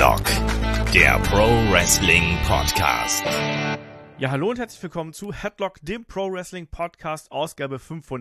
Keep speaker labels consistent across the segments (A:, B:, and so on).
A: Headlock, der Pro Wrestling Podcast.
B: Ja, hallo und herzlich willkommen zu Headlock, dem Pro Wrestling Podcast, Ausgabe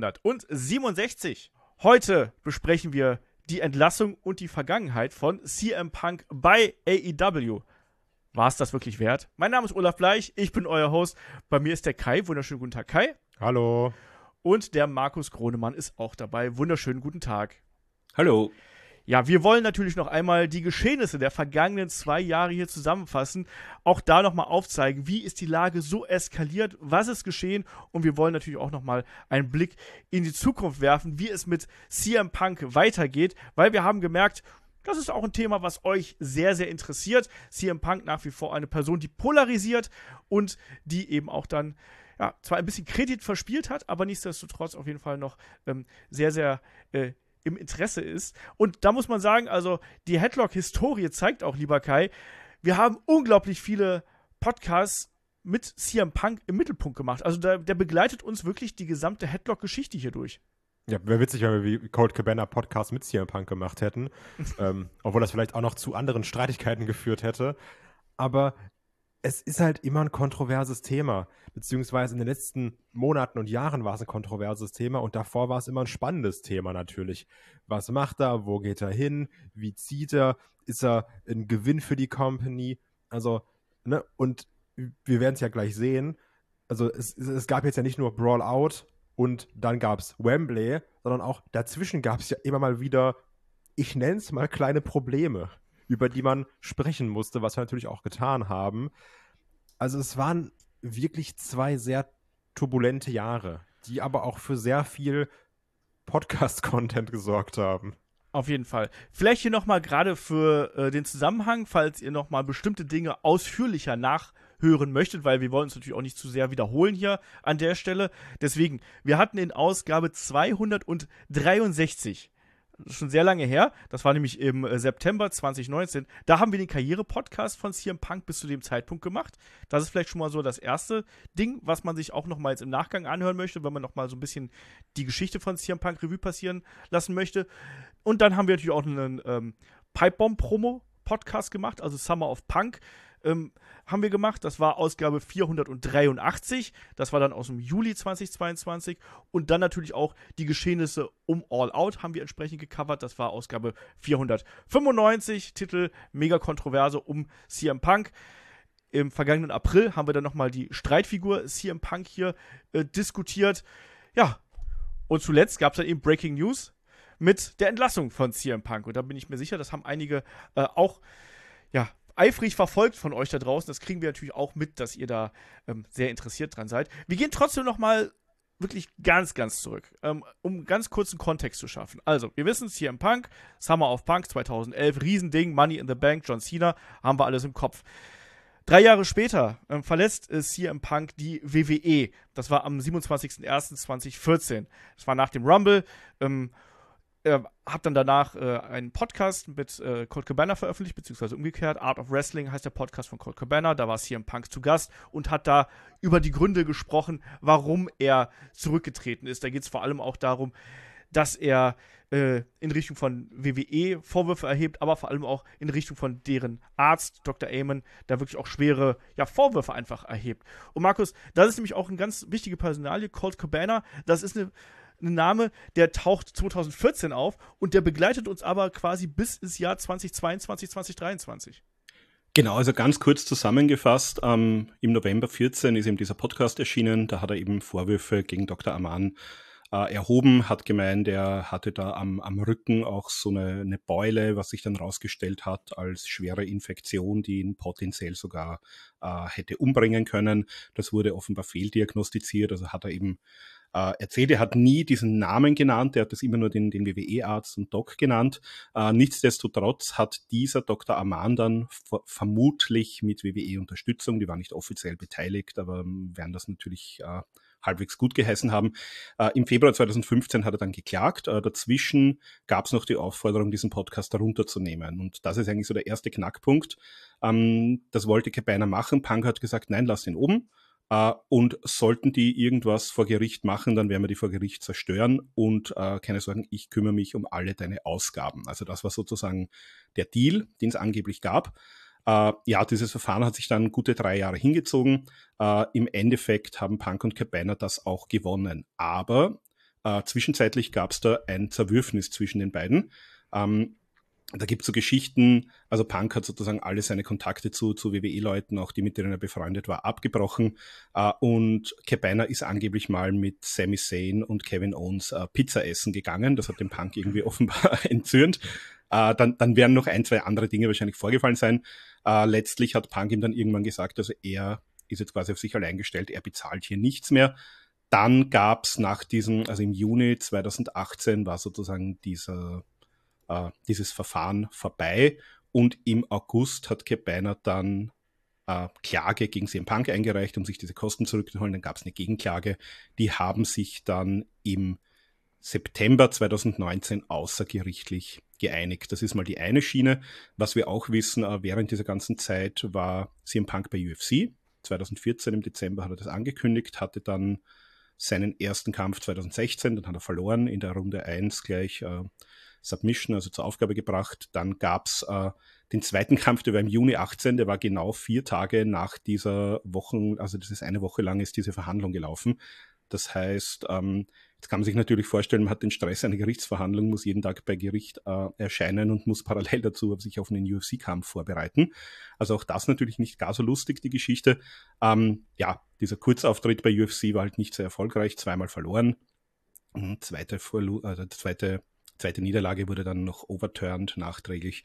B: 567. Heute besprechen wir die Entlassung und die Vergangenheit von CM Punk bei AEW. War es das wirklich wert? Mein Name ist Olaf Bleich, ich bin euer Host. Bei mir ist der Kai. Wunderschönen guten Tag, Kai.
C: Hallo.
B: Und der Markus Gronemann ist auch dabei. Wunderschönen guten Tag.
D: Hallo.
B: Ja, wir wollen natürlich noch einmal die Geschehnisse der vergangenen 2 Jahre hier zusammenfassen. Auch da nochmal aufzeigen, wie ist die Lage so eskaliert, was ist geschehen. Und wir wollen natürlich auch nochmal einen Blick in die Zukunft werfen, wie es mit CM Punk weitergeht. Weil wir haben gemerkt, das ist auch ein Thema, was euch sehr, sehr interessiert. CM Punk nach wie vor eine Person, die polarisiert und die eben auch dann zwar ein bisschen Kredit verspielt hat, aber nichtsdestotrotz auf jeden Fall noch sehr, sehr im Interesse ist. Und da muss man sagen, also die Headlock-Historie zeigt auch, lieber Kai, wir haben unglaublich viele Podcasts mit CM Punk im Mittelpunkt gemacht. Also der begleitet uns wirklich die gesamte Headlock-Geschichte hier durch.
C: Ja, wäre witzig, wenn wir wie Colt Cabana Podcast mit CM Punk gemacht hätten. Obwohl das vielleicht auch noch zu anderen Streitigkeiten geführt hätte. Aber es ist halt immer ein kontroverses Thema. Beziehungsweise in den letzten Monaten und Jahren war es ein kontroverses Thema und davor war es immer ein spannendes Thema natürlich. Was macht er? Wo geht er hin? Wie zieht er? Ist er ein Gewinn für die Company? Also, ne? Und wir werden es ja gleich sehen. Also, es gab jetzt ja nicht nur Brawl Out und dann gab es Wembley, sondern auch dazwischen gab es ja immer mal wieder, ich nenne es mal kleine Probleme, über die man sprechen musste, was wir natürlich auch getan haben. Also es waren wirklich 2 sehr turbulente Jahre, die aber auch für sehr viel Podcast-Content gesorgt haben.
B: Auf jeden Fall. Vielleicht hier nochmal gerade für den Zusammenhang, falls ihr nochmal bestimmte Dinge ausführlicher nachhören möchtet, weil wir wollen uns natürlich auch nicht zu sehr wiederholen hier an der Stelle. Deswegen, wir hatten in Ausgabe 263, das ist schon sehr lange her, das war nämlich im September 2019, da haben wir den Karriere-Podcast von CM Punk bis zu dem Zeitpunkt gemacht. Das ist vielleicht schon mal so das erste Ding, was man sich auch nochmal jetzt im Nachgang anhören möchte, wenn man nochmal so ein bisschen die Geschichte von CM Punk Revue passieren lassen möchte. Und dann haben wir natürlich auch einen Pipebomb-Promo-Podcast gemacht, also Summer of Punk haben wir gemacht. Das war Ausgabe 483. Das war dann aus dem Juli 2022. Und dann natürlich auch die Geschehnisse um All Out haben wir entsprechend gecovert. Das war Ausgabe 495. Titel Mega Kontroverse um CM Punk. Im vergangenen April haben wir dann nochmal die Streitfigur CM Punk hier diskutiert. Ja, und zuletzt gab es dann eben Breaking News mit der Entlassung von CM Punk. Und da bin ich mir sicher, das haben einige auch eifrig verfolgt von euch da draußen. Das kriegen wir natürlich auch mit, dass ihr da sehr interessiert dran seid. Wir gehen trotzdem nochmal wirklich ganz, ganz zurück, um ganz kurzen Kontext zu schaffen. Also, wir wissen, CM Punk, Summer of Punk 2011, Riesending, Money in the Bank, John Cena, haben wir alles im Kopf. 3 Jahre später verlässt CM Punk die WWE. Das war am 27.01.2014. Das war nach dem Rumble. Er hat dann danach einen Podcast mit Colt Cabana veröffentlicht, beziehungsweise umgekehrt. Art of Wrestling heißt der Podcast von Colt Cabana. Da war CM Punk zu Gast und hat da über die Gründe gesprochen, warum er zurückgetreten ist. Da geht es vor allem auch darum, dass er in Richtung von WWE Vorwürfe erhebt, aber vor allem auch in Richtung von deren Arzt, Dr. Amen, da wirklich auch schwere Vorwürfe einfach erhebt. Und Markus, das ist nämlich auch eine ganz wichtige Personalie, Colt Cabana. Das ist ein Name, der taucht 2014 auf und der begleitet uns aber quasi bis ins Jahr 2022, 2023.
D: Genau, also ganz kurz zusammengefasst, im November 14 ist eben dieser Podcast erschienen, da hat er eben Vorwürfe gegen Dr. Aman erhoben, hat gemeint, er hatte da am Rücken auch so eine Beule, was sich dann rausgestellt hat als schwere Infektion, die ihn potenziell sogar hätte umbringen können. Das wurde offenbar fehldiagnostiziert, also hat er eben erzählt, er hat nie diesen Namen genannt, er hat das immer nur den WWE-Arzt und Doc genannt. Nichtsdestotrotz hat dieser Dr. Aman dann vermutlich mit WWE-Unterstützung, die war nicht offiziell beteiligt, aber werden das natürlich halbwegs gut geheißen haben. Im Februar 2015 hat er dann geklagt. Dazwischen gab es noch die Aufforderung, diesen Podcast herunterzunehmen. Und das ist eigentlich so der erste Knackpunkt. Das wollte Cabana machen. Punk hat gesagt, nein, lass ihn oben. Und sollten die irgendwas vor Gericht machen, dann werden wir die vor Gericht zerstören und keine Sorgen, ich kümmere mich um alle deine Ausgaben. Also das war sozusagen der Deal, den es angeblich gab. Ja, dieses Verfahren hat sich dann gute 3 Jahre hingezogen. Im Endeffekt haben Punk und Cabana das auch gewonnen. Aber zwischenzeitlich gab es da ein Zerwürfnis zwischen den beiden. Da gibt es so Geschichten, also Punk hat sozusagen alle seine Kontakte zu WWE-Leuten, auch die, mit denen er befreundet war, abgebrochen. Und Cabana ist angeblich mal mit Sami Zayn und Kevin Owens Pizza essen gegangen. Das hat dem Punk irgendwie offenbar entzürnt. Dann werden noch 1, 2 andere Dinge wahrscheinlich vorgefallen sein. Letztlich hat Punk ihm dann irgendwann gesagt, also er ist jetzt quasi auf sich allein gestellt, er bezahlt hier nichts mehr. Dann gab es nach diesem, also im Juni 2018 war sozusagen dieses Verfahren vorbei und im August hat Cabana dann Klage gegen CM Punk eingereicht, um sich diese Kosten zurückzuholen. Dann gab es eine Gegenklage. Die haben sich dann im September 2019 außergerichtlich geeinigt. Das ist mal die eine Schiene. Was wir auch wissen, während dieser ganzen Zeit war CM Punk bei UFC. 2014 im Dezember hat er das angekündigt, hatte dann seinen ersten Kampf 2016, dann hat er verloren, in der Runde 1 gleich Submission, also zur Aufgabe gebracht. Dann gab's den zweiten Kampf, der war im Juni 18, der war genau 4 Tage nach dieser Woche, also das ist eine Woche lang ist diese Verhandlung gelaufen. Das heißt, jetzt kann man sich natürlich vorstellen, man hat den Stress einer Gerichtsverhandlung, muss jeden Tag bei Gericht erscheinen und muss parallel dazu sich auf einen UFC-Kampf vorbereiten. Also auch das natürlich nicht gar so lustig, die Geschichte. Ja, dieser Kurzauftritt bei UFC war halt nicht sehr erfolgreich, 2-mal verloren. Und zweite Niederlage wurde dann noch overturned nachträglich.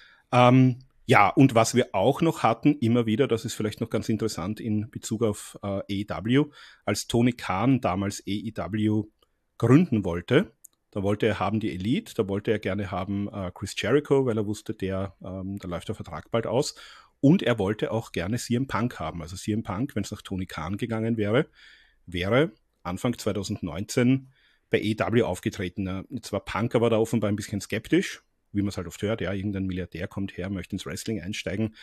D: Ja, und was wir auch noch hatten, immer wieder, das ist vielleicht noch ganz interessant in Bezug auf AEW, als Tony Khan damals AEW gründen wollte, da wollte er haben die Elite, da wollte er gerne haben Chris Jericho, weil er wusste, da läuft der Vertrag bald aus. Und er wollte auch gerne CM Punk haben. Also CM Punk, wenn es nach Tony Khan gegangen wäre Anfang 2019 bei AEW aufgetreten. Jetzt war Punk aber da offenbar ein bisschen skeptisch, wie man es halt oft hört, ja, irgendein Milliardär kommt her, möchte ins Wrestling einsteigen,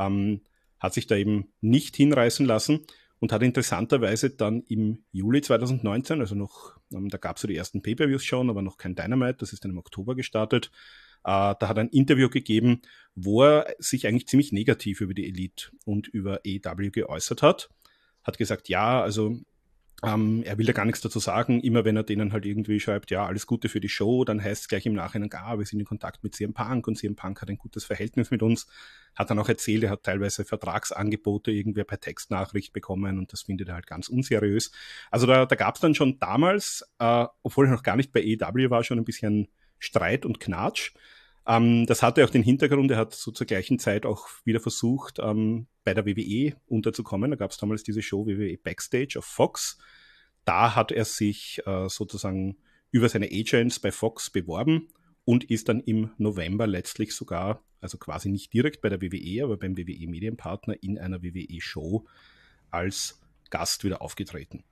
D: hat sich da eben nicht hinreißen lassen und hat interessanterweise dann im Juli 2019, also noch, da gab es so die ersten Pay-Per-Views schon, aber noch kein Dynamite, das ist dann im Oktober gestartet, da hat er ein Interview gegeben, wo er sich eigentlich ziemlich negativ über die Elite und über AEW geäußert hat gesagt, ja, also er will da gar nichts dazu sagen. Immer wenn er denen halt irgendwie schreibt, ja, alles Gute für die Show, dann heißt es gleich im Nachhinein, wir sind in Kontakt mit CM Punk und CM Punk hat ein gutes Verhältnis mit uns. Hat dann auch erzählt, er hat teilweise Vertragsangebote irgendwie per Textnachricht bekommen und das findet er halt ganz unseriös. Also da gab es dann schon damals, obwohl er noch gar nicht bei AEW war, schon ein bisschen Streit und Knatsch. Das hatte auch den Hintergrund, er hat so zur gleichen Zeit auch wieder versucht, bei der WWE unterzukommen. Da gab es damals diese Show WWE Backstage auf Fox. Da hat er sich sozusagen über seine Agents bei Fox beworben und ist dann im November letztlich sogar, also quasi nicht direkt bei der WWE, aber beim WWE Medienpartner in einer WWE-Show als Gast wieder aufgetreten.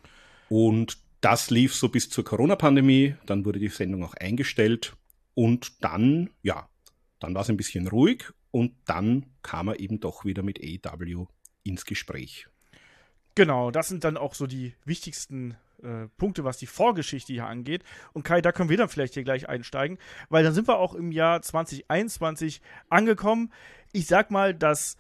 D: Und das lief so bis zur Corona-Pandemie. Dann wurde die Sendung auch eingestellt. Und dann war es ein bisschen ruhig und dann kam er eben doch wieder mit AEW ins Gespräch.
B: Genau, das sind dann auch so die wichtigsten Punkte, was die Vorgeschichte hier angeht. Und Kai, da können wir dann vielleicht hier gleich einsteigen, weil dann sind wir auch im Jahr 2021 angekommen. Ich sag mal, das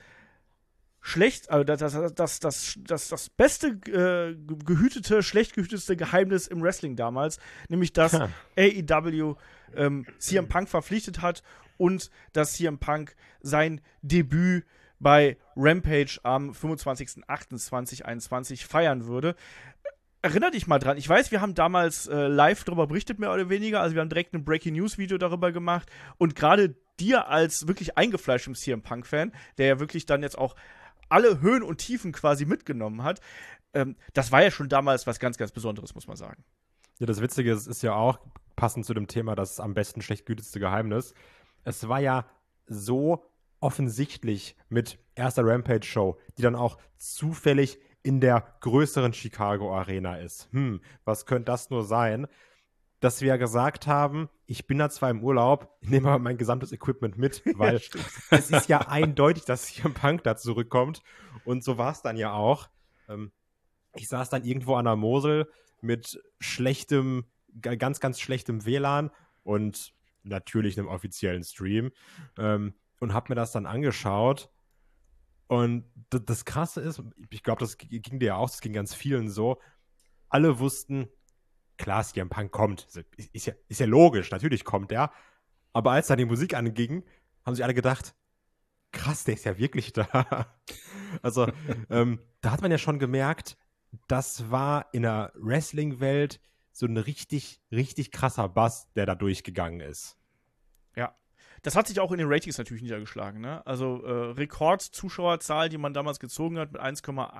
B: beste schlecht gehütete Geheimnis im Wrestling damals, nämlich dass AEW CM Punk verpflichtet hat und dass CM Punk sein Debüt bei Rampage am 25.08.2021 feiern würde. Erinner dich mal dran. Ich weiß, wir haben damals live darüber berichtet, mehr oder weniger. Also wir haben direkt ein Breaking-News-Video darüber gemacht. Und gerade dir als wirklich eingefleischtem CM Punk-Fan, der ja wirklich dann jetzt auch alle Höhen und Tiefen quasi mitgenommen hat, das war ja schon damals was ganz, ganz Besonderes, muss man sagen.
C: Ja, das Witzige ist ja auch, passend zu dem Thema, das am besten schlecht gehütetste Geheimnis, es war ja so offensichtlich mit erster Rampage-Show, die dann auch zufällig in der größeren Chicago Arena ist. Was könnte das nur sein? Dass wir ja gesagt haben, ich bin da zwar im Urlaub, nehme aber mein gesamtes Equipment mit, weil es ist ja eindeutig, dass CM Punk da zurückkommt. Und so war es dann ja auch. Ich saß dann irgendwo an der Mosel mit ganz, ganz schlechtem WLAN und natürlich einem offiziellen Stream und habe mir das dann angeschaut Und das Krasse ist, ich glaube, das ging dir ja auch, das ging ganz vielen so, alle wussten, klar, CM Punk kommt. Ist ja logisch, natürlich kommt er. Aber als dann die Musik anging, haben sich alle gedacht, krass, der ist ja wirklich da. Also, da hat man ja schon gemerkt, das war in der Wrestling-Welt so ein richtig, richtig krasser Bass, der da durchgegangen ist.
B: Ja. Das hat sich auch in den Ratings natürlich niedergeschlagen, ne? Also Rekord-Zuschauerzahl, die man damals gezogen hat mit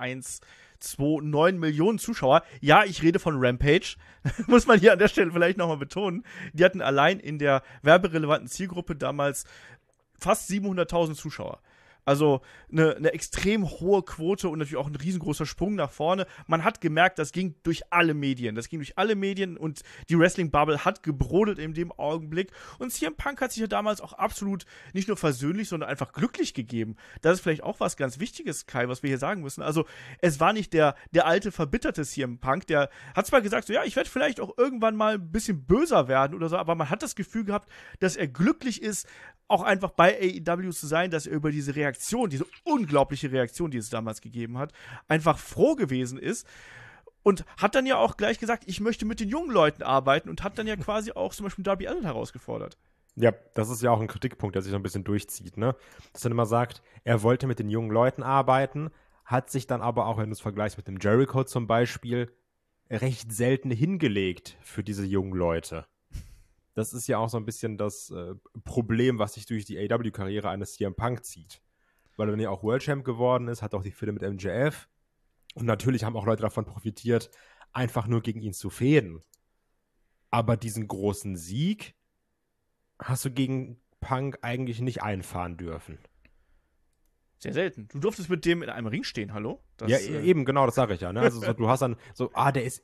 B: 1,129 Millionen Zuschauer. Ja, ich rede von Rampage. Muss man hier an der Stelle vielleicht nochmal betonen. Die hatten allein in der werberelevanten Zielgruppe damals fast 700.000 Zuschauer. Also eine extrem hohe Quote und natürlich auch ein riesengroßer Sprung nach vorne. Man hat gemerkt, das ging durch alle Medien. Und die Wrestling-Bubble hat gebrodelt in dem Augenblick. Und CM Punk hat sich ja damals auch absolut nicht nur versöhnlich, sondern einfach glücklich gegeben. Das ist vielleicht auch was ganz Wichtiges, Kai, was wir hier sagen müssen. Also es war nicht der alte, verbitterte CM Punk, der hat zwar gesagt, so ja, ich werde vielleicht auch irgendwann mal ein bisschen böser werden oder so, aber man hat das Gefühl gehabt, dass er glücklich ist, auch einfach bei AEW zu sein, dass er über diese unglaubliche Reaktion, die es damals gegeben hat, einfach froh gewesen ist und hat dann ja auch gleich gesagt, ich möchte mit den jungen Leuten arbeiten und hat dann ja quasi auch zum Beispiel Darby Allin herausgefordert.
C: Ja, das ist ja auch ein Kritikpunkt, der sich so ein bisschen durchzieht, ne? Dass er immer sagt, er wollte mit den jungen Leuten arbeiten, hat sich dann aber auch, wenn du es vergleichst mit dem Jericho zum Beispiel, recht selten hingelegt für diese jungen Leute. Das ist ja auch so ein bisschen das Problem, was sich durch die AEW-Karriere eines CM Punk zieht. Weil er dann ja auch World Champ geworden ist, hat auch die Fehde mit MJF. Und natürlich haben auch Leute davon profitiert, einfach nur gegen ihn zu fehden. Aber diesen großen Sieg hast du gegen Punk eigentlich nicht einfahren dürfen.
B: Sehr selten. Du durftest mit dem in einem Ring stehen, hallo?
C: Eben, genau, das sage ich ja. Ne? Also du hast dann so, der ist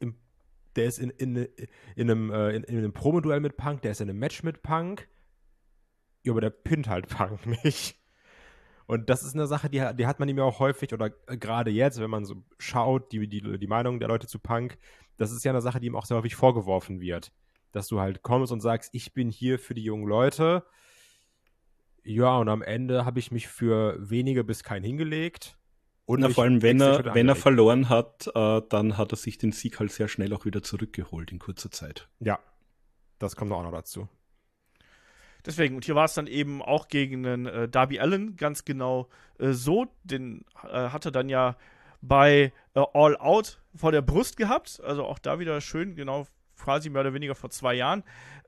C: in einem Promo-Duell mit Punk, der ist in einem Match mit Punk. Ja, aber der pinnt halt Punk nicht. Und das ist eine Sache, die hat man ihm ja auch häufig, oder gerade jetzt, wenn man so schaut, die Meinung der Leute zu Punk, das ist ja eine Sache, die ihm auch sehr häufig vorgeworfen wird. Dass du halt kommst und sagst, ich bin hier für die jungen Leute. Ja, und am Ende habe ich mich für wenige bis keinen hingelegt. Und
D: vor allem, wenn er verloren hat, dann hat er sich den Sieg halt sehr schnell auch wieder zurückgeholt in kurzer Zeit.
C: Ja, das kommt auch noch dazu.
B: Deswegen, und hier war es dann eben auch gegen einen Darby Allin ganz genau so. Den hat er dann ja bei All Out vor der Brust gehabt. Also auch da wieder schön, genau quasi mehr oder weniger vor 2 Jahren.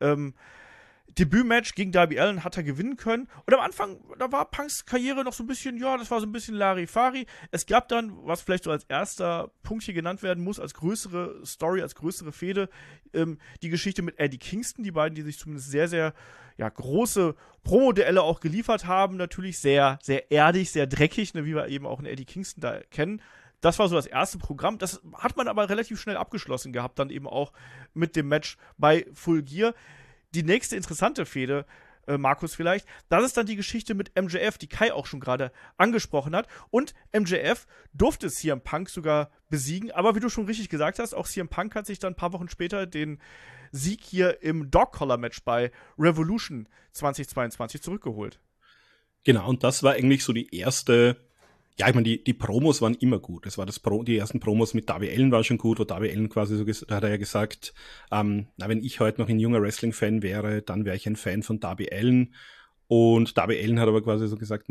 B: Debütmatch gegen Darby Allin hat er gewinnen können. Und am Anfang, da war Punks Karriere noch so ein bisschen, ja, das war so ein bisschen Larifari. Es gab dann, was vielleicht so als erster Punkt hier genannt werden muss, als größere Story, als größere Fehde, die Geschichte mit Eddie Kingston. Die beiden, die sich zumindest sehr, sehr große Promo-Duelle auch geliefert haben. Natürlich sehr, sehr erdig, sehr dreckig, ne, wie wir eben auch in Eddie Kingston da kennen. Das war so das erste Programm. Das hat man aber relativ schnell abgeschlossen gehabt, dann eben auch mit dem Match bei Full Gear. Die nächste interessante Fehde, Markus vielleicht, das ist dann die Geschichte mit MJF, die Kai auch schon gerade angesprochen hat. Und MJF durfte CM Punk sogar besiegen, aber wie du schon richtig gesagt hast, auch CM Punk hat sich dann ein paar Wochen später den Sieg hier im Dog-Collar-Match bei Revolution 2022 zurückgeholt.
D: Genau, und das war eigentlich so die erste. Ja, ich meine, die Promos waren immer gut. Es war die ersten Promos mit Darby Allin waren schon gut, wo Darby Allin quasi so da hat er ja gesagt, wenn ich heute noch ein junger Wrestling-Fan wäre, dann wäre ich ein Fan von Darby Allin. Und Darby Allin hat aber quasi so gesagt,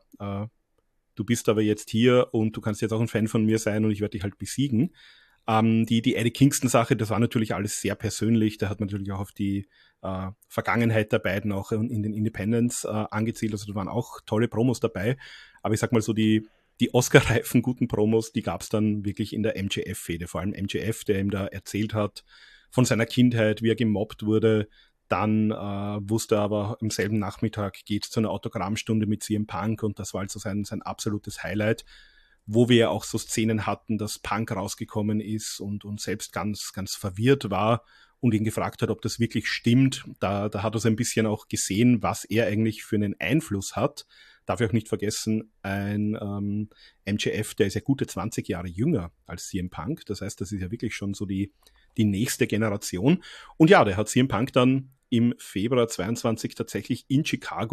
D: du bist aber jetzt hier und du kannst jetzt auch ein Fan von mir sein und ich werde dich halt besiegen. Die Eddie Kingston-Sache, das war natürlich alles sehr persönlich. Da hat man natürlich auch auf die Vergangenheit der beiden auch in den Independents angezielt. Also da waren auch tolle Promos dabei. Aber ich sag mal so, die Oscar-reifen guten Promos, die gab es dann wirklich in der MJF-Fehde. Vor allem MJF, der ihm da erzählt hat von seiner Kindheit, wie er gemobbt wurde. Dann wusste er aber am selben Nachmittag geht es zu einer Autogrammstunde mit CM Punk und das war also sein absolutes Highlight, wo wir auch so Szenen hatten, dass Punk rausgekommen ist und selbst ganz, ganz verwirrt war und ihn gefragt hat, ob das wirklich stimmt. Da hat er so ein bisschen auch gesehen, was er eigentlich für einen Einfluss hat. Darf ich auch nicht vergessen, ein MJF, der ist ja gute 20 Jahre jünger als CM Punk. Das heißt, das ist ja wirklich schon so die nächste Generation. Und ja, der hat CM Punk dann im Februar 22 tatsächlich in Chicago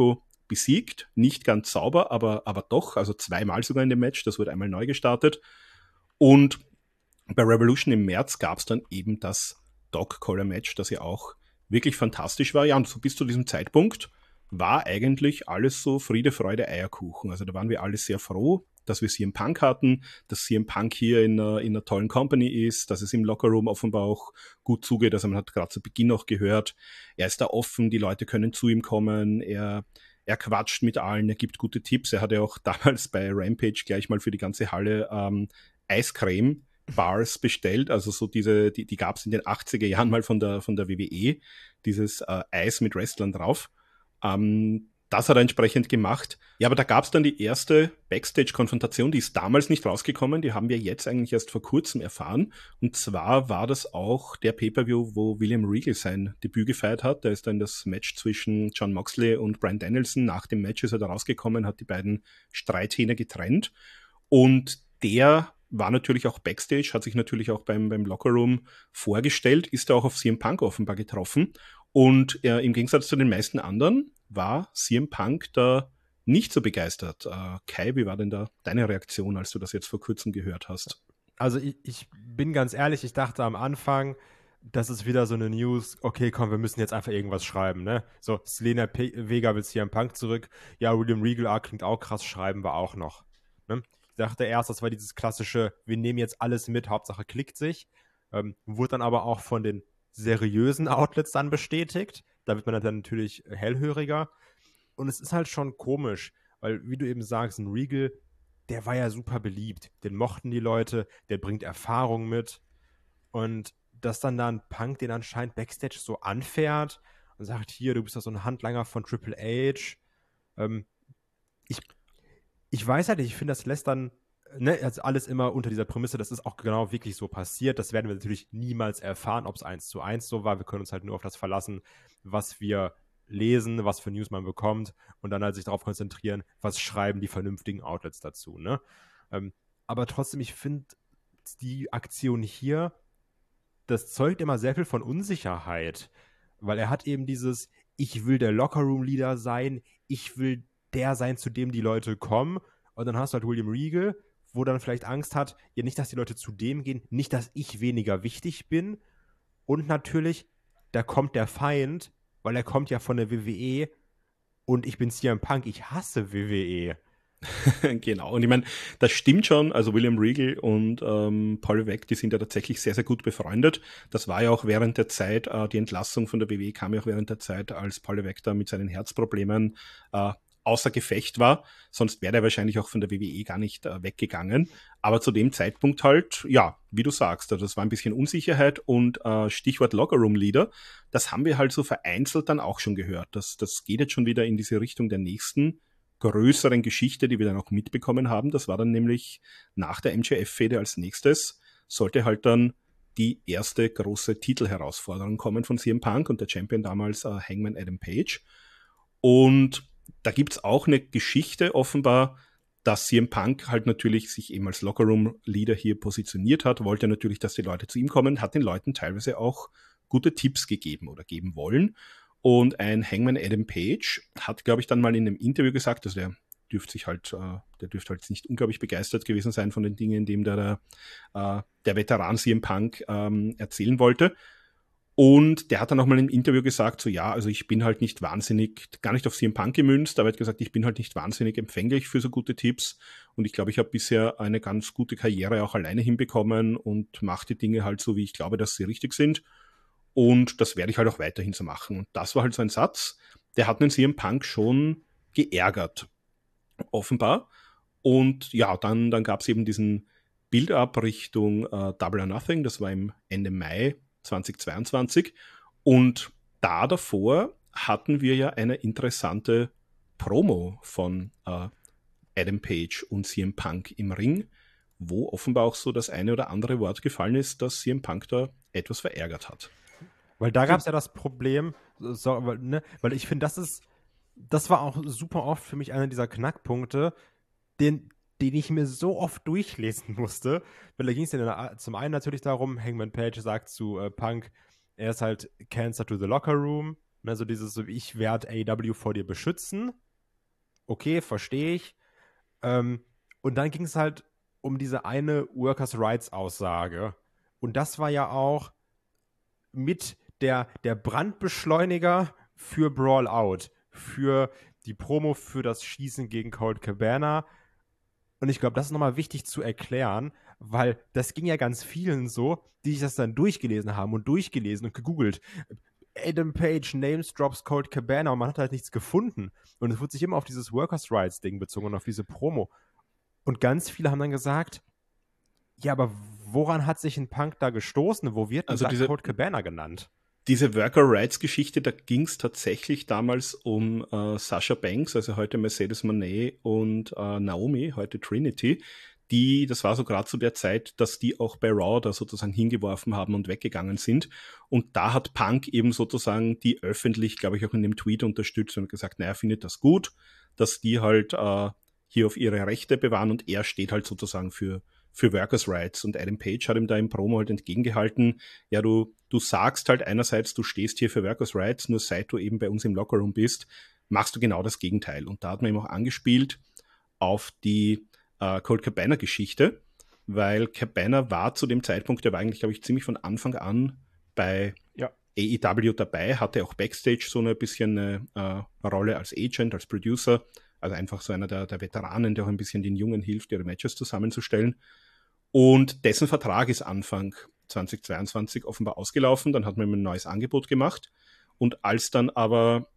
D: besiegt. Nicht ganz sauber, aber doch, also zweimal sogar in dem Match. Das wurde einmal neu gestartet. Und bei Revolution im März gab es dann eben das Dog-Collar-Match, das ja auch wirklich fantastisch war. Ja, und so bis zu diesem Zeitpunkt war eigentlich alles so Friede, Freude, Eierkuchen. Also da waren wir alle sehr froh, dass wir CM Punk hatten, dass CM Punk hier in einer tollen Company ist, dass es im Lockerroom offenbar auch gut zugeht. Also man hat gerade zu Beginn noch gehört, er ist da offen, die Leute können zu ihm kommen, er quatscht mit allen, er gibt gute Tipps. Er hatte auch damals bei Rampage gleich mal für die ganze Halle Eiscreme Bars bestellt, also so die gab es in den 80er Jahren mal von der WWE, dieses Eis mit Wrestlern drauf. Das hat er entsprechend gemacht. Ja, aber da gab es dann die erste Backstage-Konfrontation, die ist damals nicht rausgekommen, die haben wir jetzt eigentlich erst vor kurzem erfahren. Und zwar war das auch der Pay-Per-View, wo William Regal sein Debüt gefeiert hat. Da ist dann das Match zwischen Jon Moxley und Bryan Danielson. Nach dem Match ist er da rausgekommen, hat die beiden Streithähne getrennt. Und der war natürlich auch Backstage, hat sich natürlich auch beim Lockerroom vorgestellt, ist da auch auf CM Punk offenbar getroffen. Und im Gegensatz zu den meisten anderen war CM Punk da nicht so begeistert. Kai, wie war denn da deine Reaktion, als du das jetzt vor kurzem gehört hast?
C: Also ich bin ganz ehrlich, ich dachte am Anfang, das ist wieder so eine News, okay, komm, wir müssen jetzt einfach irgendwas schreiben, ne? So, Zelina Vega will CM Punk zurück, ja, William Regal klingt auch krass, schreiben wir auch noch, ne? Ich dachte erst, das war dieses klassische, wir nehmen jetzt alles mit, Hauptsache klickt sich, wurde dann aber auch von den seriösen Outlets dann bestätigt, da wird man dann natürlich hellhöriger und es ist halt schon komisch, weil wie du eben sagst, ein Regal, der war ja super beliebt, den mochten die Leute, der bringt Erfahrung mit und dass dann da ein Punk den anscheinend Backstage so anfährt und sagt, hier, du bist doch so ein Handlanger von Triple H, ich weiß halt nicht, ich finde, das lässt dann, ne, also alles immer unter dieser Prämisse, das ist auch genau wirklich so passiert. Das werden wir natürlich niemals erfahren, ob es 1:1 so war. Wir können uns halt nur auf das verlassen, was wir lesen, was für News man bekommt und dann halt sich darauf konzentrieren, was schreiben die vernünftigen Outlets dazu, ne? Aber trotzdem, ich finde, die Aktion hier, das zeugt immer sehr viel von Unsicherheit, weil er hat eben dieses, ich will der Lockerroom-Leader sein, ich will der sein, zu dem die Leute kommen. Und dann hast du halt William Regal, wo dann vielleicht Angst hat, ja nicht, dass die Leute zu dem gehen, nicht, dass ich weniger wichtig bin. Und natürlich, da kommt der Feind, weil er kommt ja von der WWE und ich bin CM Punk, ich hasse WWE.
D: Genau, und ich meine, das stimmt schon, also William Regal und Paul Levesque, die sind ja tatsächlich sehr, sehr gut befreundet. Das war ja auch während der Zeit, die Entlassung von der WWE kam ja auch während der Zeit, als Paul Levesque da mit seinen Herzproblemen außer Gefecht war, sonst wäre er wahrscheinlich auch von der WWE gar nicht weggegangen. Aber zu dem Zeitpunkt halt, ja, wie du sagst, also das war ein bisschen Unsicherheit und Stichwort Lockerroom-Leader, das haben wir halt so vereinzelt dann auch schon gehört. Das geht jetzt schon wieder in diese Richtung der nächsten größeren Geschichte, die wir dann auch mitbekommen haben. Das war dann nämlich nach der MJF-Fehde als nächstes, sollte halt dann die erste große Titelherausforderung kommen von CM Punk und der Champion damals Hangman Adam Page. Und da gibt's auch eine Geschichte offenbar, dass CM Punk halt natürlich sich eben als Lockerroom-Leader hier positioniert hat, wollte natürlich, dass die Leute zu ihm kommen, hat den Leuten teilweise auch gute Tipps gegeben oder geben wollen. Und ein Hangman Adam Page hat, glaube ich, dann mal in einem Interview gesagt, also der dürfte halt nicht unglaublich begeistert gewesen sein von den Dingen, die ihm der Veteran CM Punk erzählen wollte. Und der hat dann auch mal im Interview gesagt, so ja, also ich bin halt nicht wahnsinnig, gar nicht auf CM Punk gemünzt, aber er hat gesagt, ich bin halt nicht wahnsinnig empfänglich für so gute Tipps und ich glaube, ich habe bisher eine ganz gute Karriere auch alleine hinbekommen und mache die Dinge halt so, wie ich glaube, dass sie richtig sind und das werde ich halt auch weiterhin so machen. Und das war halt so ein Satz, der hat den CM Punk schon geärgert, offenbar. Und ja, dann gab es eben diesen Build-up Richtung Double or Nothing, das war im Ende Mai 2022 und da davor hatten wir ja eine interessante Promo von Adam Page und CM Punk im Ring, wo offenbar auch so das eine oder andere Wort gefallen ist, dass CM Punk da etwas verärgert hat.
C: Weil da gab es ja das Problem, weil ich finde, das war auch super oft für mich einer dieser Knackpunkte, den ich mir so oft durchlesen musste, weil da ging es ja zum einen natürlich darum, Hangman Page sagt zu Punk, er ist halt Cancer to the Locker Room, also dieses so, ich werde AEW vor dir beschützen, okay, verstehe ich. Und dann ging es halt um diese eine Workers' Rights Aussage. Und das war ja auch mit der Brandbeschleuniger für Brawl Out, für die Promo für das Schießen gegen Colt Cabana. Und ich glaube, das ist nochmal wichtig zu erklären, weil das ging ja ganz vielen so, die sich das dann durchgelesen haben und gegoogelt. Adam Page, Names Drops, Colt Cabana, und man hat halt nichts gefunden. Und es wurde sich immer auf dieses Workers' Rights Ding bezogen und auf diese Promo. Und ganz viele haben dann gesagt, ja, aber woran hat sich ein Punk da gestoßen? Wo wird denn Colt Cabana genannt?
D: Diese Worker Rights Geschichte, da ging es tatsächlich damals um Sasha Banks, also heute Mercedes Moné, und Naomi, heute Trinity. Das war so gerade zu der Zeit, dass die auch bei Raw da sozusagen hingeworfen haben und weggegangen sind. Und da hat Punk eben sozusagen die öffentlich, glaube ich, auch in dem Tweet unterstützt und gesagt, naja, findet das gut, dass die halt hier auf ihre Rechte bewahren, und er steht halt sozusagen für Workers' Rights. Und Adam Page hat ihm da im Promo halt entgegengehalten, ja, du sagst halt einerseits, du stehst hier für Workers' Rights, nur seit du eben bei uns im Lockerroom bist, machst du genau das Gegenteil. Und da hat man ihm auch angespielt auf die Colt Cabana-Geschichte, weil Cabana war zu dem Zeitpunkt, der war eigentlich, glaube ich, ziemlich von Anfang an bei AEW dabei, hatte auch Backstage so ein bisschen eine Rolle als Agent, als Producer, also einfach so einer der Veteranen, der auch ein bisschen den Jungen hilft, ihre Matches zusammenzustellen. Und dessen Vertrag ist Anfang 2022 offenbar ausgelaufen. Dann hat man ihm ein neues Angebot gemacht. Und als dann aber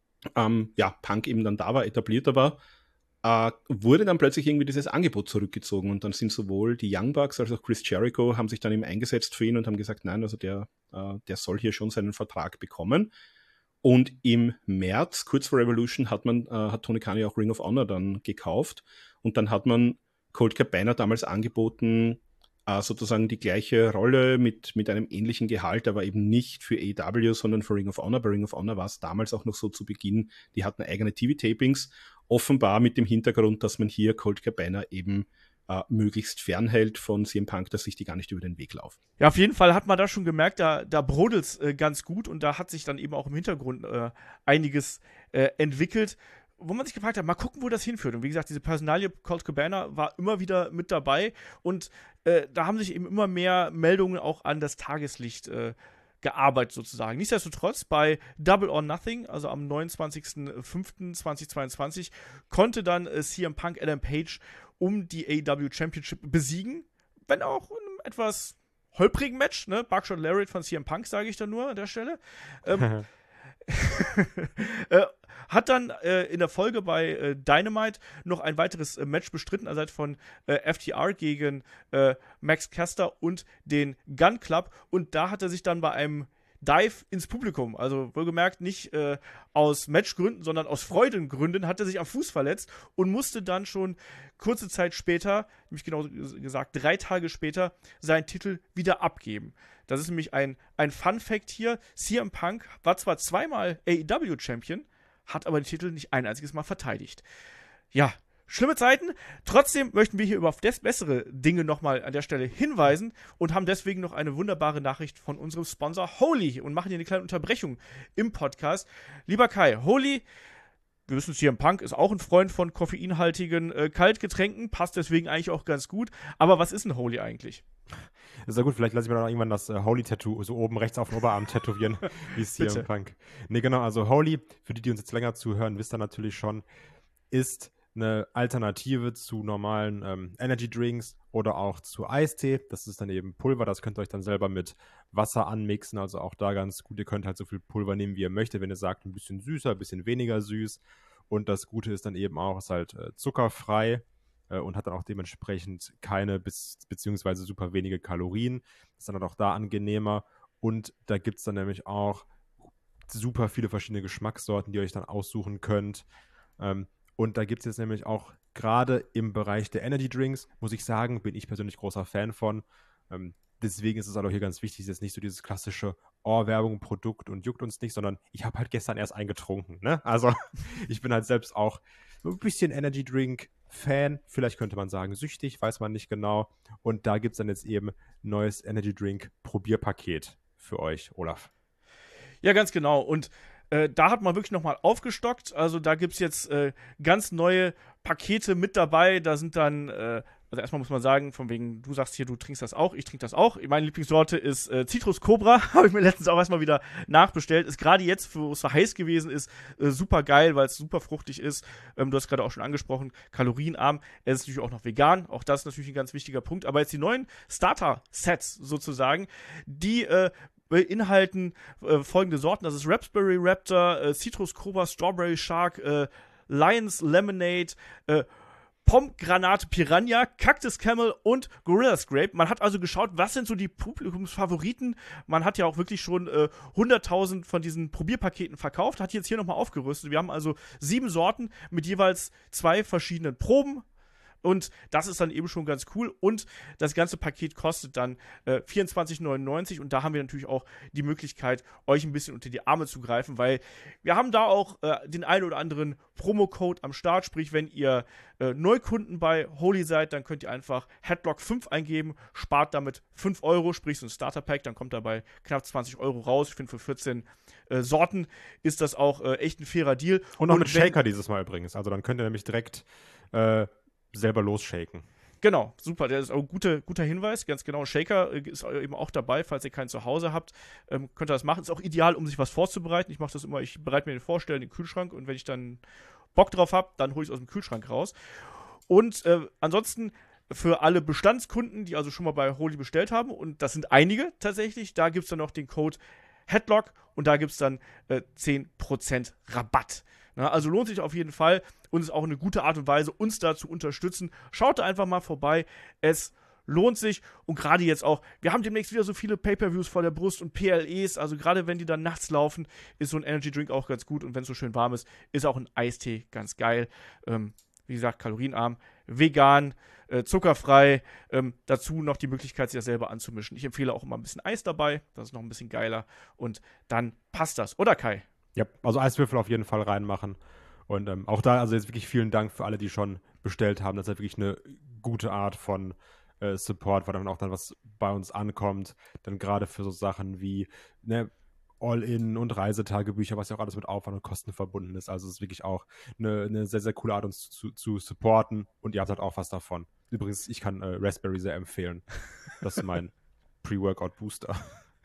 D: Punk eben dann da war, etablierter war, wurde dann plötzlich irgendwie dieses Angebot zurückgezogen. Und dann sind sowohl die Young Bucks als auch Chris Jericho haben sich dann eben eingesetzt für ihn und haben gesagt, nein, also der soll hier schon seinen Vertrag bekommen. Und im März, kurz vor Revolution, hat Tony Khan ja auch Ring of Honor dann gekauft. Und dann hat man Colt Cabana damals angeboten, sozusagen die gleiche Rolle mit einem ähnlichen Gehalt, aber eben nicht für AEW, sondern für Ring of Honor. Bei Ring of Honor war es damals auch noch so zu Beginn, die hatten eigene TV-Tapings, offenbar mit dem Hintergrund, dass man hier Colt Cabana eben möglichst fernhält von CM Punk, dass sich die gar nicht über den Weg laufen.
B: Ja, auf jeden Fall hat man da schon gemerkt, da brodelt's ganz gut, und da hat sich dann eben auch im Hintergrund einiges entwickelt, wo man sich gefragt hat, mal gucken, wo das hinführt. Und wie gesagt, diese Personalie Colt Cabana war immer wieder mit dabei, und da haben sich eben immer mehr Meldungen auch an das Tageslicht gearbeitet sozusagen. Nichtsdestotrotz bei Double or Nothing, also am 29.05.2022, konnte dann CM Punk Adam Page um die AEW Championship besiegen, wenn auch in einem etwas holprigen Match, ne? Buckshot Lariat von CM Punk, sage ich da nur an der Stelle. Hat dann in der Folge bei Dynamite noch ein weiteres Match bestritten, also von FTR gegen Max Caster und den Gun Club, und da hat er sich dann bei einem Dive ins Publikum, also wohlgemerkt nicht aus Matchgründen, sondern aus Freudengründen, hat er sich am Fuß verletzt und musste dann schon kurze Zeit später, nämlich genau gesagt 3 Tage später, seinen Titel wieder abgeben. Das ist nämlich ein Fun-Fact hier. CM Punk war zwar zweimal AEW-Champion, hat aber den Titel nicht ein einziges Mal verteidigt. Ja, schlimme Zeiten. Trotzdem möchten wir hier über bessere Dinge nochmal an der Stelle hinweisen und haben deswegen noch eine wunderbare Nachricht von unserem Sponsor Holy und machen hier eine kleine Unterbrechung im Podcast. Lieber Kai, Holy, wir wissen, CM Punk ist auch ein Freund von koffeinhaltigen Kaltgetränken, passt deswegen eigentlich auch ganz gut. Aber was ist ein Holy eigentlich?
C: Das ist ja gut, vielleicht lasse ich mir dann irgendwann das Holy-Tattoo so oben rechts auf den Oberarm tätowieren, wie CM Punk. Nee, genau, also Holy, für die uns jetzt länger zuhören, wisst ihr natürlich schon, ist eine Alternative zu normalen Energy Drinks oder auch zu Eistee. Das ist dann eben Pulver, das könnt ihr euch dann selber mit Wasser anmixen, also auch da ganz gut. Ihr könnt halt so viel Pulver nehmen, wie ihr möchtet, wenn ihr sagt, ein bisschen süßer, ein bisschen weniger süß. Und das Gute ist dann eben auch, ist halt zuckerfrei und hat dann auch dementsprechend keine beziehungsweise super wenige Kalorien. Ist dann auch da angenehmer. Und da gibt es dann nämlich auch super viele verschiedene Geschmackssorten, die ihr euch dann aussuchen könnt. Und da gibt es jetzt nämlich auch gerade im Bereich der Energy Drinks, muss ich sagen, bin ich persönlich großer Fan von. Deswegen ist es halt auch hier ganz wichtig, ist jetzt nicht so dieses klassische Werbung, Produkt und juckt uns nicht, sondern ich habe halt gestern erst eingetrunken. Ne? Also ich bin halt selbst auch so ein bisschen Energy Drink Fan. Vielleicht könnte man sagen süchtig, weiß man nicht genau. Und da gibt es dann jetzt eben ein neues Energy Drink Probierpaket für euch, Olaf.
B: Ja, ganz genau. Und Da hat man wirklich nochmal aufgestockt. Also da gibt es jetzt ganz neue Pakete mit dabei. Da sind dann, also erstmal muss man sagen, von wegen, du sagst hier, du trinkst das auch, ich trinke das auch. Meine Lieblingssorte ist Citrus Cobra. Habe ich mir letztens auch erstmal wieder nachbestellt. Ist gerade jetzt, wo es so heiß gewesen ist, super geil, weil es super fruchtig ist. Du hast gerade auch schon angesprochen, kalorienarm. Es ist natürlich auch noch vegan. Auch das ist natürlich ein ganz wichtiger Punkt. Aber jetzt die neuen Starter-Sets sozusagen, die beinhalten folgende Sorten. Das ist Raspberry Raptor, Citrus Cobra, Strawberry Shark, Lions Lemonade, Pomgranate Piranha, Cactus Camel und Gorilla Scrape. Man hat also geschaut, was sind so die Publikumsfavoriten. Man hat ja auch wirklich schon 100.000 von diesen Probierpaketen verkauft, hat jetzt hier nochmal aufgerüstet. Wir haben also 7 Sorten mit jeweils 2 verschiedenen Proben. Und das ist dann eben schon ganz cool. Und das ganze Paket kostet dann 24,99. Und da haben wir natürlich auch die Möglichkeit, euch ein bisschen unter die Arme zu greifen, weil wir haben da auch den einen oder anderen Promocode am Start. Sprich, wenn ihr Neukunden bei Holy seid, dann könnt ihr einfach Headlock 5 eingeben, spart damit 5 Euro, sprich so ein Starter-Pack, dann kommt dabei knapp 20 Euro raus. Ich finde, für 14 Sorten ist das auch echt ein fairer Deal.
C: Und auch mit Shaker dieses Mal übrigens. Also dann könnt ihr nämlich direkt selber losshaken.
B: Genau, super. Der ist auch ein guter Hinweis. Ganz genau. Shaker ist eben auch dabei, falls ihr keinen zu Hause habt. Könnt ihr das machen. Ist auch ideal, um sich was vorzubereiten. Ich mache das immer, ich bereite mir den vor, stelle in den Kühlschrank und wenn ich dann Bock drauf habe, dann hole ich es aus dem Kühlschrank raus. Und ansonsten für alle Bestandskunden, die also schon mal bei Holy bestellt haben, und das sind einige tatsächlich, da gibt es dann noch den Code Headlock und da gibt es dann 10% Rabatt. Na, also lohnt sich auf jeden Fall und ist auch eine gute Art und Weise, uns da zu unterstützen. Schaut da einfach mal vorbei. Es lohnt sich und gerade jetzt auch, wir haben demnächst wieder so viele Pay-Per-Views vor der Brust und PLEs, also gerade wenn die dann nachts laufen, ist so ein Energy Drink auch ganz gut und wenn es so schön warm ist auch ein Eistee ganz geil. Wie gesagt, kalorienarm, vegan, zuckerfrei, dazu noch die Möglichkeit, sich das selber anzumischen. Ich empfehle auch immer ein bisschen Eis dabei, das ist noch ein bisschen geiler und dann passt das, oder Kai?
C: Ja, also Eiswürfel auf jeden Fall reinmachen. Und auch da, also jetzt wirklich vielen Dank für alle, die schon bestellt haben. Das ist halt wirklich eine gute Art von Support, weil dann auch dann was bei uns ankommt. Dann gerade für so Sachen wie All-In und Reisetagebücher, was ja auch alles mit Aufwand und Kosten verbunden ist. Also es ist wirklich auch eine sehr, sehr coole Art, uns zu supporten. Und ihr habt halt auch was davon. Übrigens, ich kann Raspberry sehr empfehlen. Das ist mein Pre-Workout-Booster.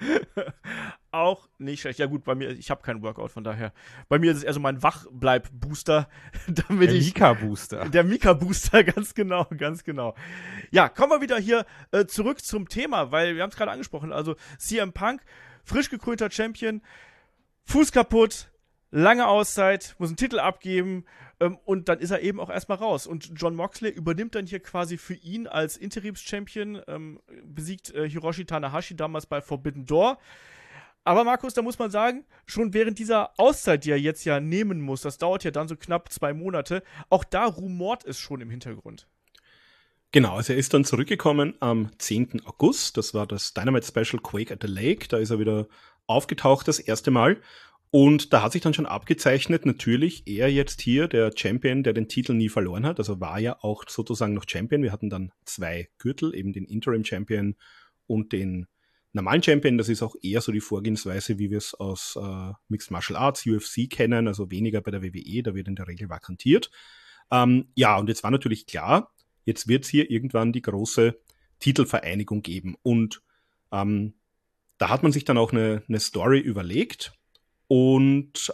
B: Auch nicht schlecht. Ja gut, bei mir, ich habe keinen Workout, von daher. Bei mir ist es eher so mein Wachbleib-Booster.
C: Der Mika-Booster.
B: Der Mika-Booster, ganz genau, ganz genau. Ja, kommen wir wieder hier zurück zum Thema, weil wir haben es gerade angesprochen. Also CM Punk, frisch gekrönter Champion, Fuß kaputt, lange Auszeit, muss einen Titel abgeben und dann ist er eben auch erstmal raus. Und Jon Moxley übernimmt dann hier quasi für ihn als Interims-Champion, besiegt Hiroshi Tanahashi damals bei Forbidden Door. Aber Markus, da muss man sagen, schon während dieser Auszeit, die er jetzt ja nehmen muss, das dauert ja dann so knapp 2 Monate, auch da rumort es schon im Hintergrund.
D: Genau, also er ist dann zurückgekommen am 10. August, das war das Dynamite Special Quake at the Lake, da ist er wieder aufgetaucht das erste Mal. Und da hat sich dann schon abgezeichnet, natürlich, er jetzt hier, der Champion, der den Titel nie verloren hat, also war ja auch sozusagen noch Champion. Wir hatten dann 2 Gürtel, eben den Interim Champion und den normalen Champion. Das ist auch eher so die Vorgehensweise, wie wir es aus Mixed Martial Arts, UFC kennen, also weniger bei der WWE, da wird in der Regel vakantiert. Ja, und jetzt war natürlich klar, jetzt wird es hier irgendwann die große Titelvereinigung geben. Und da hat man sich dann auch eine Story überlegt. Und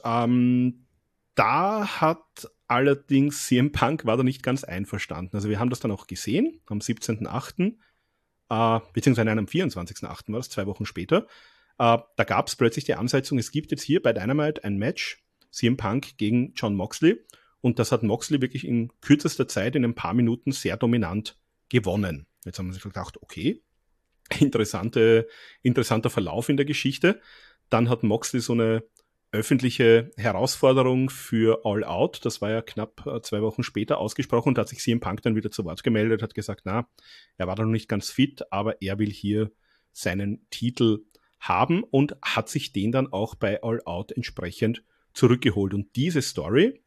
D: da hat allerdings CM Punk war da nicht ganz einverstanden. Also wir haben das dann auch gesehen, am 17.8., beziehungsweise am 24.8. war das, 2 Wochen später. Da gab es plötzlich die Ansetzung, es gibt jetzt hier bei Dynamite ein Match, CM Punk gegen Jon Moxley. Und das hat Moxley wirklich in kürzester Zeit, in ein paar Minuten, sehr dominant gewonnen. Jetzt haben wir sich gedacht, okay, interessanter Verlauf in der Geschichte. Dann hat Moxley so eine öffentliche Herausforderung für All Out, das war ja knapp 2 Wochen später ausgesprochen, und da hat sich CM Punk dann wieder zu Wort gemeldet, hat gesagt, er war da noch nicht ganz fit, aber er will hier seinen Titel haben und hat sich den dann auch bei All Out entsprechend zurückgeholt. Und diese Story,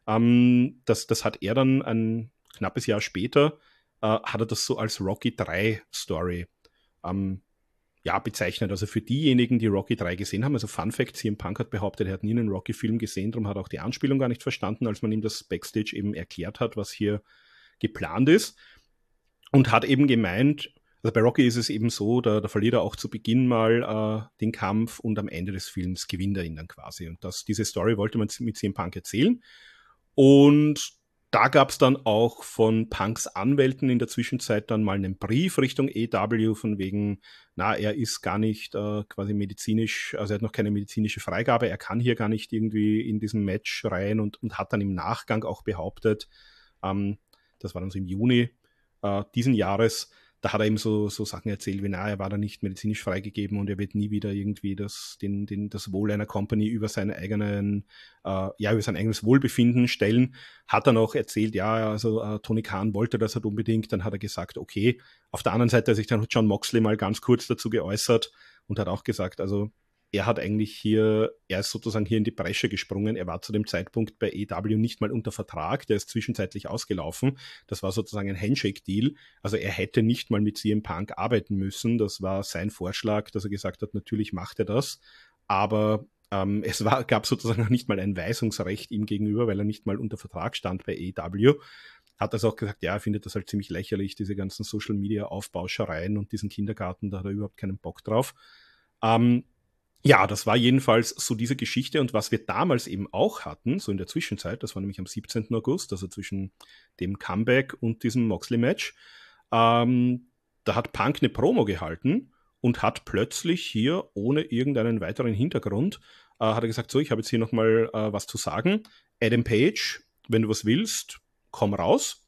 D: das hat er dann ein knappes Jahr später, hat er das so als Rocky 3 Story bezeichnet. Also für diejenigen, die Rocky 3 gesehen haben, also Fun Fact, CM Punk hat behauptet, er hat nie einen Rocky-Film gesehen, darum hat er auch die Anspielung gar nicht verstanden, als man ihm das Backstage eben erklärt hat, was hier geplant ist. Und hat eben gemeint, also bei Rocky ist es eben so, da verliert er auch zu Beginn mal den Kampf und am Ende des Films gewinnt er ihn dann quasi. Und diese Story wollte man mit CM Punk erzählen. Und da gab es dann auch von Punks Anwälten in der Zwischenzeit dann mal einen Brief Richtung AEW von wegen, er ist gar nicht quasi medizinisch, also er hat noch keine medizinische Freigabe, er kann hier gar nicht irgendwie in diesem Match rein und hat dann im Nachgang auch behauptet, das war dann so im Juni diesen Jahres, da hat er eben so Sachen erzählt, wie er war da nicht medizinisch freigegeben und er wird nie wieder irgendwie das Wohl einer Company über sein eigenes Wohlbefinden stellen. Hat dann auch erzählt, Tony Khan wollte das halt unbedingt, dann hat er gesagt, okay. Auf der anderen Seite hat sich dann Jon Moxley mal ganz kurz dazu geäußert und hat auch gesagt, also er ist sozusagen hier in die Bresche gesprungen. Er war zu dem Zeitpunkt bei AEW nicht mal unter Vertrag. Der ist zwischenzeitlich ausgelaufen. Das war sozusagen ein Handshake-Deal. Also er hätte nicht mal mit CM Punk arbeiten müssen. Das war sein Vorschlag, dass er gesagt hat, natürlich macht er das. Aber gab sozusagen noch nicht mal ein Weisungsrecht ihm gegenüber, weil er nicht mal unter Vertrag stand bei AEW. Hat also auch gesagt, er findet das halt ziemlich lächerlich, diese ganzen Social-Media-Aufbauschereien und diesen Kindergarten, da hat er überhaupt keinen Bock drauf. Das war jedenfalls so diese Geschichte und was wir damals eben auch hatten, so in der Zwischenzeit, das war nämlich am 17. August, also zwischen dem Comeback und diesem Moxley-Match, da hat Punk eine Promo gehalten und hat plötzlich hier, ohne irgendeinen weiteren Hintergrund, hat er gesagt, so, ich habe jetzt hier nochmal was zu sagen. Adam Page, wenn du was willst, komm raus.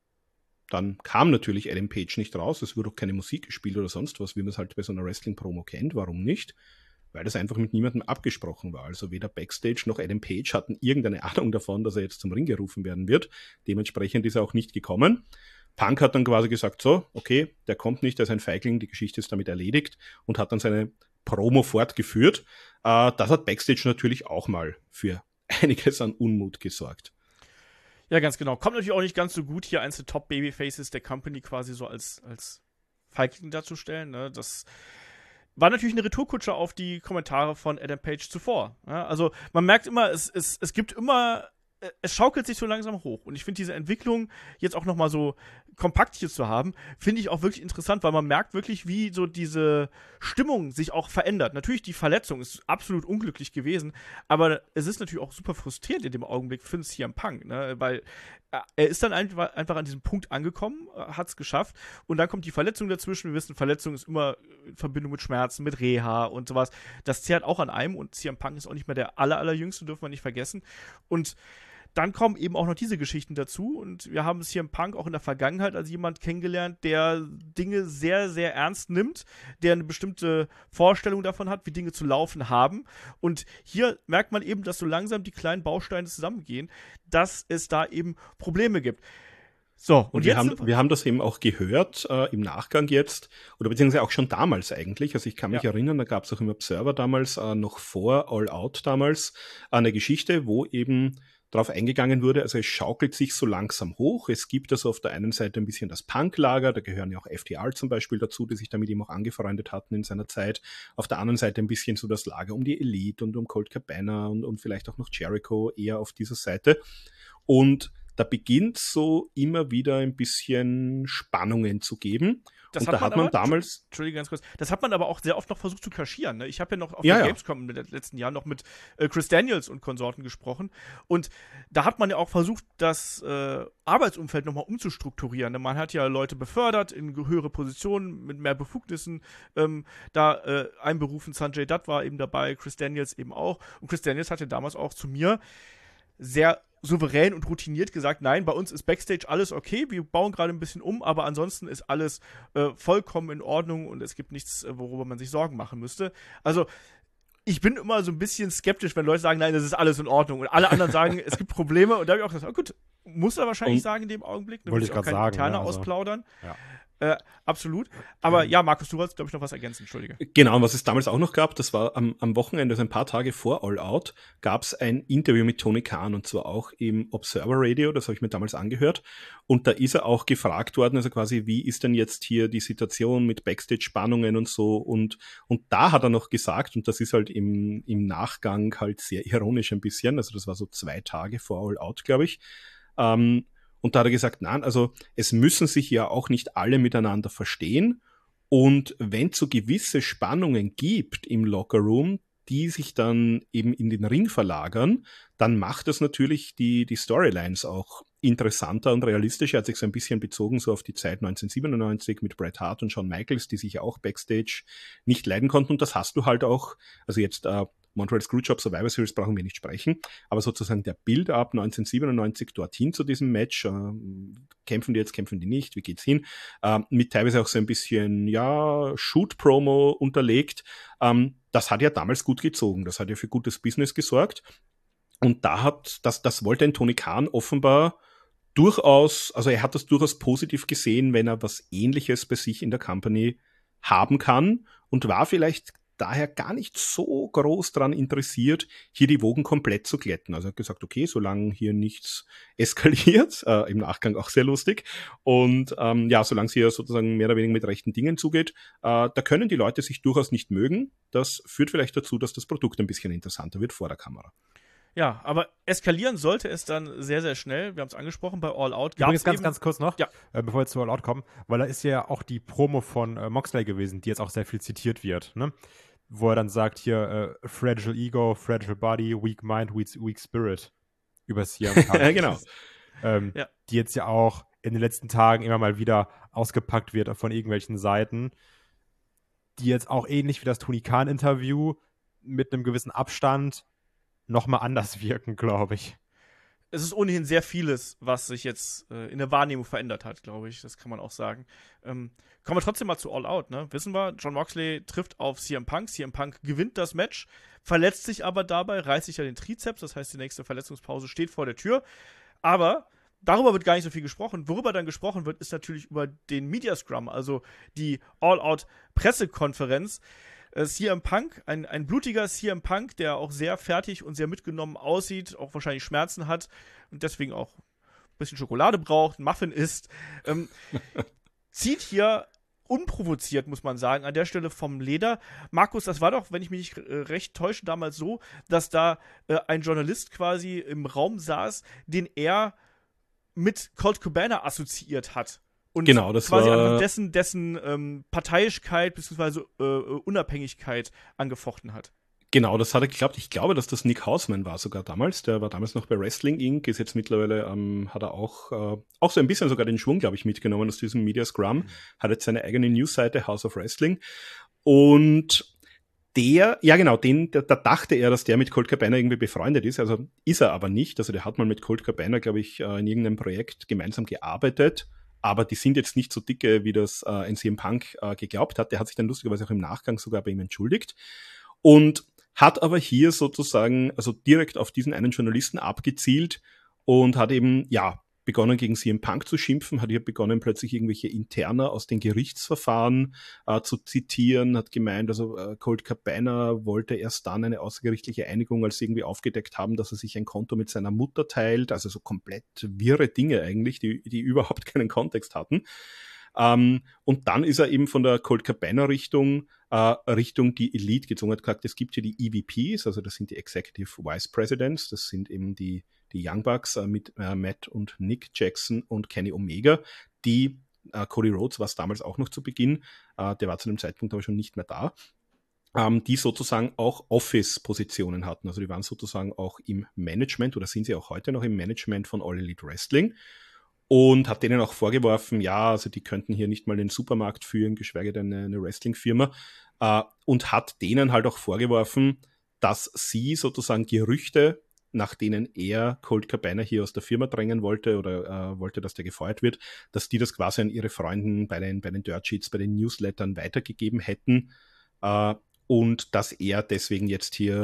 D: Dann kam natürlich Adam Page nicht raus, es wurde auch keine Musik gespielt oder sonst was, wie man es halt bei so einer Wrestling-Promo kennt, warum nicht? Weil das einfach mit niemandem abgesprochen war. Also weder Backstage noch Adam Page hatten irgendeine Ahnung davon, dass er jetzt zum Ring gerufen werden wird. Dementsprechend ist er auch nicht gekommen. Punk hat dann quasi gesagt, so, okay, der kommt nicht, der ist ein Feigling, die Geschichte ist damit erledigt und hat dann seine Promo fortgeführt. Das hat Backstage natürlich auch mal für einiges an Unmut gesorgt.
B: Ja, ganz genau. Kommt natürlich auch nicht ganz so gut, hier eins der Top-Babyfaces der Company quasi so als Feigling darzustellen. Ne? Das war natürlich eine Retourkutsche auf die Kommentare von Adam Page zuvor. Ja, also man merkt immer, es gibt immer, es schaukelt sich so langsam hoch. Und ich finde diese Entwicklung jetzt auch nochmal so kompakt hier zu haben, finde ich auch wirklich interessant, weil man merkt wirklich, wie so diese Stimmung sich auch verändert. Natürlich, die Verletzung ist absolut unglücklich gewesen, aber es ist natürlich auch super frustrierend in dem Augenblick für CM Punk, ne? Weil er ist dann einfach an diesem Punkt angekommen, hat es geschafft und dann kommt die Verletzung dazwischen. Wir wissen, Verletzung ist immer in Verbindung mit Schmerzen, mit Reha und sowas. Das zehrt auch an einem und CM Punk ist auch nicht mehr der allerjüngste, dürfen wir nicht vergessen. Und dann kommen eben auch noch diese Geschichten dazu und wir haben CM Punk auch in der Vergangenheit als jemand kennengelernt, der Dinge sehr, sehr ernst nimmt, der eine bestimmte Vorstellung davon hat, wie Dinge zu laufen haben. Und hier merkt man eben, dass so langsam die kleinen Bausteine zusammengehen, dass es da eben Probleme gibt. So, und
D: wir haben das eben auch gehört im Nachgang jetzt, oder beziehungsweise auch schon damals eigentlich. Also ich kann mich erinnern, da gab es auch im Observer damals, noch vor All Out damals, eine Geschichte, wo eben darauf eingegangen wurde, also es schaukelt sich so langsam hoch. Es gibt also auf der einen Seite ein bisschen das Punk-Lager, da gehören ja auch FTR zum Beispiel dazu, die sich damit eben auch angefreundet hatten in seiner Zeit. Auf der anderen Seite ein bisschen so das Lager um die Elite und um Colt Cabana und vielleicht auch noch Jericho eher auf dieser Seite. Und da beginnt so immer wieder ein bisschen Spannungen zu geben.
B: Das
D: und da hat man damals...
B: Entschuldige, ganz kurz. Das hat man aber auch sehr oft noch versucht zu kaschieren. Ne? Ich habe ja noch auf der Gamescom in den letzten Jahren noch mit Chris Daniels und Konsorten gesprochen. Und da hat man ja auch versucht, das Arbeitsumfeld nochmal umzustrukturieren. Ne? Man hat ja Leute befördert in höhere Positionen mit mehr Befugnissen. Einberufen, Sanjay Dutt war eben dabei, Chris Daniels eben auch. Und Chris Daniels hatte damals auch zu mir sehr souverän und routiniert gesagt, nein, bei uns ist Backstage alles okay, wir bauen gerade ein bisschen um, aber ansonsten ist alles vollkommen in Ordnung und es gibt nichts, worüber man sich Sorgen machen müsste. Also ich bin immer so ein bisschen skeptisch, wenn Leute sagen, nein, das ist alles in Ordnung und alle anderen sagen, es gibt Probleme und da habe ich auch gesagt, gut, muss er wahrscheinlich sagen in dem Augenblick, da will ich auch keine Interne ausplaudern. Ja. Absolut. Aber ja, Markus, du wolltest, glaube ich, noch was ergänzen, entschuldige.
D: Genau, und was es damals auch noch gab, das war am Wochenende, also ein paar Tage vor All Out, gab es ein Interview mit Tony Khan, und zwar auch im Observer Radio, das habe ich mir damals angehört. Und da ist er auch gefragt worden, also quasi, wie ist denn jetzt hier die Situation mit Backstage-Spannungen und so. Und da hat er noch gesagt, und das ist halt im Nachgang halt sehr ironisch ein bisschen, also das war so 2 Tage vor All Out, glaube ich, und da hat er gesagt, nein, also es müssen sich ja auch nicht alle miteinander verstehen. Und wenn es so gewisse Spannungen gibt im Lockerroom, die sich dann eben in den Ring verlagern, dann macht das natürlich die Storylines auch interessanter und realistischer. Er hat sich so ein bisschen bezogen so auf die Zeit 1997 mit Bret Hart und Shawn Michaels, die sich ja auch Backstage nicht leiden konnten. Und das hast du halt auch, also jetzt Montreal Screwjob Survivor Series brauchen wir nicht sprechen, aber sozusagen der Build-up 1997 dorthin zu diesem Match, kämpfen die jetzt, kämpfen die nicht, wie geht's hin, mit teilweise auch so ein bisschen, ja, Shoot-Promo unterlegt, das hat ja damals gut gezogen, das hat ja für gutes Business gesorgt, und das wollte ein Tony Khan offenbar durchaus, also er hat das durchaus positiv gesehen, wenn er was Ähnliches bei sich in der Company haben kann, und war vielleicht daher gar nicht so groß daran interessiert, hier die Wogen komplett zu glätten. Also er hat gesagt, okay, solange hier nichts eskaliert, im Nachgang auch sehr lustig, und solange es hier sozusagen mehr oder weniger mit rechten Dingen zugeht, da können die Leute sich durchaus nicht mögen. Das führt vielleicht dazu, dass das Produkt ein bisschen interessanter wird vor der Kamera.
B: Ja, aber eskalieren sollte es dann sehr, sehr schnell. Wir haben es angesprochen, bei All Out
C: gab es ganz kurz noch,
B: ja,
C: bevor wir zu All Out kommen, weil da ist ja auch die Promo von Moxley gewesen, die jetzt auch sehr viel zitiert wird, ne? Wo er dann sagt hier, Fragile Ego, Fragile Body, Weak Mind, Weak Spirit über CM Punk.
D: Ja, genau.
C: Die jetzt ja auch in den letzten Tagen immer mal wieder ausgepackt wird von irgendwelchen Seiten, die jetzt auch ähnlich wie das Tony Khan-Interview mit einem gewissen Abstand nochmal anders wirken, glaube ich.
B: Es ist ohnehin sehr vieles, was sich jetzt in der Wahrnehmung verändert hat, glaube ich. Das kann man auch sagen. Kommen wir trotzdem mal zu All Out, ne? Wissen wir, Jon Moxley trifft auf CM Punk. CM Punk gewinnt das Match, verletzt sich aber dabei, reißt sich ja den Trizeps. Das heißt, die nächste Verletzungspause steht vor der Tür. Aber darüber wird gar nicht so viel gesprochen. Worüber dann gesprochen wird, ist natürlich über den Media Scrum, also die All Out Pressekonferenz. CM Punk, ein blutiger CM Punk, der auch sehr fertig und sehr mitgenommen aussieht, auch wahrscheinlich Schmerzen hat und deswegen auch ein bisschen Schokolade braucht, einen Muffin isst, zieht hier unprovoziert, muss man sagen, an der Stelle vom Leder. Markus, das war doch, wenn ich mich nicht recht täusche, damals so, dass da ein Journalist quasi im Raum saß, den er mit Colt Cabana assoziiert hat. Und
D: genau, das
B: quasi
D: war
B: anhand dessen Parteiischkeit bzw. Unabhängigkeit angefochten hat.
D: Genau, das hat er geglaubt. Ich glaube, dass das Nick Hausman war sogar damals. Der war damals noch bei Wrestling Inc. Ist jetzt mittlerweile, hat er auch so ein bisschen sogar den Schwung, glaube ich, mitgenommen aus diesem Media Scrum. Hat jetzt seine eigene Newsseite, House of Wrestling. Und da dachte er, dass der mit Colt Cabana irgendwie befreundet ist. Also ist er aber nicht. Also der hat mal mit Colt Cabana, glaube ich, in irgendeinem Projekt gemeinsam gearbeitet. Aber die sind jetzt nicht so dicke, wie das ein CM Punk geglaubt hat. Der hat sich dann lustigerweise auch im Nachgang sogar bei ihm entschuldigt. Und hat aber hier sozusagen, also direkt auf diesen einen Journalisten abgezielt und hat eben, begonnen gegen CM Punk zu schimpfen, hat hier begonnen plötzlich irgendwelche Interna aus den Gerichtsverfahren zu zitieren, hat gemeint, also Colt Cabana wollte erst dann eine außergerichtliche Einigung, als sie irgendwie aufgedeckt haben, dass er sich ein Konto mit seiner Mutter teilt, also so komplett wirre Dinge eigentlich, die überhaupt keinen Kontext hatten. Und dann ist er eben von der Colt Cabana Richtung die Elite gezogen, hat gesagt, es gibt hier die EVPs, also das sind die Executive Vice Presidents, das sind eben die Young Bucks mit Matt und Nick Jackson und Kenny Omega, die Cody Rhodes war es damals auch noch zu Beginn, der war zu dem Zeitpunkt aber schon nicht mehr da, die sozusagen auch Office-Positionen hatten, also die waren sozusagen auch im Management oder sind sie auch heute noch im Management von All Elite Wrestling. Und hat denen auch vorgeworfen, also die könnten hier nicht mal den Supermarkt führen, geschweige denn eine Wrestling-Firma. Und hat denen halt auch vorgeworfen, dass sie sozusagen Gerüchte, nach denen er Colt Cabana hier aus der Firma drängen wollte oder wollte, dass der gefeuert wird, dass die das quasi an ihre Freunde bei den Dirt Sheets, bei den Newslettern weitergegeben hätten. Und dass er deswegen jetzt hier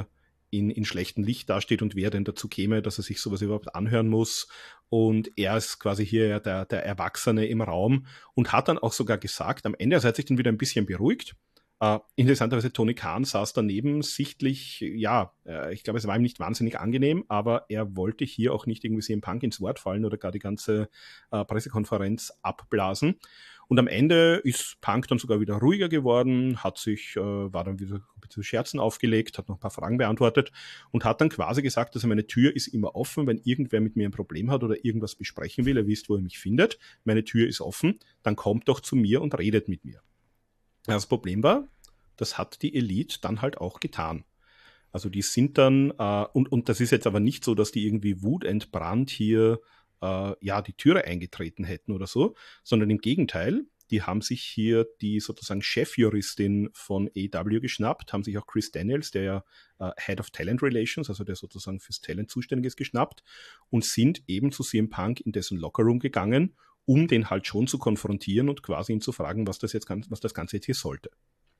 D: in schlechtem Licht dasteht und wer denn dazu käme, dass er sich sowas überhaupt anhören muss. Und er ist quasi hier ja der Erwachsene im Raum und hat dann auch sogar gesagt, am Ende, er hat sich dann wieder ein bisschen beruhigt. Interessanterweise, Tony Khan saß daneben, sichtlich, ich glaube, es war ihm nicht wahnsinnig angenehm, aber er wollte hier auch nicht irgendwie CM Punk ins Wort fallen oder gar die ganze Pressekonferenz abblasen. Und am Ende ist Punk dann sogar wieder ruhiger geworden, war dann wieder zu Scherzen aufgelegt, hat noch ein paar Fragen beantwortet und hat dann quasi gesagt, also meine Tür ist immer offen, wenn irgendwer mit mir ein Problem hat oder irgendwas besprechen will, ihr wisst, wo ihr mich findet, meine Tür ist offen, dann kommt doch zu mir und redet mit mir. Das Problem war, das hat die Elite dann halt auch getan. Also die sind dann, und das ist jetzt aber nicht so, dass die irgendwie wutentbrannt hier die Türe eingetreten hätten oder so, sondern im Gegenteil, die haben sich hier die sozusagen Chefjuristin von AEW geschnappt, haben sich auch Chris Daniels, der ja Head of Talent Relations, also der sozusagen fürs Talent zuständig ist, geschnappt und sind eben zu CM Punk in dessen Lockerroom gegangen, um den halt schon zu konfrontieren und quasi ihn zu fragen, was das Ganze jetzt hier sollte.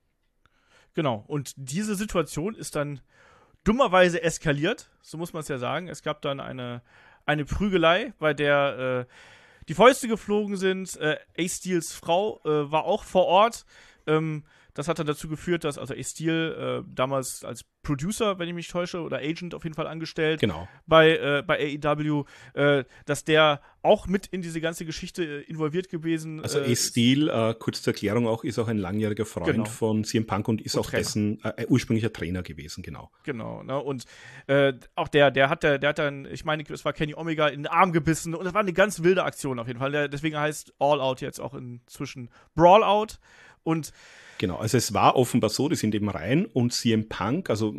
B: Genau, und diese Situation ist dann dummerweise eskaliert, so muss man es ja sagen. Es gab dann eine Prügelei, bei der die Fäuste geflogen sind. Ace Steels Frau war auch vor Ort. Das hat dann dazu geführt, dass also Ace Steel damals als Producer, wenn ich mich täusche, oder Agent auf jeden Fall angestellt,
D: genau,
B: bei AEW, dass der auch mit in diese ganze Geschichte involviert gewesen.
D: Also Ace Steel, kurz zur Erklärung auch, ist auch ein langjähriger Freund von CM Punk und ist und auch Trainer. Dessen ursprünglicher Trainer gewesen, genau.
B: Genau, ne? Und auch der hat dann, ich meine, es war Kenny Omega in den Arm gebissen und das war eine ganz wilde Aktion auf jeden Fall. Deswegen heißt All Out jetzt auch inzwischen Brawl Out und
D: genau, also es war offenbar so, die sind eben rein und CM Punk, also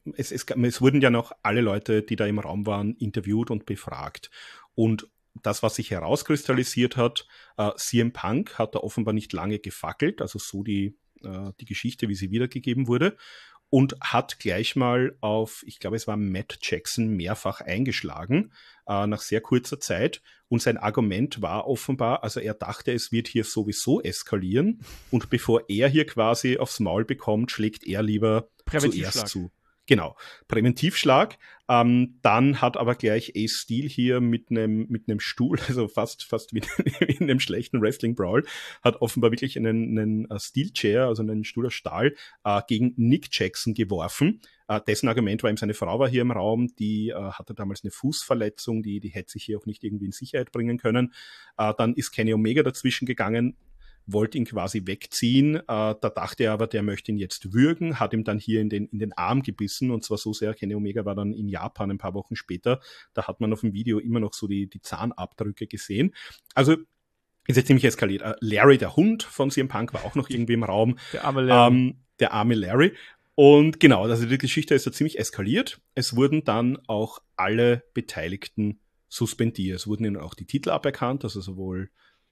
D: es wurden ja noch alle Leute, die da im Raum waren, interviewt und befragt. Und das, was sich herauskristallisiert hat, CM Punk hat da offenbar nicht lange gefackelt, also so die Geschichte, wie sie wiedergegeben wurde, und hat gleich mal auf, ich glaube, es war Matt Jackson, mehrfach eingeschlagen, nach sehr kurzer Zeit. Und sein Argument war offenbar, also er dachte, es wird hier sowieso eskalieren. Und bevor er hier quasi aufs Maul bekommt, schlägt er lieber zuerst zu. Genau, Präventivschlag. Dann hat aber gleich Ace Steel hier mit einem Stuhl, also fast wie in einem schlechten Wrestling-Brawl, hat offenbar wirklich einen Steel Chair, also einen Stuhl aus Stahl, gegen Nick Jackson geworfen. Dessen Argument war eben, seine Frau war hier im Raum, die hatte damals eine Fußverletzung, die hätte sich hier auch nicht irgendwie in Sicherheit bringen können. Dann ist Kenny Omega dazwischen gegangen, wollte ihn quasi wegziehen, da dachte er aber, der möchte ihn jetzt würgen, hat ihm dann hier in den Arm gebissen und zwar so sehr, Kenny Omega war dann in Japan ein paar Wochen später, da hat man auf dem Video immer noch so die Zahnabdrücke gesehen. Also ist jetzt ziemlich eskaliert. Larry, der Hund von CM Punk, war auch noch irgendwie im Raum.
B: Der arme Larry.
D: Der arme Larry. Und genau, also die Geschichte ist da ziemlich eskaliert. Es wurden dann auch alle Beteiligten suspendiert. Es wurden ihnen auch die Titel aberkannt, also sowohl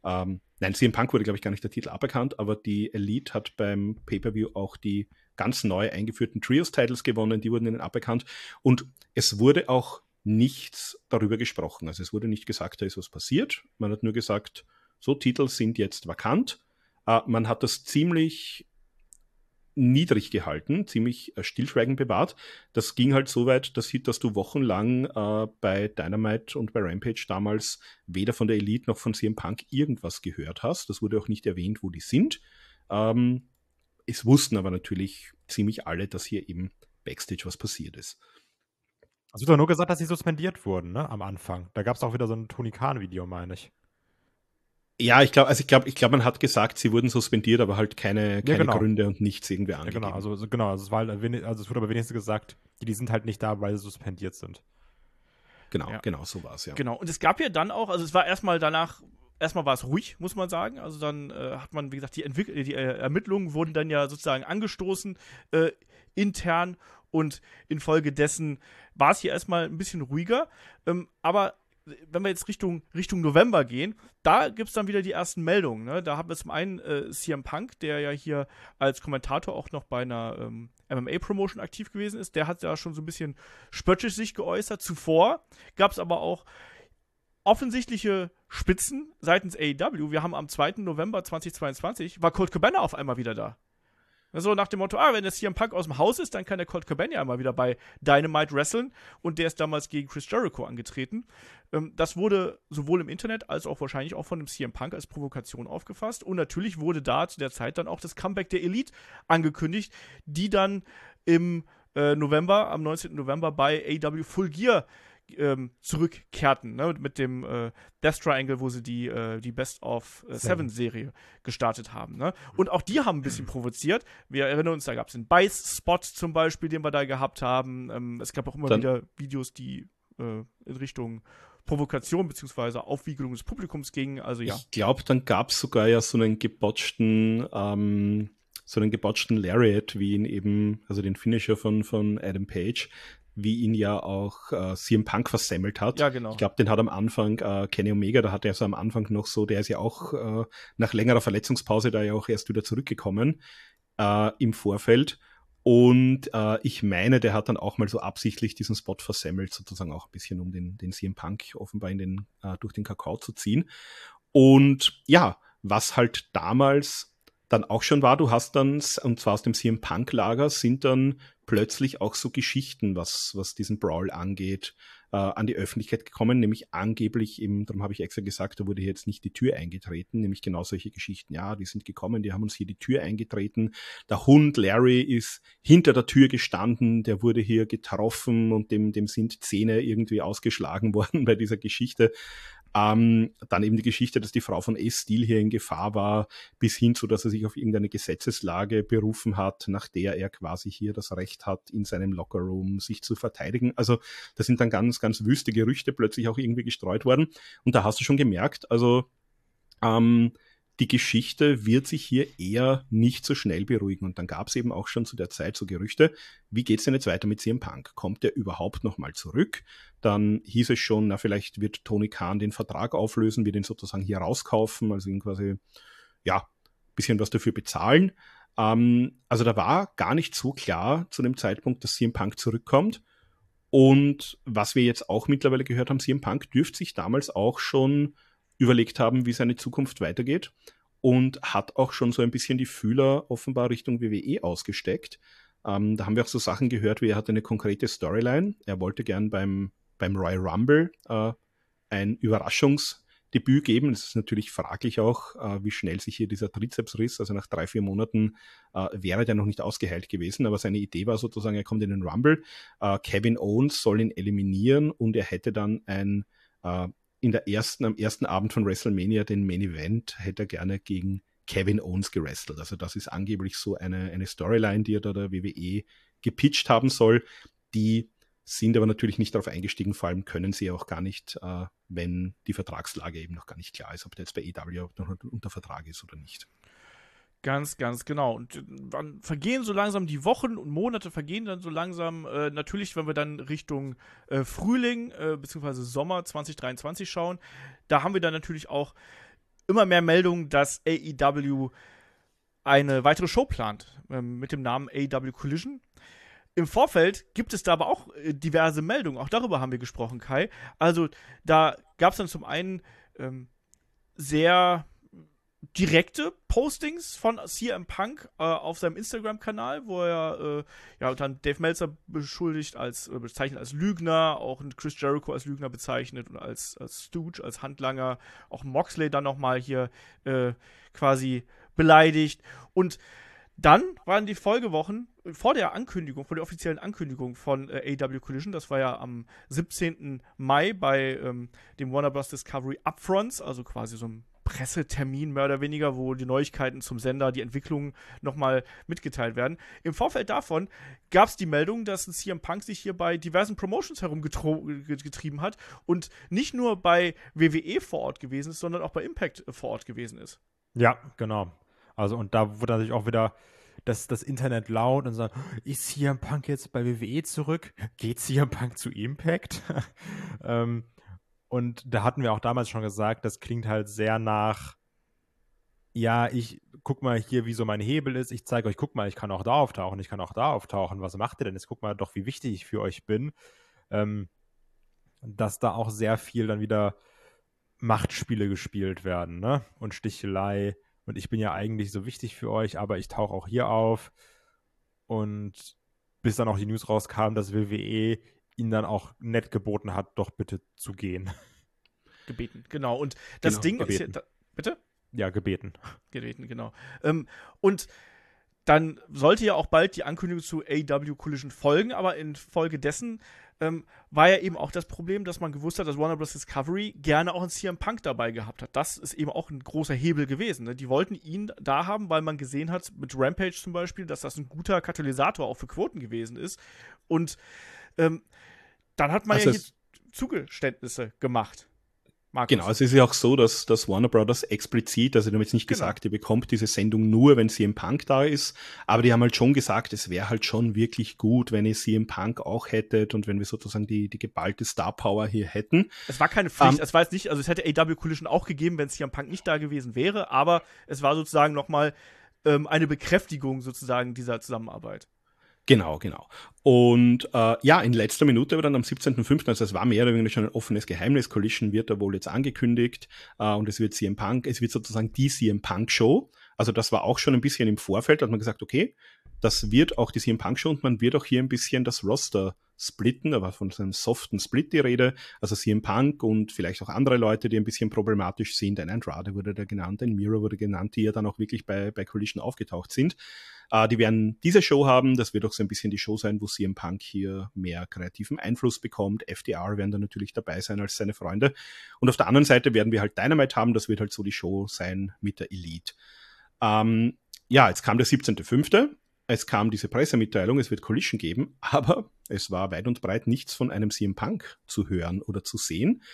D: CM Punk wurde, glaube ich, gar nicht der Titel aberkannt, aber die Elite hat beim Pay-Per-View auch die ganz neu eingeführten Trios-Titles gewonnen, die wurden ihnen aberkannt. Und es wurde auch nichts darüber gesprochen. Also es wurde nicht gesagt, da ist was passiert. Man hat nur gesagt, so, Titel sind jetzt vakant. Man hat das ziemlich niedrig gehalten, ziemlich stillschweigend bewahrt. Das ging halt so weit, dass du wochenlang bei Dynamite und bei Rampage damals weder von der Elite noch von CM Punk irgendwas gehört hast. Das wurde auch nicht erwähnt, wo die sind. Es wussten aber natürlich ziemlich alle, dass hier eben Backstage was passiert ist.
C: Es wird doch nur gesagt, dass sie suspendiert wurden, ne, am Anfang. Da gab es auch wieder so ein Tony Khan-Video, meine ich.
D: Ja, ich glaube, man hat gesagt, sie wurden suspendiert, aber halt keine
C: genau.
D: Gründe und nichts irgendwie angegeben.
C: Ja, genau, es wurde aber wenigstens gesagt, die sind halt nicht da, weil sie suspendiert sind.
D: Genau, so war es, ja.
B: Genau, und es gab ja dann auch, also es war erstmal war es ruhig, muss man sagen. Also dann hat man, wie gesagt, die Ermittlungen wurden dann ja sozusagen angestoßen, intern, und infolgedessen war es hier erstmal ein bisschen ruhiger. Aber wenn wir jetzt Richtung November gehen, da gibt es dann wieder die ersten Meldungen. Ne? Da haben wir zum einen CM Punk, der ja hier als Kommentator auch noch bei einer MMA-Promotion aktiv gewesen ist. Der hat ja schon so ein bisschen spöttisch sich geäußert. Zuvor gab es aber auch offensichtliche Spitzen seitens AEW. Wir haben am 2. November 2022, war Colt Cabana auf einmal wieder da. So nach dem Motto, wenn jetzt CM Punk aus dem Haus ist, dann kann der Colt Cabana ja mal wieder bei Dynamite wresteln. Und der ist damals gegen Chris Jericho angetreten. Das wurde sowohl im Internet als auch wahrscheinlich auch von dem CM Punk als Provokation aufgefasst. Und natürlich wurde da zu der Zeit dann auch das Comeback der Elite angekündigt, die dann im November, am 19. November bei AEW Full Gear zurückkehrten, ne, mit dem Death Triangle, wo sie die Best of Seven Serie gestartet haben. Ne? Und auch die haben ein bisschen provoziert. Wir erinnern uns, da gab es den Beiß-Spot zum Beispiel, den wir da gehabt haben. Es gab auch immer wieder Videos, die in Richtung Provokation bzw. Aufwiegelung des Publikums gingen. Also ja.
D: Ich glaube, dann gab es sogar ja so einen gebotschten Lariat, wie ihn eben, also den Finisher von Adam Page, wie ihn ja auch CM Punk versemmelt hat.
B: Ja, genau.
D: Ich glaube, den hat am Anfang Kenny Omega, da hat er so am Anfang noch so, der ist ja auch nach längerer Verletzungspause da ja auch erst wieder zurückgekommen im Vorfeld. Und ich meine, der hat dann auch mal so absichtlich diesen Spot versemmelt, sozusagen auch ein bisschen, um den CM Punk offenbar durch den Kakao zu ziehen. Und ja, was halt damals dann auch schon war, du hast dann, und zwar aus dem CM Punk-Lager, sind dann plötzlich auch so Geschichten, was diesen Brawl angeht, an die Öffentlichkeit gekommen, nämlich angeblich eben, darum habe ich extra gesagt, da wurde hier jetzt nicht die Tür eingetreten, nämlich genau solche Geschichten. Ja, die sind gekommen, die haben uns hier die Tür eingetreten. Der Hund Larry ist hinter der Tür gestanden, der wurde hier getroffen und dem sind Zähne irgendwie ausgeschlagen worden bei dieser Geschichte. Dann eben die Geschichte, dass die Frau von Ace Steel hier in Gefahr war, bis hin zu, dass er sich auf irgendeine Gesetzeslage berufen hat, nach der er quasi hier das Recht hat, in seinem Lockerroom sich zu verteidigen. Also da sind dann ganz, ganz wüste Gerüchte plötzlich auch irgendwie gestreut worden. Und da hast du schon gemerkt, also die Geschichte wird sich hier eher nicht so schnell beruhigen. Und dann gab es eben auch schon zu der Zeit so Gerüchte, wie geht's denn jetzt weiter mit CM Punk? Kommt der überhaupt nochmal zurück? Dann hieß es schon, na vielleicht wird Tony Khan den Vertrag auflösen, wir den sozusagen hier rauskaufen, also ihn quasi, ja, bisschen was dafür bezahlen. Also da war gar nicht so klar zu dem Zeitpunkt, dass CM Punk zurückkommt. Und was wir jetzt auch mittlerweile gehört haben, CM Punk dürfte sich damals auch schon überlegt haben, wie seine Zukunft weitergeht und hat auch schon so ein bisschen die Fühler offenbar Richtung WWE ausgesteckt. Da haben wir auch so Sachen gehört, wie er hatte eine konkrete Storyline. Er wollte gern beim Royal Rumble ein Überraschungsdebüt geben. Es ist natürlich fraglich auch, wie schnell sich hier dieser Trizepsriss, also nach 3-4 Monaten wäre der noch nicht ausgeheilt gewesen, aber seine Idee war sozusagen, er kommt in den Rumble, Kevin Owens soll ihn eliminieren und er hätte dann am ersten Abend von WrestleMania, den Main Event, hätte er gerne gegen Kevin Owens gewrestelt. Also das ist angeblich so eine Storyline, die er da der WWE gepitcht haben soll. Die sind aber natürlich nicht darauf eingestiegen, vor allem können sie auch gar nicht, wenn die Vertragslage eben noch gar nicht klar ist, ob der jetzt bei AEW noch unter Vertrag ist oder nicht.
B: Ganz, ganz genau. Und dann vergehen so langsam die Wochen und Monate vergehen dann so langsam. Natürlich, wenn wir dann Richtung Frühling bzw. Sommer 2023 schauen, da haben wir dann natürlich auch immer mehr Meldungen, dass AEW eine weitere Show plant mit dem Namen AEW Collision. Im Vorfeld gibt es da aber auch diverse Meldungen. Auch darüber haben wir gesprochen, Kai. Also da gab es dann zum einen sehr direkte Postings von CM Punk auf seinem Instagram-Kanal, wo er dann Dave Meltzer bezeichnet als Lügner, auch Chris Jericho als Lügner bezeichnet und als Stooge, als Handlanger, auch Moxley dann nochmal hier quasi beleidigt. Und dann waren die Folgewochen vor der offiziellen Ankündigung von AEW Collision, das war ja am 17. Mai bei dem Warner Bros. Discovery Upfronts, also quasi so ein Pressetermin mehr oder weniger, wo die Neuigkeiten zum Sender, die Entwicklungen nochmal mitgeteilt werden. Im Vorfeld davon gab es die Meldung, dass ein CM Punk sich hier bei diversen Promotions herumgetrieben hat und nicht nur bei WWE vor Ort gewesen ist, sondern auch bei Impact vor Ort gewesen ist.
C: Ja, genau. Also und da wurde natürlich auch wieder das Internet laut und sagt, ist CM Punk jetzt bei WWE zurück? Geht CM Punk zu Impact? Und da hatten wir auch damals schon gesagt, das klingt halt sehr nach, ja, ich guck mal hier, wie so mein Hebel ist, ich zeige euch, guck mal, ich kann auch da auftauchen, ich kann auch da auftauchen, was macht ihr denn? Jetzt guck mal doch, wie wichtig ich für euch bin. Dass da auch sehr viel dann wieder Machtspiele gespielt werden, ne? Und Stichelei und ich bin ja eigentlich so wichtig für euch, aber ich tauche auch hier auf. Und bis dann auch die News rauskam, dass WWE ihn dann auch nett geboten hat, doch bitte zu gehen.
B: Gebeten, genau. Und das Ding ist ja, bitte?
C: Ja, gebeten.
B: Gebeten, genau. Und dann sollte ja auch bald die Ankündigung zu AEW Collision folgen, aber infolgedessen war ja eben auch das Problem, dass man gewusst hat, dass Warner Bros. Discovery gerne auch einen CM Punk dabei gehabt hat. Das ist eben auch ein großer Hebel gewesen. Ne? Die wollten ihn da haben, weil man gesehen hat, mit Rampage zum Beispiel, dass das ein guter Katalysator auch für Quoten gewesen ist. Und dann hat man hier Zugeständnisse gemacht. Markus.
D: Genau, also es ist ja auch so, dass Warner Brothers explizit, also die haben jetzt nicht gesagt, ihr bekommt diese Sendung nur, wenn CM Punk da ist, aber die haben halt schon gesagt, es wäre halt schon wirklich gut, wenn ihr CM Punk auch hättet und wenn wir sozusagen die geballte Star Power hier hätten.
B: Es war keine Pflicht, es war jetzt nicht, also es hätte AEW Collision auch gegeben, wenn CM Punk nicht da gewesen wäre, aber es war sozusagen nochmal eine Bekräftigung sozusagen dieser Zusammenarbeit.
D: Genau. Und in letzter Minute, aber dann am 17.05., also es war mehr oder weniger schon ein offenes Geheimnis, Collision wird da wohl jetzt angekündigt und es wird CM Punk, es wird sozusagen die CM Punk Show. Also das war auch schon ein bisschen im Vorfeld, da hat man gesagt, okay, das wird auch die CM Punk Show und man wird auch hier ein bisschen das Roster splitten, da war von so einem soften Split die Rede, also CM Punk und vielleicht auch andere Leute, die ein bisschen problematisch sind, ein Andrade wurde da genannt, ein Miro wurde genannt, die ja dann auch wirklich bei Collision aufgetaucht sind. Die werden diese Show haben, das wird auch so ein bisschen die Show sein, wo CM Punk hier mehr kreativen Einfluss bekommt. FTR werden da natürlich dabei sein als seine Freunde. Und auf der anderen Seite werden wir halt Dynamite haben, das wird halt so die Show sein mit der Elite. Jetzt kam der 17.05., es kam diese Pressemitteilung, es wird Collision geben, aber es war weit und breit nichts von einem CM Punk zu hören oder zu sehen.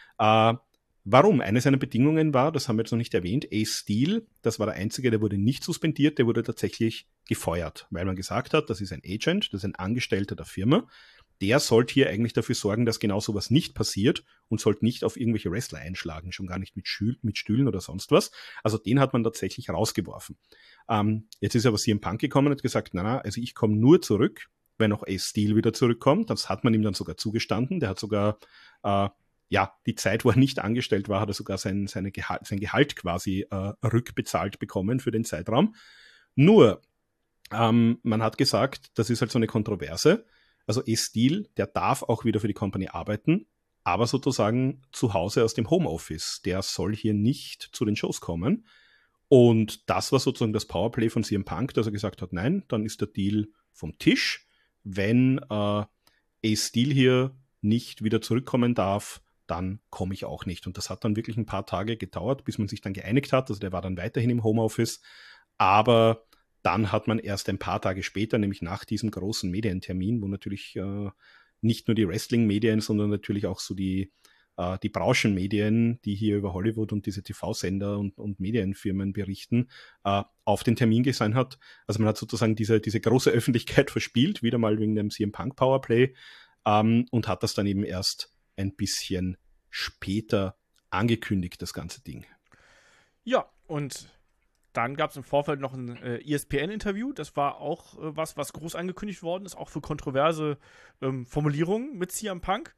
D: Warum? Eine seiner Bedingungen war, das haben wir jetzt noch nicht erwähnt, Ace Steel, das war der Einzige, der wurde nicht suspendiert, der wurde tatsächlich gefeuert, weil man gesagt hat, das ist ein Agent, das ist ein Angestellter der Firma, der sollte hier eigentlich dafür sorgen, dass genau sowas nicht passiert und sollte nicht auf irgendwelche Wrestler einschlagen, schon gar nicht mit Stühlen oder sonst was. Also den hat man tatsächlich rausgeworfen. Jetzt ist aber CM Punk gekommen und hat gesagt, also ich komme nur zurück, wenn auch Ace Steel wieder zurückkommt. Das hat man ihm dann sogar zugestanden. Der hat sogar die Zeit, wo er nicht angestellt war, hat er sogar sein Gehalt quasi rückbezahlt bekommen für den Zeitraum. Nur, man hat gesagt, das ist halt so eine Kontroverse. Also Ace Steel, der darf auch wieder für die Company arbeiten, aber sozusagen zu Hause aus dem Homeoffice. Der soll hier nicht zu den Shows kommen. Und das war sozusagen das Powerplay von CM Punk, dass er gesagt hat, nein, dann ist der Deal vom Tisch. Wenn Ace Steel hier nicht wieder zurückkommen darf, dann komme ich auch nicht. Und das hat dann wirklich ein paar Tage gedauert, bis man sich dann geeinigt hat. Also der war dann weiterhin im Homeoffice. Aber dann hat man erst ein paar Tage später, nämlich nach diesem großen Medientermin, wo natürlich nicht nur die Wrestling-Medien, sondern natürlich auch so die Branchenmedien, die hier über Hollywood und diese TV-Sender und Medienfirmen berichten, auf den Termin gesehen hat. Also man hat sozusagen diese große Öffentlichkeit verspielt, wieder mal wegen dem CM Punk Powerplay, und hat das dann eben erst ein bisschen später angekündigt, das ganze Ding.
B: Ja, und dann gab es im Vorfeld noch ein ESPN-Interview. Das war auch was groß angekündigt worden ist, auch für kontroverse Formulierungen mit CM Punk.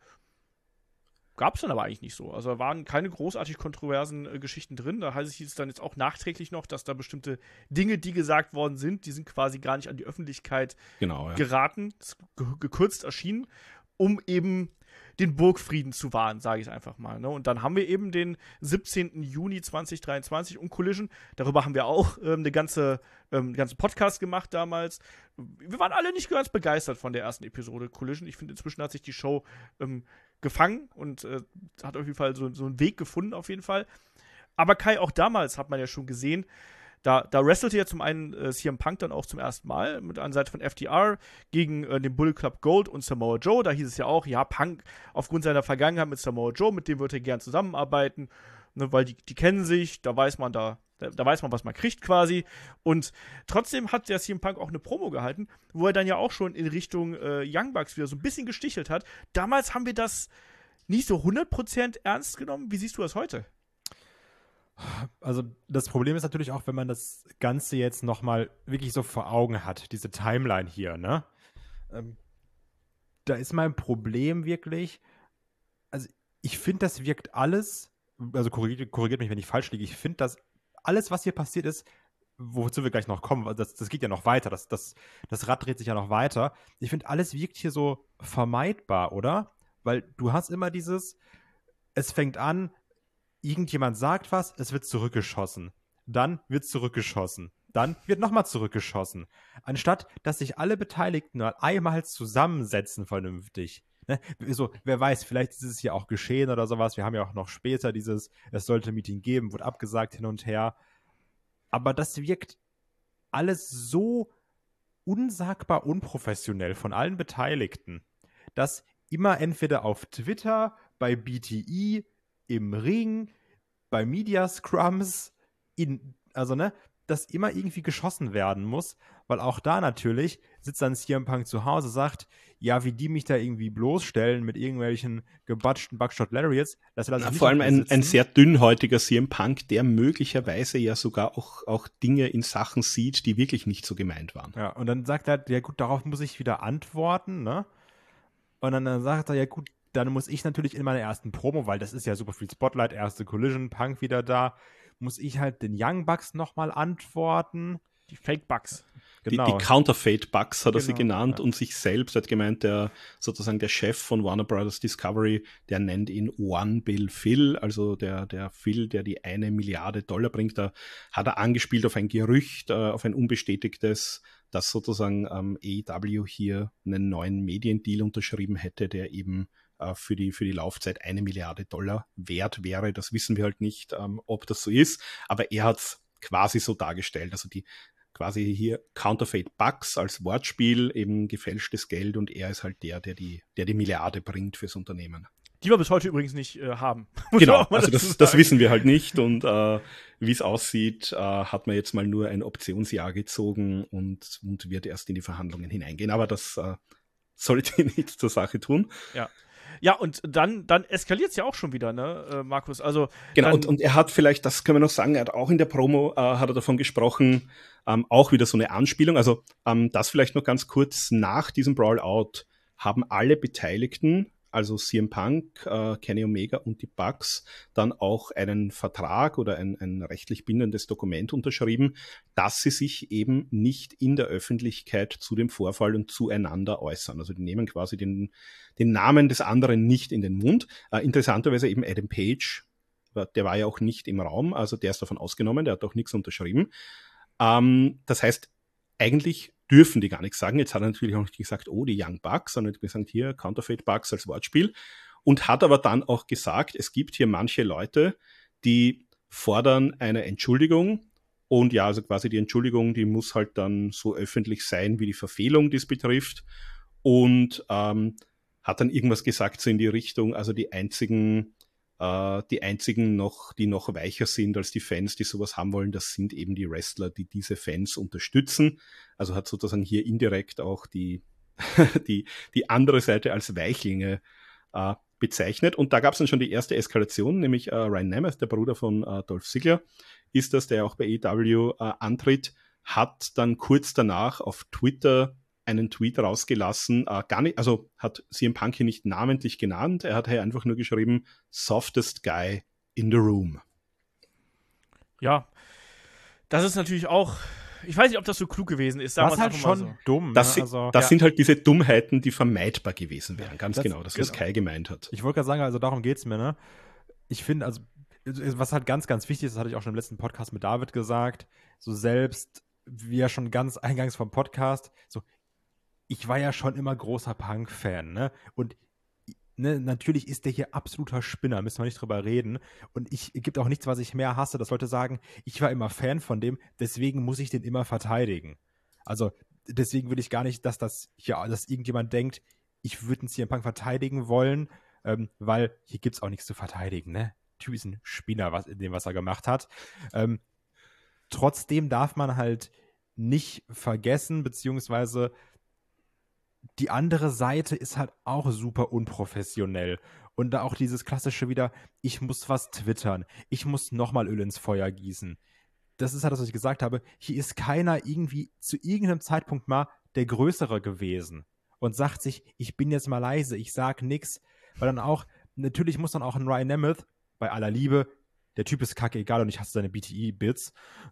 B: Gab es dann aber eigentlich nicht so. Also da waren keine großartig kontroversen Geschichten drin. Da hieß es dann jetzt auch nachträglich noch, dass da bestimmte Dinge, die gesagt worden sind, die sind quasi gar nicht an die Öffentlichkeit geraten, gekürzt erschienen, um eben den Burgfrieden zu wahren, sage ich einfach mal. Ne? Und dann haben wir eben den 17. Juni 2023 und Collision. Darüber haben wir auch eine ganze Podcast gemacht damals. Wir waren alle nicht ganz begeistert von der ersten Episode Collision. Ich finde, inzwischen hat sich die Show gefangen und hat auf jeden Fall so einen Weg gefunden, auf jeden Fall. Aber Kai, auch damals hat man ja schon gesehen, da wrestelte ja zum einen CM Punk dann auch zum ersten Mal mit an Seite von FTR gegen den Bullet Club Gold und Samoa Joe. Da hieß es ja auch, ja, Punk aufgrund seiner Vergangenheit mit Samoa Joe, mit dem würde er gern zusammenarbeiten, ne, weil die kennen sich, da weiß man, was man kriegt quasi. Und trotzdem hat der CM Punk auch eine Promo gehalten, wo er dann ja auch schon in Richtung Young Bucks wieder so ein bisschen gestichelt hat. Damals haben wir das nicht so 100% ernst genommen. Wie siehst du das heute?
C: Also das Problem ist natürlich auch, wenn man das Ganze jetzt nochmal wirklich so vor Augen hat, diese Timeline hier, ne? Da ist mein Problem wirklich, also ich finde, das wirkt alles, also korrigiert mich, wenn ich falsch liege, ich finde, das alles, was hier passiert ist, wozu wir gleich noch kommen, das geht ja noch weiter, das Rad dreht sich ja noch weiter. Ich finde, alles wirkt hier so vermeidbar, oder? Weil du hast immer es fängt an, irgendjemand sagt was, es wird zurückgeschossen. Dann wird zurückgeschossen. Dann wird nochmal zurückgeschossen. Anstatt, dass sich alle Beteiligten mal einmal zusammensetzen vernünftig. Ne? So, wer weiß, vielleicht ist es hier auch geschehen oder sowas. Wir haben ja auch noch später es sollte ein Meeting geben, wurde abgesagt hin und her. Aber das wirkt alles so unsagbar unprofessionell von allen Beteiligten, dass immer entweder auf Twitter, bei BTE, im Ring, bei Media Scrums, dass immer irgendwie geschossen werden muss, weil auch da natürlich sitzt dann CM Punk zu Hause, sagt, ja, wie die mich da irgendwie bloßstellen mit irgendwelchen gebatschten Buckshot Lariats.
D: Vor allem ein sehr dünnhäutiger CM Punk, der möglicherweise ja sogar auch Dinge in Sachen sieht, die wirklich nicht so gemeint waren.
C: Ja, und dann sagt er, ja gut, darauf muss ich wieder antworten, ne? Und dann sagt er, ja gut, dann muss ich natürlich in meiner ersten Promo, weil das ist ja super viel Spotlight, erste Collision, Punk wieder da, muss ich halt den Young Bucks nochmal antworten.
B: Die Fake Bucks.
D: Genau. Die Counterfeit Bucks hat er sie genannt,
C: ja.
D: Und sich selbst hat gemeint, der Chef von Warner Brothers Discovery, der nennt ihn One Bill Phil, also der Phil, der die $1 Milliarde bringt. Da hat er angespielt auf ein Gerücht, auf ein unbestätigtes, dass sozusagen AEW hier einen neuen Mediendeal unterschrieben hätte, der eben für die Laufzeit $1 Milliarde wert wäre. Das wissen wir halt nicht, ob das so ist, aber er hat es quasi so dargestellt, also die quasi hier Counterfeit Bucks als Wortspiel, eben gefälschtes Geld, und er ist halt der die Milliarde bringt fürs Unternehmen.
B: Die wir bis heute übrigens nicht haben.
D: Genau, also das wissen wir halt nicht, und wie es aussieht, hat man jetzt mal nur ein Optionsjahr gezogen und wird erst in die Verhandlungen hineingehen, aber das sollte nichts zur Sache tun.
B: Ja. Ja, und dann eskaliert es ja auch schon wieder, ne, Markus? Also
D: genau, und er hat vielleicht, das können wir noch sagen, er hat auch in der Promo hat er davon gesprochen, auch wieder so eine Anspielung. Also das vielleicht noch ganz kurz: Nach diesem Brawl-Out haben alle Beteiligten, also CM Punk, Kenny Omega und die Bucks, dann auch einen Vertrag oder ein rechtlich bindendes Dokument unterschrieben, dass sie sich eben nicht in der Öffentlichkeit zu dem Vorfall und zueinander äußern. Also die nehmen quasi den Namen des anderen nicht in den Mund. Interessanterweise eben Adam Page, der war ja auch nicht im Raum, also der ist davon ausgenommen, der hat auch nichts unterschrieben. Das heißt, eigentlich dürfen die gar nichts sagen. Jetzt hat er natürlich auch nicht gesagt, oh, die Young Bucks, sondern hat gesagt, hier Counterfeit Bucks als Wortspiel, und hat aber dann auch gesagt, es gibt hier manche Leute, die fordern eine Entschuldigung, und ja, also quasi die Entschuldigung, die muss halt dann so öffentlich sein, wie die Verfehlung dies betrifft, und hat dann irgendwas gesagt so in die Richtung, also die einzigen noch, die noch weicher sind als die Fans, die sowas haben wollen, das sind eben die Wrestler, die diese Fans unterstützen. Also hat sozusagen hier indirekt auch die andere Seite als Weichlinge bezeichnet. Und da gab es dann schon die erste Eskalation, nämlich Ryan Nemeth, der Bruder von Dolph Ziggler, ist das, der auch bei AEW antritt, hat dann kurz danach auf Twitter einen Tweet rausgelassen, also hat CM Punk hier nicht namentlich genannt, er hat hier einfach nur geschrieben, softest guy in the room.
B: Ja, das ist natürlich auch, ich weiß nicht, ob das so klug gewesen ist.
C: Das ist halt schon so
B: dumm.
D: Das sind halt diese Dummheiten, die vermeidbar gewesen wären, ganz genau, das was Kai gemeint hat.
C: Ich wollte gerade sagen, also darum geht's mir, ne? Ich finde, also was halt ganz, ganz wichtig ist, das hatte ich auch schon im letzten Podcast mit David gesagt, so selbst, wie ja schon ganz eingangs vom Podcast, so, ich war ja schon immer großer Punk-Fan, ne? Und natürlich ist der hier absoluter Spinner, müssen wir nicht drüber reden. Und es gibt auch nichts, was ich mehr hasse, dass Leute sagen, ich war immer Fan von dem, deswegen muss ich den immer verteidigen. Also deswegen will ich gar nicht, dass irgendjemand denkt, ich würde einen CM Punk verteidigen wollen, weil hier gibt es auch nichts zu verteidigen, ne? Typ ist ein Spinner, was er gemacht hat. Trotzdem darf man halt nicht vergessen, beziehungsweise die andere Seite ist halt auch super unprofessionell. Und da auch dieses klassische wieder, ich muss was twittern, ich muss nochmal Öl ins Feuer gießen. Das ist halt das, was ich gesagt habe. Hier ist keiner irgendwie zu irgendeinem Zeitpunkt mal der Größere gewesen und sagt sich, ich bin jetzt mal leise, ich sag nix. Weil dann auch, natürlich muss dann auch ein Ryan Nemeth, bei aller Liebe, der Typ ist kacke egal und ich hasse seine BTE-Bits.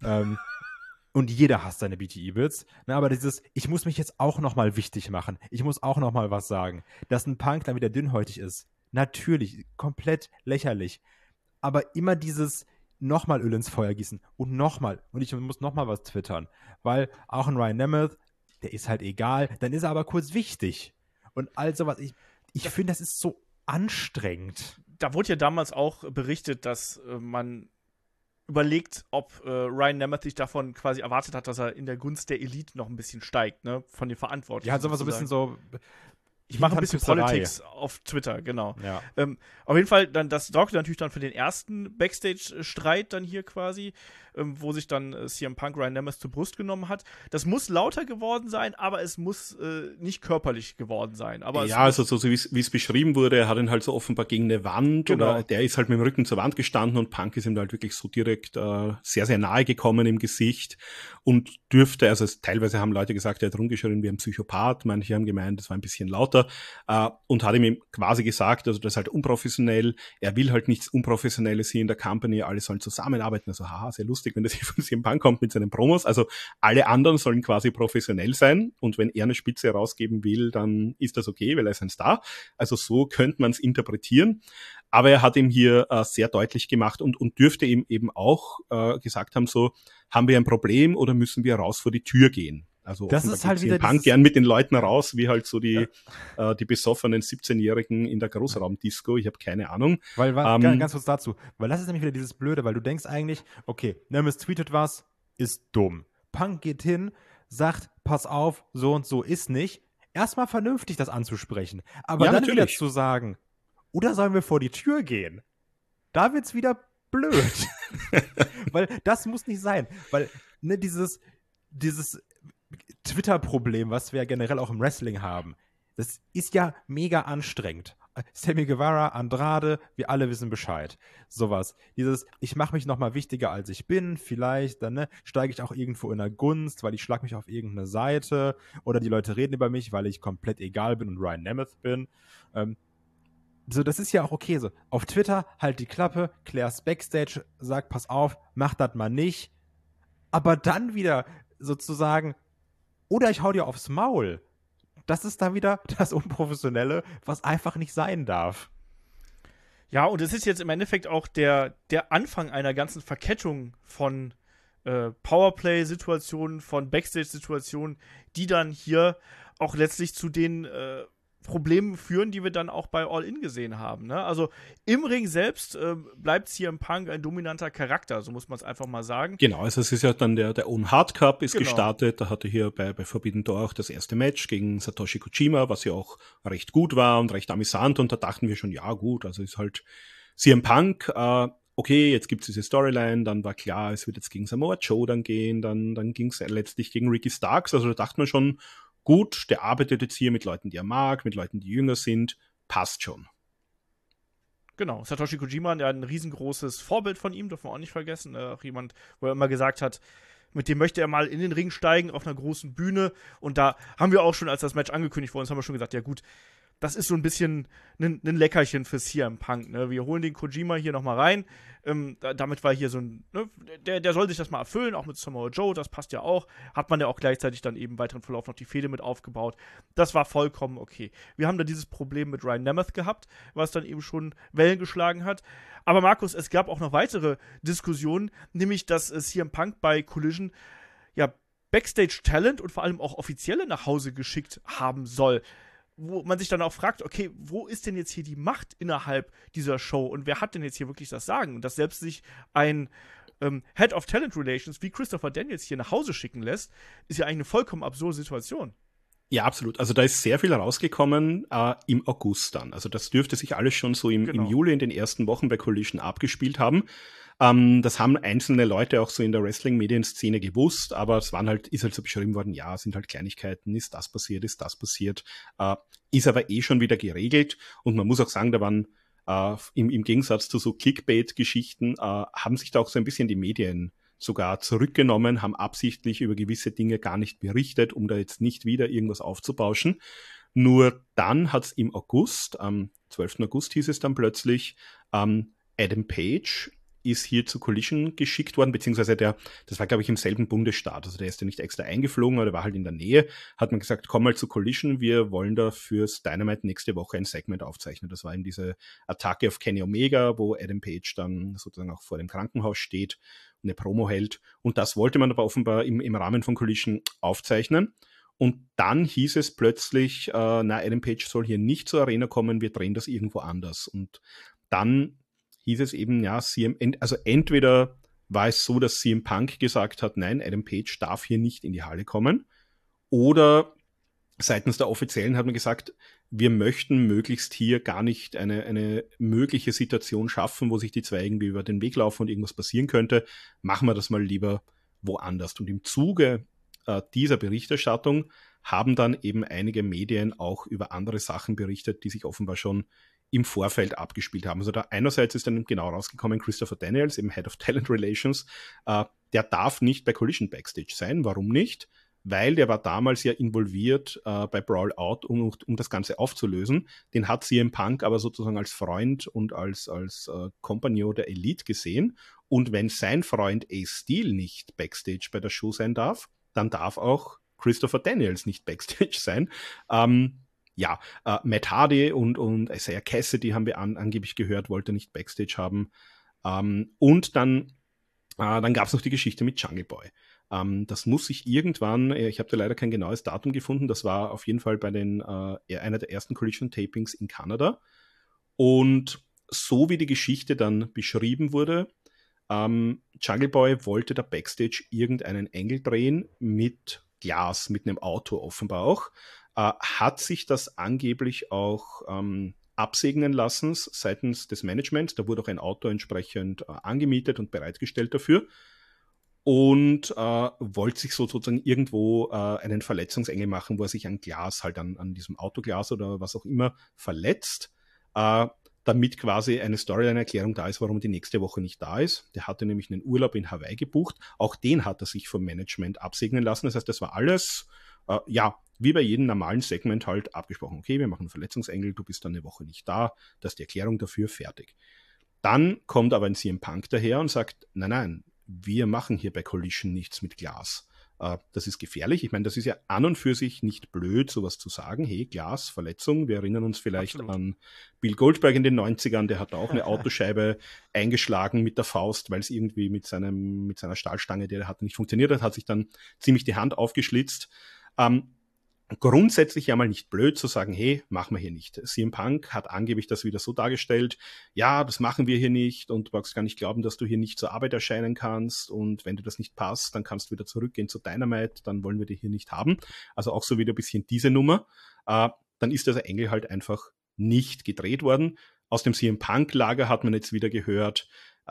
C: Und jeder hasst seine BTE-Bits. Aber ich muss mich jetzt auch nochmal wichtig machen. Ich muss auch nochmal was sagen. Dass ein Punk dann wieder dünnhäutig ist. Natürlich, komplett lächerlich. Aber immer dieses nochmal Öl ins Feuer gießen und nochmal. Und ich muss nochmal was twittern. Weil auch ein Ryan Nemeth, der ist halt egal. Dann ist er aber kurz wichtig. Und all sowas. Ich finde, das ist so anstrengend.
B: Da wurde ja damals auch berichtet, dass man überlegt, ob Ryan Nemeth sich davon quasi erwartet hat, dass er in der Gunst der Elite noch ein bisschen steigt, ne? Von den Verantwortlichen.
C: Ja, halt so ein bisschen so.
B: Ich mache ein bisschen Politics auf Twitter, genau.
C: Ja.
B: Auf jeden Fall, das sorgte natürlich dann für den ersten Backstage-Streit dann hier quasi, wo sich dann CM Punk Ryan Nemeth zur Brust genommen hat. Das muss lauter geworden sein, aber es muss nicht körperlich geworden sein. Aber
D: ja, also so wie es beschrieben wurde, er hat ihn halt so offenbar gegen eine Wand oder der ist halt mit dem Rücken zur Wand gestanden und Punk ist ihm halt wirklich so direkt sehr, sehr nahe gekommen im Gesicht und dürfte, also teilweise haben Leute gesagt, er hat rumgeschrien wie ein Psychopath, manche haben gemeint, das war ein bisschen lauter. Und hat ihm quasi gesagt, also das ist halt unprofessionell, er will halt nichts Unprofessionelles hier in der Company, alle sollen zusammenarbeiten, also haha, sehr lustig, wenn das hier von CM Punk kommt mit seinen Promos, also alle anderen sollen quasi professionell sein und wenn er eine Spitze rausgeben will, dann ist das okay, weil er ist ein Star, also so könnte man es interpretieren, aber er hat ihm hier sehr deutlich gemacht und dürfte ihm eben auch gesagt haben, so, haben wir ein Problem oder müssen wir raus vor die Tür gehen? Also
C: das ist halt wieder
D: Punk gern mit den Leuten raus, wie halt so die besoffenen 17-Jährigen in der Großraumdisco. Ich habe keine Ahnung.
C: Weil ganz kurz dazu, weil das ist nämlich wieder dieses Blöde, weil du denkst eigentlich, okay, Nemeth tweetet was, ist dumm. Punk geht hin, sagt, pass auf, so und so ist nicht. Erstmal vernünftig das anzusprechen, aber
D: ja,
C: dann
D: natürlich.
C: wieder zu sagen, oder sollen wir vor die Tür gehen? Da wird's wieder blöd. Weil das muss nicht sein, weil ne, dieses Twitter-Problem, was wir ja generell auch im Wrestling haben, das ist ja mega anstrengend. Sammy Guevara, Andrade, wir alle wissen Bescheid. Sowas. Ich mache mich nochmal wichtiger, als ich bin. Vielleicht, dann steige ich auch irgendwo in der Gunst, weil ich schlag mich auf irgendeine Seite. Oder die Leute reden über mich, weil ich komplett egal bin und Ryan Nemeth bin. Das ist ja auch okay so. Auf Twitter halt die Klappe, klär's Backstage, sag, pass auf, mach das mal nicht. Aber dann wieder sozusagen, oder ich hau dir aufs Maul. Das ist dann wieder das Unprofessionelle, was einfach nicht sein darf.
B: Ja, und es ist jetzt im Endeffekt auch der Anfang einer ganzen Verkettung von Powerplay-Situationen, von Backstage-Situationen, die dann hier auch letztlich zu den Problemen führen, die wir dann auch bei All In gesehen haben. Ne? Also im Ring selbst bleibt CM Punk ein dominanter Charakter, so muss man es einfach mal sagen.
D: Genau, also es ist ja dann der Own Hard Cup ist gestartet, da hatte hier bei Forbidden Door auch das erste Match gegen Satoshi Kojima, was ja auch recht gut war und recht amüsant und da dachten wir schon, ja gut, also ist halt CM Punk, okay, jetzt gibt's diese Storyline, dann war klar, es wird jetzt gegen Samoa Joe dann gehen, dann ging's letztlich gegen Ricky Starks, also da dachte man schon, gut, der arbeitet jetzt hier mit Leuten, die er mag, mit Leuten, die jünger sind, passt schon.
B: Genau, Satoshi Kojima, der ein riesengroßes Vorbild von ihm, dürfen wir auch nicht vergessen. Auch jemand, wo er immer gesagt hat, mit dem möchte er mal in den Ring steigen auf einer großen Bühne. Und da haben wir auch schon, als das Match angekündigt wurde, haben wir schon gesagt, ja gut, das ist so ein bisschen ein Leckerchen für CM Punk. Ne? Wir holen den Kojima hier nochmal rein. Damit war hier so ein, ne, der soll sich das mal erfüllen, auch mit Samoa Joe, das passt ja auch. Hat man ja auch gleichzeitig dann eben im weiteren Verlauf noch die Fehde mit aufgebaut. Das war vollkommen okay. Wir haben da dieses Problem mit Ryan Nemeth gehabt, was dann eben schon Wellen geschlagen hat. Aber Markus, es gab auch noch weitere Diskussionen, nämlich, dass CM Punk bei Collision ja Backstage-Talent und vor allem auch Offizielle nach Hause geschickt haben soll. Wo man sich dann auch fragt, okay, wo ist denn jetzt hier die Macht innerhalb dieser Show und wer hat denn jetzt hier wirklich das Sagen? Und dass selbst sich ein Head of Talent Relations wie Christopher Daniels hier nach Hause schicken lässt, ist ja eigentlich eine vollkommen absurde Situation.
D: Ja, absolut. Also da ist sehr viel rausgekommen im August dann. Also das dürfte sich alles schon so im Juli in den ersten Wochen bei Collision abgespielt haben. Das haben einzelne Leute auch so in der Wrestling-Medienszene gewusst, aber es ist halt so beschrieben worden, ja, sind halt Kleinigkeiten, ist das passiert, ist aber schon wieder geregelt und man muss auch sagen, da waren im Gegensatz zu so Clickbait-Geschichten, haben sich da auch so ein bisschen die Medien sogar zurückgenommen, haben absichtlich über gewisse Dinge gar nicht berichtet, um da jetzt nicht wieder irgendwas aufzubauschen. Nur dann hat's im August, am 12. August hieß es dann plötzlich, Adam Page ist hier zu Collision geschickt worden, beziehungsweise das war, glaube ich, im selben Bundesstaat. Also der ist ja nicht extra eingeflogen, aber der war halt in der Nähe. Hat man gesagt, komm mal zu Collision, wir wollen da fürs Dynamite nächste Woche ein Segment aufzeichnen. Das war eben diese Attacke auf Kenny Omega, wo Adam Page dann sozusagen auch vor dem Krankenhaus steht und eine Promo hält. Und das wollte man aber offenbar im Rahmen von Collision aufzeichnen. Und dann hieß es plötzlich, Adam Page soll hier nicht zur Arena kommen, wir drehen das irgendwo anders. Und dann hieß es eben, ja, also entweder war es so, dass CM Punk gesagt hat, nein, Adam Page darf hier nicht in die Halle kommen, oder seitens der Offiziellen hat man gesagt, wir möchten möglichst hier gar nicht eine mögliche Situation schaffen, wo sich die zwei irgendwie über den Weg laufen und irgendwas passieren könnte. Machen wir das mal lieber woanders. Und im Zuge dieser Berichterstattung haben dann eben einige Medien auch über andere Sachen berichtet, die sich offenbar schon im Vorfeld abgespielt haben. Also da einerseits ist dann genau rausgekommen, Christopher Daniels, eben Head of Talent Relations, der darf nicht bei Collision Backstage sein. Warum nicht? Weil der war damals ja involviert bei Brawl Out, um das Ganze aufzulösen. Den hat CM Punk aber sozusagen als Freund und als Kompagnon der Elite gesehen. Und wenn sein Freund Ace Steel nicht Backstage bei der Show sein darf, dann darf auch Christopher Daniels nicht Backstage sein. Matt Hardy und Isaiah Cassidy haben wir angeblich gehört, wollte nicht Backstage haben. Und dann gab es noch die Geschichte mit Jungle Boy. Das muss sich irgendwann, ich habe da leider kein genaues Datum gefunden, das war auf jeden Fall bei einer der ersten Collision-Tapings in Kanada. Und so wie die Geschichte dann beschrieben wurde, Jungle Boy wollte da Backstage irgendeinen Engel drehen mit Glas, mit einem Auto offenbar auch. Hat sich das angeblich auch absegnen lassen seitens des Managements. Da wurde auch ein Auto entsprechend angemietet und bereitgestellt dafür. Und wollte sich sozusagen irgendwo einen Verletzungsengel machen, wo er sich an Glas, halt an diesem Autoglas oder was auch immer, verletzt, damit quasi eine Storyline-Erklärung da ist, warum die nächste Woche nicht da ist. Der hatte nämlich einen Urlaub in Hawaii gebucht. Auch den hat er sich vom Management absegnen lassen. Das heißt, das war alles, wie bei jedem normalen Segment halt abgesprochen. Okay, wir machen einen Verletzungsengel, du bist dann eine Woche nicht da, das ist die Erklärung dafür, fertig. Dann kommt aber ein CM Punk daher und sagt, nein, wir machen hier bei Collision nichts mit Glas. Das ist gefährlich. Ich meine, das ist ja an und für sich nicht blöd, sowas zu sagen. Hey, Glas, Verletzung. Wir erinnern uns vielleicht an Bill Goldberg in den 90ern. Der hat auch eine Autoscheibe eingeschlagen mit der Faust, weil es irgendwie mit seiner Stahlstange, die er hatte, nicht funktioniert hat, hat sich dann ziemlich die Hand aufgeschlitzt. Grundsätzlich ja mal nicht blöd zu sagen, hey, machen wir hier nicht. CM Punk hat angeblich das wieder so dargestellt, ja, das machen wir hier nicht und du magst gar nicht glauben, dass du hier nicht zur Arbeit erscheinen kannst und wenn dir das nicht passt, dann kannst du wieder zurückgehen zu Dynamite, dann wollen wir dich hier nicht haben. Also auch so wieder ein bisschen diese Nummer. Dann ist dieser Engel halt einfach nicht gedreht worden. Aus dem CM Punk-Lager hat man jetzt wieder gehört,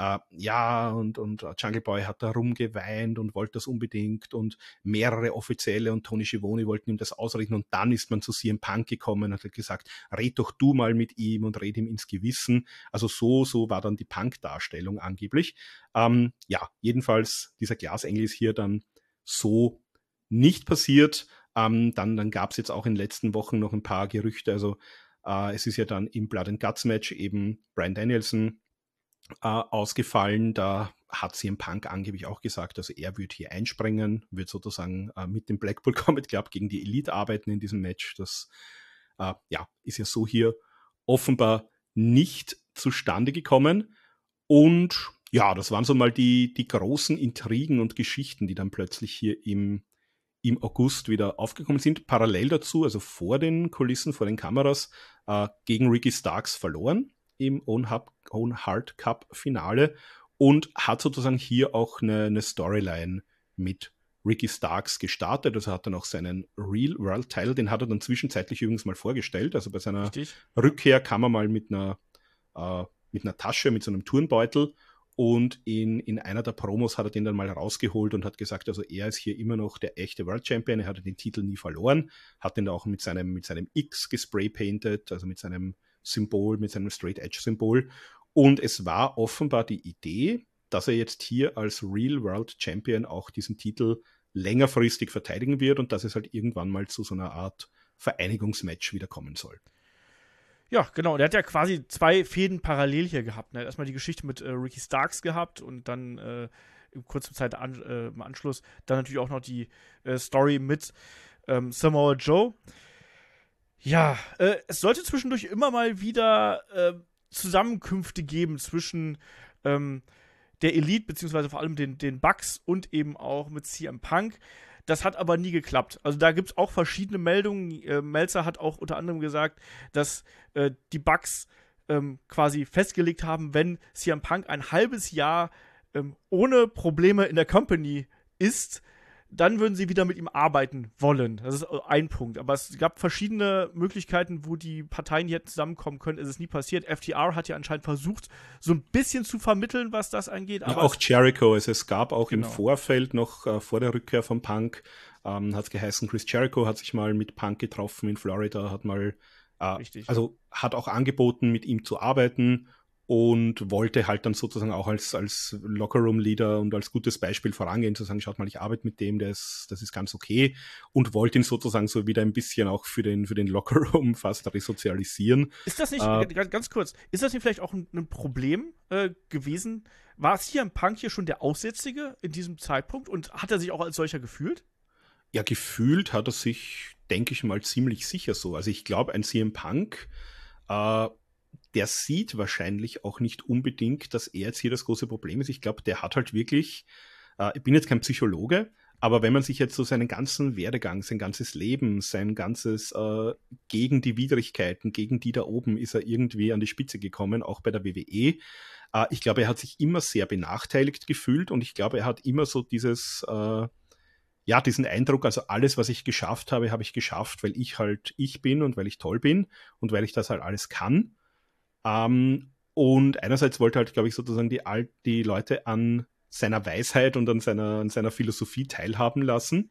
D: und Jungle Boy hat da rumgeweint und wollte das unbedingt und mehrere Offizielle und Tony Schiavone wollten ihm das ausreden und dann ist man zu CM Punk gekommen und hat gesagt, red doch du mal mit ihm und red ihm ins Gewissen. Also so war dann die Punk-Darstellung angeblich. Jedenfalls dieser Glasengel ist hier dann so nicht passiert. Dann gab es jetzt auch in den letzten Wochen noch ein paar Gerüchte, also es ist ja dann im Blood and Guts Match eben Bryan Danielson ausgefallen. Da hat CM Punk angeblich auch gesagt, also er wird hier einspringen, wird sozusagen mit dem Blackpool Combat Club gegen die Elite arbeiten in diesem Match. Das ist ja so hier offenbar nicht zustande gekommen. Und ja, das waren so mal die großen Intrigen und Geschichten, die dann plötzlich hier im August wieder aufgekommen sind. Parallel dazu, also vor den Kulissen, vor den Kameras, gegen Ricky Starks verloren im Owen Hart Cup Finale und hat sozusagen hier auch eine Storyline mit Ricky Starks gestartet. Also hat dann auch seinen Real World Title, den hat er dann zwischenzeitlich übrigens mal vorgestellt. Also bei seiner Rückkehr kam er mal mit einer Tasche, mit so einem Turnbeutel und in einer der Promos hat er den dann mal rausgeholt und hat gesagt, also er ist hier immer noch der echte World Champion, er hatte den Titel nie verloren, hat den auch mit seinem X gespraypainted, also mit seinem Symbol, mit seinem Straight Edge Symbol. Und es war offenbar die Idee, dass er jetzt hier als Real World Champion auch diesen Titel längerfristig verteidigen wird und dass es halt irgendwann mal zu so einer Art Vereinigungsmatch wieder kommen soll.
B: Ja, genau. Der hat ja quasi 2 Fäden parallel hier gehabt. Ne? Erstmal die Geschichte mit Ricky Starks gehabt und dann in kurzer Zeit im Anschluss dann natürlich auch noch die Story mit Samoa Joe. Ja, es sollte zwischendurch immer mal wieder Zusammenkünfte geben zwischen der Elite, beziehungsweise vor allem den Bucks und eben auch mit CM Punk. Das hat aber nie geklappt. Also da gibt es auch verschiedene Meldungen. Meltzer hat auch unter anderem gesagt, dass die Bucks quasi festgelegt haben, wenn CM Punk ein halbes Jahr ohne Probleme in der Company ist, dann würden sie wieder mit ihm arbeiten wollen. Das ist ein Punkt. Aber es gab verschiedene Möglichkeiten, wo die Parteien hier zusammenkommen können. Es ist nie passiert. FTR hat ja anscheinend versucht, so ein bisschen zu vermitteln, was das angeht.
D: Ja,
B: aber
D: auch Jericho. Also es gab auch
B: Genau.
D: im Vorfeld noch vor der Rückkehr von Punk, hat es geheißen, Chris Jericho hat sich mal mit Punk getroffen in Florida, hat mal,
B: Richtig.
D: also hat auch angeboten, mit ihm zu arbeiten und wollte halt dann sozusagen auch als Lockerroom-Leader und als gutes Beispiel vorangehen, zu sagen, schaut mal, ich arbeite mit dem, das ist ganz okay, und wollte ihn sozusagen so wieder ein bisschen auch für den Lockerroom fast resozialisieren.
B: Ist das nicht, ganz kurz, ist das nicht vielleicht auch ein Problem gewesen? War CM Punk hier schon der Aussätzige in diesem Zeitpunkt und hat er sich auch als solcher gefühlt?
D: Ja, gefühlt hat er sich, denke ich mal, ziemlich sicher so. Also ich glaube, ein CM Punk, der sieht wahrscheinlich auch nicht unbedingt, dass er jetzt hier das große Problem ist. Ich glaube, der hat halt wirklich, ich bin jetzt kein Psychologe, aber wenn man sich jetzt so seinen ganzen Werdegang, sein ganzes Leben, sein ganzes gegen die Widrigkeiten, gegen die da oben ist er irgendwie an die Spitze gekommen, auch bei der WWE. Ich glaube, er hat sich immer sehr benachteiligt gefühlt und ich glaube, er hat immer so dieses, diesen Eindruck, also alles, was ich geschafft habe, habe ich geschafft, weil ich halt ich bin und weil ich toll bin und weil ich das halt alles kann. Und einerseits wollte halt, glaube ich, sozusagen die Leute an seiner Weisheit und an seiner Philosophie teilhaben lassen.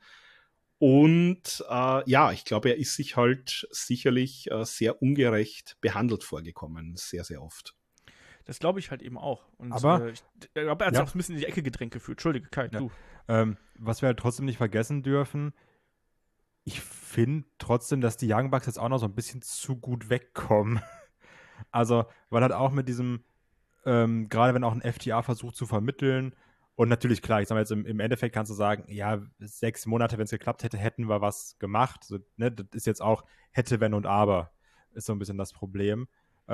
D: Und ich glaube, er ist sich halt sicherlich sehr ungerecht behandelt vorgekommen, sehr, sehr oft.
B: Das glaube ich halt eben auch. Und,
C: aber
B: ich glaube, er hat sich auch ein bisschen in die Ecke gedrängt gefühlt. Entschuldige, Kai, du.
C: Was wir halt trotzdem nicht vergessen dürfen, ich finde trotzdem, dass die Young Bucks jetzt auch noch so ein bisschen zu gut wegkommen. Also, weil halt auch mit diesem, gerade wenn auch ein FTA versucht zu vermitteln, und natürlich, klar, ich sag mal jetzt im Endeffekt kannst du sagen, ja, 6 Monate, wenn es geklappt hätte, hätten wir was gemacht. So, ne, das ist jetzt auch hätte, wenn und aber, ist so ein bisschen das Problem.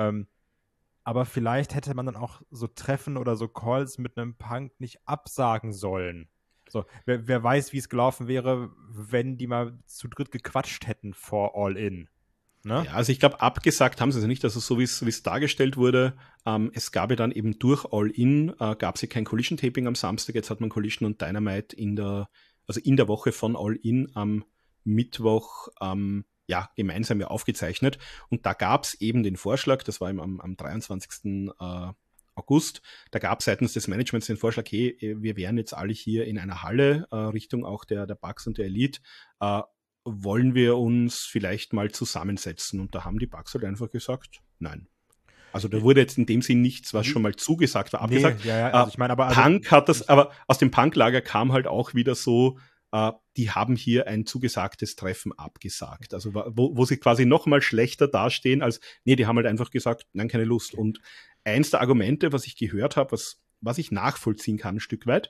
C: Aber vielleicht hätte man dann auch so Treffen oder so Calls mit einem Punk nicht absagen sollen. So, wer weiß, wie es gelaufen wäre, wenn die mal zu dritt gequatscht hätten vor All In. Ne?
D: Ja, also ich glaube, abgesagt haben sie es nicht, also so wie es dargestellt wurde, es gab ja dann eben durch All In, gab es ja kein Collision-Taping am Samstag, jetzt hat man Collision und Dynamite in der Woche von All In am Mittwoch gemeinsam ja aufgezeichnet und da gab es eben den Vorschlag, das war am 23. August, da gab es seitens des Managements den Vorschlag, hey, wir wären jetzt alle hier in einer Halle, Richtung auch der Bucks und der Elite, wollen wir uns vielleicht mal zusammensetzen? Und da haben die Bucks halt einfach gesagt, nein. Also da wurde jetzt in dem Sinn nichts, was schon mal zugesagt war, abgesagt.
C: Also ich meine, aber
D: Punk hat das, aber aus dem Punk-Lager kam halt auch wieder so, die haben hier ein zugesagtes Treffen abgesagt. Also wo sie quasi noch mal schlechter dastehen als, nee, die haben halt einfach gesagt, nein, keine Lust. Und eins der Argumente, was ich gehört habe, was ich nachvollziehen kann ein Stück weit,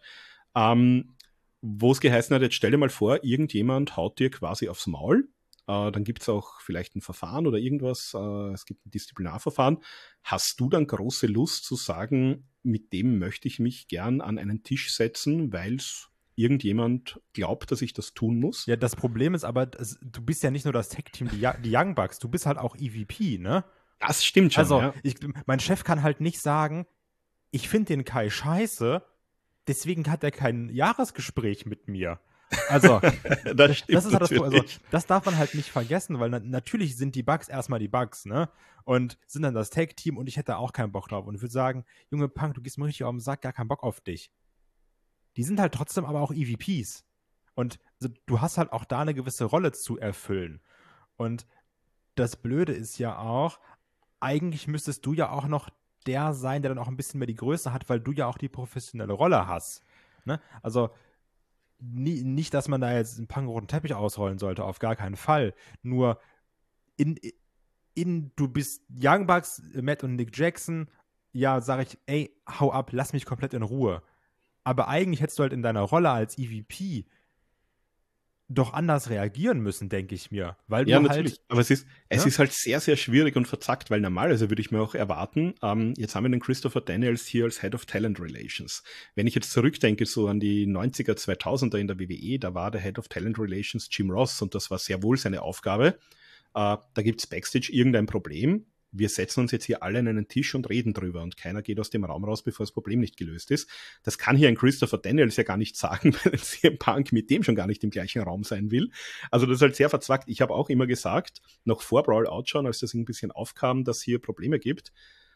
D: wo es geheißen hat, jetzt stell dir mal vor, irgendjemand haut dir quasi aufs Maul, dann gibt es auch vielleicht ein Verfahren oder irgendwas, es gibt ein Disziplinarverfahren. Hast du dann große Lust zu sagen, mit dem möchte ich mich gern an einen Tisch setzen, weil es irgendjemand glaubt, dass ich das tun muss?
C: Ja, das Problem ist aber, du bist ja nicht nur das Tech-Team, die Young Bucks, du bist halt auch EVP, ne?
D: Das stimmt schon,
C: also,
D: ja.
C: Mein Chef kann halt nicht sagen, ich finde den Kai scheiße, deswegen hat er kein Jahresgespräch mit mir. Also, das ist halt das darf man halt nicht vergessen, weil natürlich sind die Bucks erstmal die Bucks, ne? Und sind dann das Tag-Team und ich hätte auch keinen Bock drauf. Und ich würde sagen, Junge Punk, du gehst mir richtig auf den Sack, gar keinen Bock auf dich. Die sind halt trotzdem aber auch EVPs. Und du hast halt auch da eine gewisse Rolle zu erfüllen. Und das Blöde ist ja auch, eigentlich müsstest du ja auch noch der sein, der dann auch ein bisschen mehr die Größe hat, weil du ja auch die professionelle Rolle hast. Ne? Also nicht, dass man da jetzt einen Punk-roten Teppich ausrollen sollte, auf gar keinen Fall. Nur du bist Young Bucks, Matt und Nick Jackson, ja, sage ich, ey, hau ab, lass mich komplett in Ruhe. Aber eigentlich hättest du halt in deiner Rolle als EVP doch anders reagieren müssen, denke ich mir. Weil
D: Ja,
C: du
D: natürlich.
C: halt,
D: Aber es ist
C: Ja?
D: halt sehr, sehr schwierig und verzackt, weil normalerweise würde ich mir auch erwarten, jetzt haben wir den Christopher Daniels hier als Head of Talent Relations. Wenn ich jetzt zurückdenke, so an die 90er, 2000er in der WWE, da war der Head of Talent Relations Jim Ross und das war sehr wohl seine Aufgabe. Da gibt's Backstage irgendein Problem. Wir setzen uns jetzt hier alle an einen Tisch und reden drüber und keiner geht aus dem Raum raus, bevor das Problem nicht gelöst ist. Das kann hier ein Christopher Daniels ja gar nicht sagen, weil ein CM Punk mit dem schon gar nicht im gleichen Raum sein will. Also das ist halt sehr verzwackt. Ich habe auch immer gesagt, noch vor Brawl Out schon, als das ein bisschen aufkam, dass hier Probleme gibt,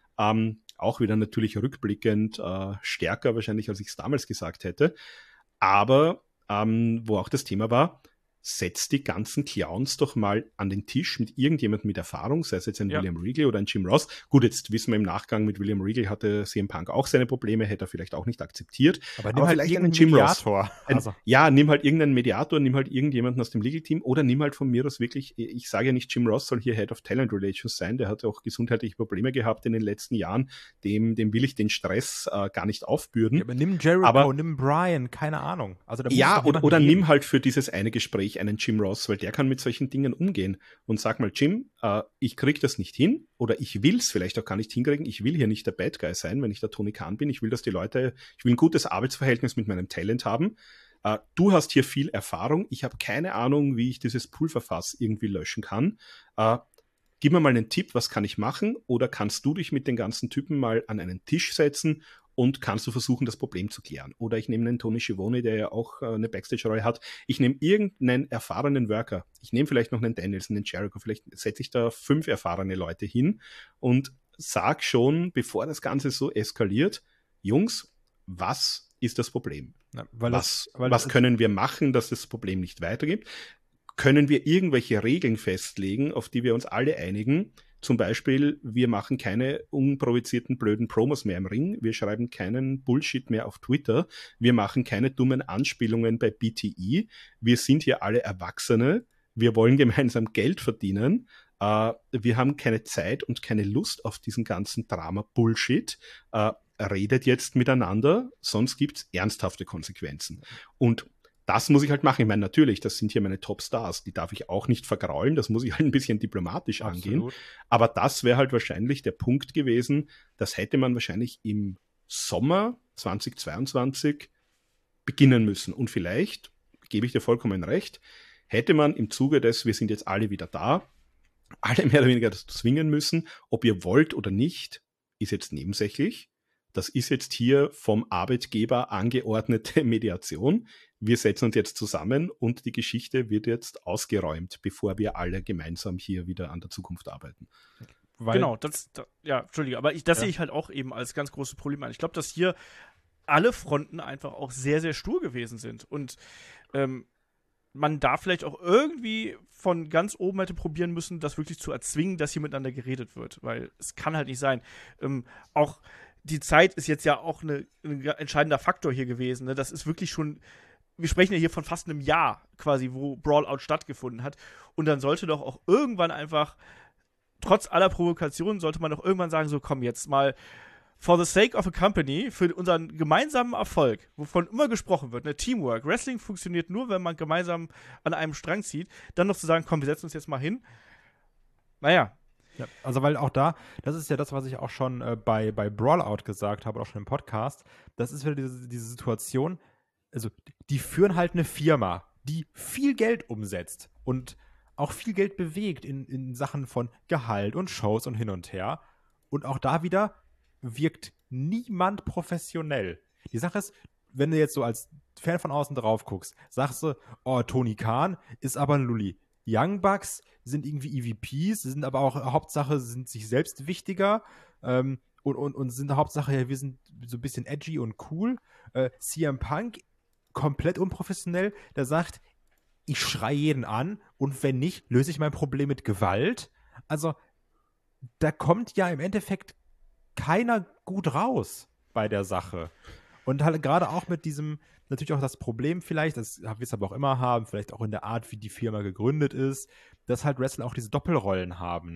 D: auch wieder natürlich rückblickend stärker wahrscheinlich, als ich es damals gesagt hätte. Aber wo auch das Thema war, setzt die ganzen Clowns doch mal an den Tisch mit irgendjemandem mit Erfahrung, sei es jetzt ein William Regal oder ein Jim Ross. Gut, jetzt wissen wir im Nachgang, mit William Regal hatte CM Punk auch seine Probleme, hätte er vielleicht auch nicht akzeptiert.
C: aber nimm halt
D: vielleicht einen
C: irgendeinen
D: Jim Ross.
C: Mediator. Also,
D: Ja, nimm halt irgendeinen Mediator, nimm halt irgendjemanden aus dem Legal-Team oder nimm halt von mir aus wirklich, ich sage ja nicht, Jim Ross soll hier Head of Talent Relations sein, der hat auch gesundheitliche Probleme gehabt in den letzten Jahren, dem will ich den Stress gar nicht aufbürden.
C: aber nimm Jericho, nimm Brian, keine Ahnung. Also, da muss
D: Ja,
C: doch jemanden
D: oder
C: geben.
D: nimm halt für dieses eine Gespräch einen Jim Ross, weil der kann mit solchen Dingen umgehen und sag mal, Jim, ich krieg das nicht hin oder ich will's vielleicht auch gar nicht hinkriegen, ich will hier nicht der Bad Guy sein, wenn ich der Tony Khan bin, ich will, dass die Leute, ich will ein gutes Arbeitsverhältnis mit meinem Talent haben. Du hast hier viel Erfahrung, ich habe keine Ahnung, wie ich dieses Pulverfass irgendwie löschen kann. Gib mir mal einen Tipp, was kann ich machen? Oder kannst du dich mit den ganzen Typen mal an einen Tisch setzen und kannst du versuchen, das Problem zu klären? Oder ich nehme einen Tony Schiavone, der ja auch eine Backstage-Rolle hat. Ich nehme irgendeinen erfahrenen Worker. Ich nehme vielleicht noch einen Danielson, einen Jericho. Vielleicht setze ich da 5 erfahrene Leute hin und sag schon, bevor das Ganze so eskaliert, Jungs, was ist das Problem?
C: Ja,
D: Was können wir machen, dass das Problem nicht weitergibt? Können wir irgendwelche Regeln festlegen, auf die wir uns alle einigen? Zum Beispiel, wir machen keine unprovozierten blöden Promos mehr im Ring, wir schreiben keinen Bullshit mehr auf Twitter, wir machen keine dummen Anspielungen bei BTE, wir sind hier alle Erwachsene, wir wollen gemeinsam Geld verdienen, wir haben keine Zeit und keine Lust auf diesen ganzen Drama-Bullshit, redet jetzt miteinander, sonst gibt's ernsthafte Konsequenzen. Und das muss ich halt machen. Ich meine, natürlich, das sind hier meine Top-Stars. Die darf ich auch nicht vergraulen. Das muss ich halt ein bisschen diplomatisch angehen. Aber das wäre halt wahrscheinlich der Punkt gewesen. Das hätte man wahrscheinlich im Sommer 2022 beginnen müssen. Und vielleicht, gebe ich dir vollkommen recht, hätte man im Zuge des, wir sind jetzt alle wieder da, alle mehr oder weniger das zwingen müssen. Ob ihr wollt oder nicht, ist jetzt nebensächlich. Das ist jetzt hier vom Arbeitgeber angeordnete Mediation. Wir setzen uns jetzt zusammen und die Geschichte wird jetzt ausgeräumt, bevor wir alle gemeinsam hier wieder an der Zukunft arbeiten.
B: Genau, Entschuldige, aber das sehe ich halt auch eben als ganz großes Problem an. Ich glaube, dass hier alle Fronten einfach auch sehr, sehr stur gewesen sind und man da vielleicht auch irgendwie von ganz oben hätte probieren müssen, das wirklich zu erzwingen, dass hier miteinander geredet wird, weil es kann halt nicht sein. Auch die Zeit ist jetzt ja auch ein entscheidender Faktor hier gewesen. Ne? Das ist wirklich schon, wir sprechen ja hier von fast einem Jahr quasi, wo Brawlout stattgefunden hat. Und dann sollte doch auch irgendwann einfach, trotz aller Provokationen, sollte man doch irgendwann sagen, so komm jetzt mal, for the sake of a company, für unseren gemeinsamen Erfolg, wovon immer gesprochen wird, ne, Teamwork, Wrestling funktioniert nur, wenn man gemeinsam an einem Strang zieht, dann noch zu sagen, komm, wir setzen uns jetzt mal hin. Naja.
C: Ja, also weil auch das ist ja das, was ich auch schon bei Brawlout gesagt habe, auch schon im Podcast, das ist wieder diese Situation, also die führen halt eine Firma, die viel Geld umsetzt und auch viel Geld bewegt in Sachen von Gehalt und Shows und hin und her. Und auch da wieder wirkt niemand professionell. Die Sache ist, wenn du jetzt so als Fan von außen drauf guckst, sagst du, oh, Tony Khan ist aber ein Lulli. Young Bucks sind irgendwie EVPs, sind aber auch Hauptsache, sind sich selbst wichtiger und sind Hauptsache, ja, wir sind so ein bisschen edgy und cool. CM Punk, komplett unprofessionell, der sagt, ich schreie jeden an und wenn nicht, löse ich mein Problem mit Gewalt. Also, da kommt ja im Endeffekt keiner gut raus bei der Sache. Und halt gerade auch mit diesem, natürlich auch das Problem vielleicht, das wir es aber auch immer haben, vielleicht auch in der Art, wie die Firma gegründet ist, dass halt Wrestler auch diese Doppelrollen haben, ne?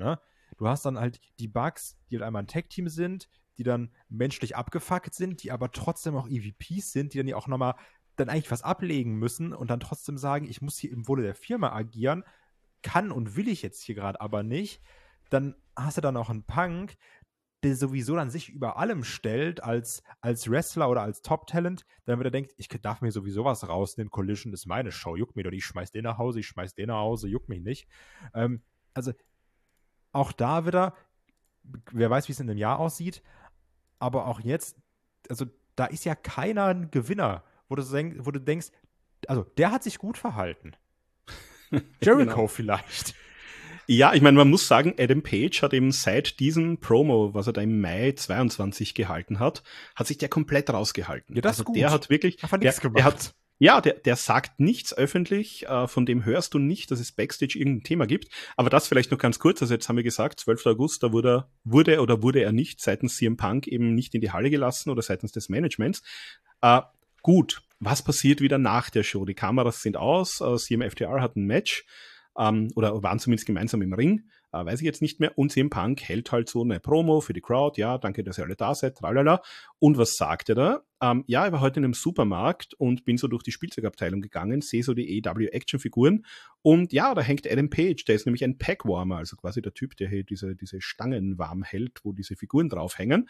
C: Du hast dann halt die Bucks, die halt einmal ein Tag-Team sind, die dann menschlich abgefuckt sind, die aber trotzdem auch EVPs sind, die dann ja auch nochmal dann eigentlich was ablegen müssen und dann trotzdem sagen, ich muss hier im Wohle der Firma agieren, kann und will ich jetzt hier gerade aber nicht. Dann hast du dann auch einen Punk, der sowieso dann sich über allem stellt als Wrestler oder als Top-Talent, dann wird er denkt, ich darf mir sowieso was rausnehmen, Collision ist meine Show, juckt mich doch, ich schmeiß den nach Hause, juckt mich nicht. Also auch da wieder, wer weiß, wie es in einem Jahr aussieht, aber auch jetzt, also da ist ja keiner ein Gewinner, wo du denkst, also der hat sich gut verhalten. Jericho
D: Genau.
C: vielleicht.
D: Ja, ich meine, man muss sagen, Adam Page hat eben seit diesem Promo, was er da im Mai 22 gehalten hat, hat sich der komplett rausgehalten.
C: Ja, das ist
D: also
C: gut.
D: der hat wirklich,
C: Hat nichts
D: der
C: gemacht.
D: der sagt nichts öffentlich, von dem hörst du nicht, dass es Backstage irgendein Thema gibt. Aber das vielleicht noch ganz kurz, also jetzt haben wir gesagt, 12. August, da wurde er nicht seitens CM Punk eben nicht in die Halle gelassen oder seitens des Managements. Gut, was passiert wieder nach der Show? Die Kameras sind aus, CM/FTR hat ein Match, oder waren zumindest gemeinsam im Ring, weiß ich jetzt nicht mehr. Und CM Punk hält halt so eine Promo für die Crowd, ja, danke, dass ihr alle da seid, tralala. Und was sagt er da? Ja, ich war heute in einem Supermarkt und bin so durch die Spielzeugabteilung gegangen, sehe so die AEW-Action-Figuren und ja, da hängt Adam Page, der ist nämlich ein Packwarmer, also quasi der Typ, der hier diese Stangen warm hält, wo diese Figuren draufhängen.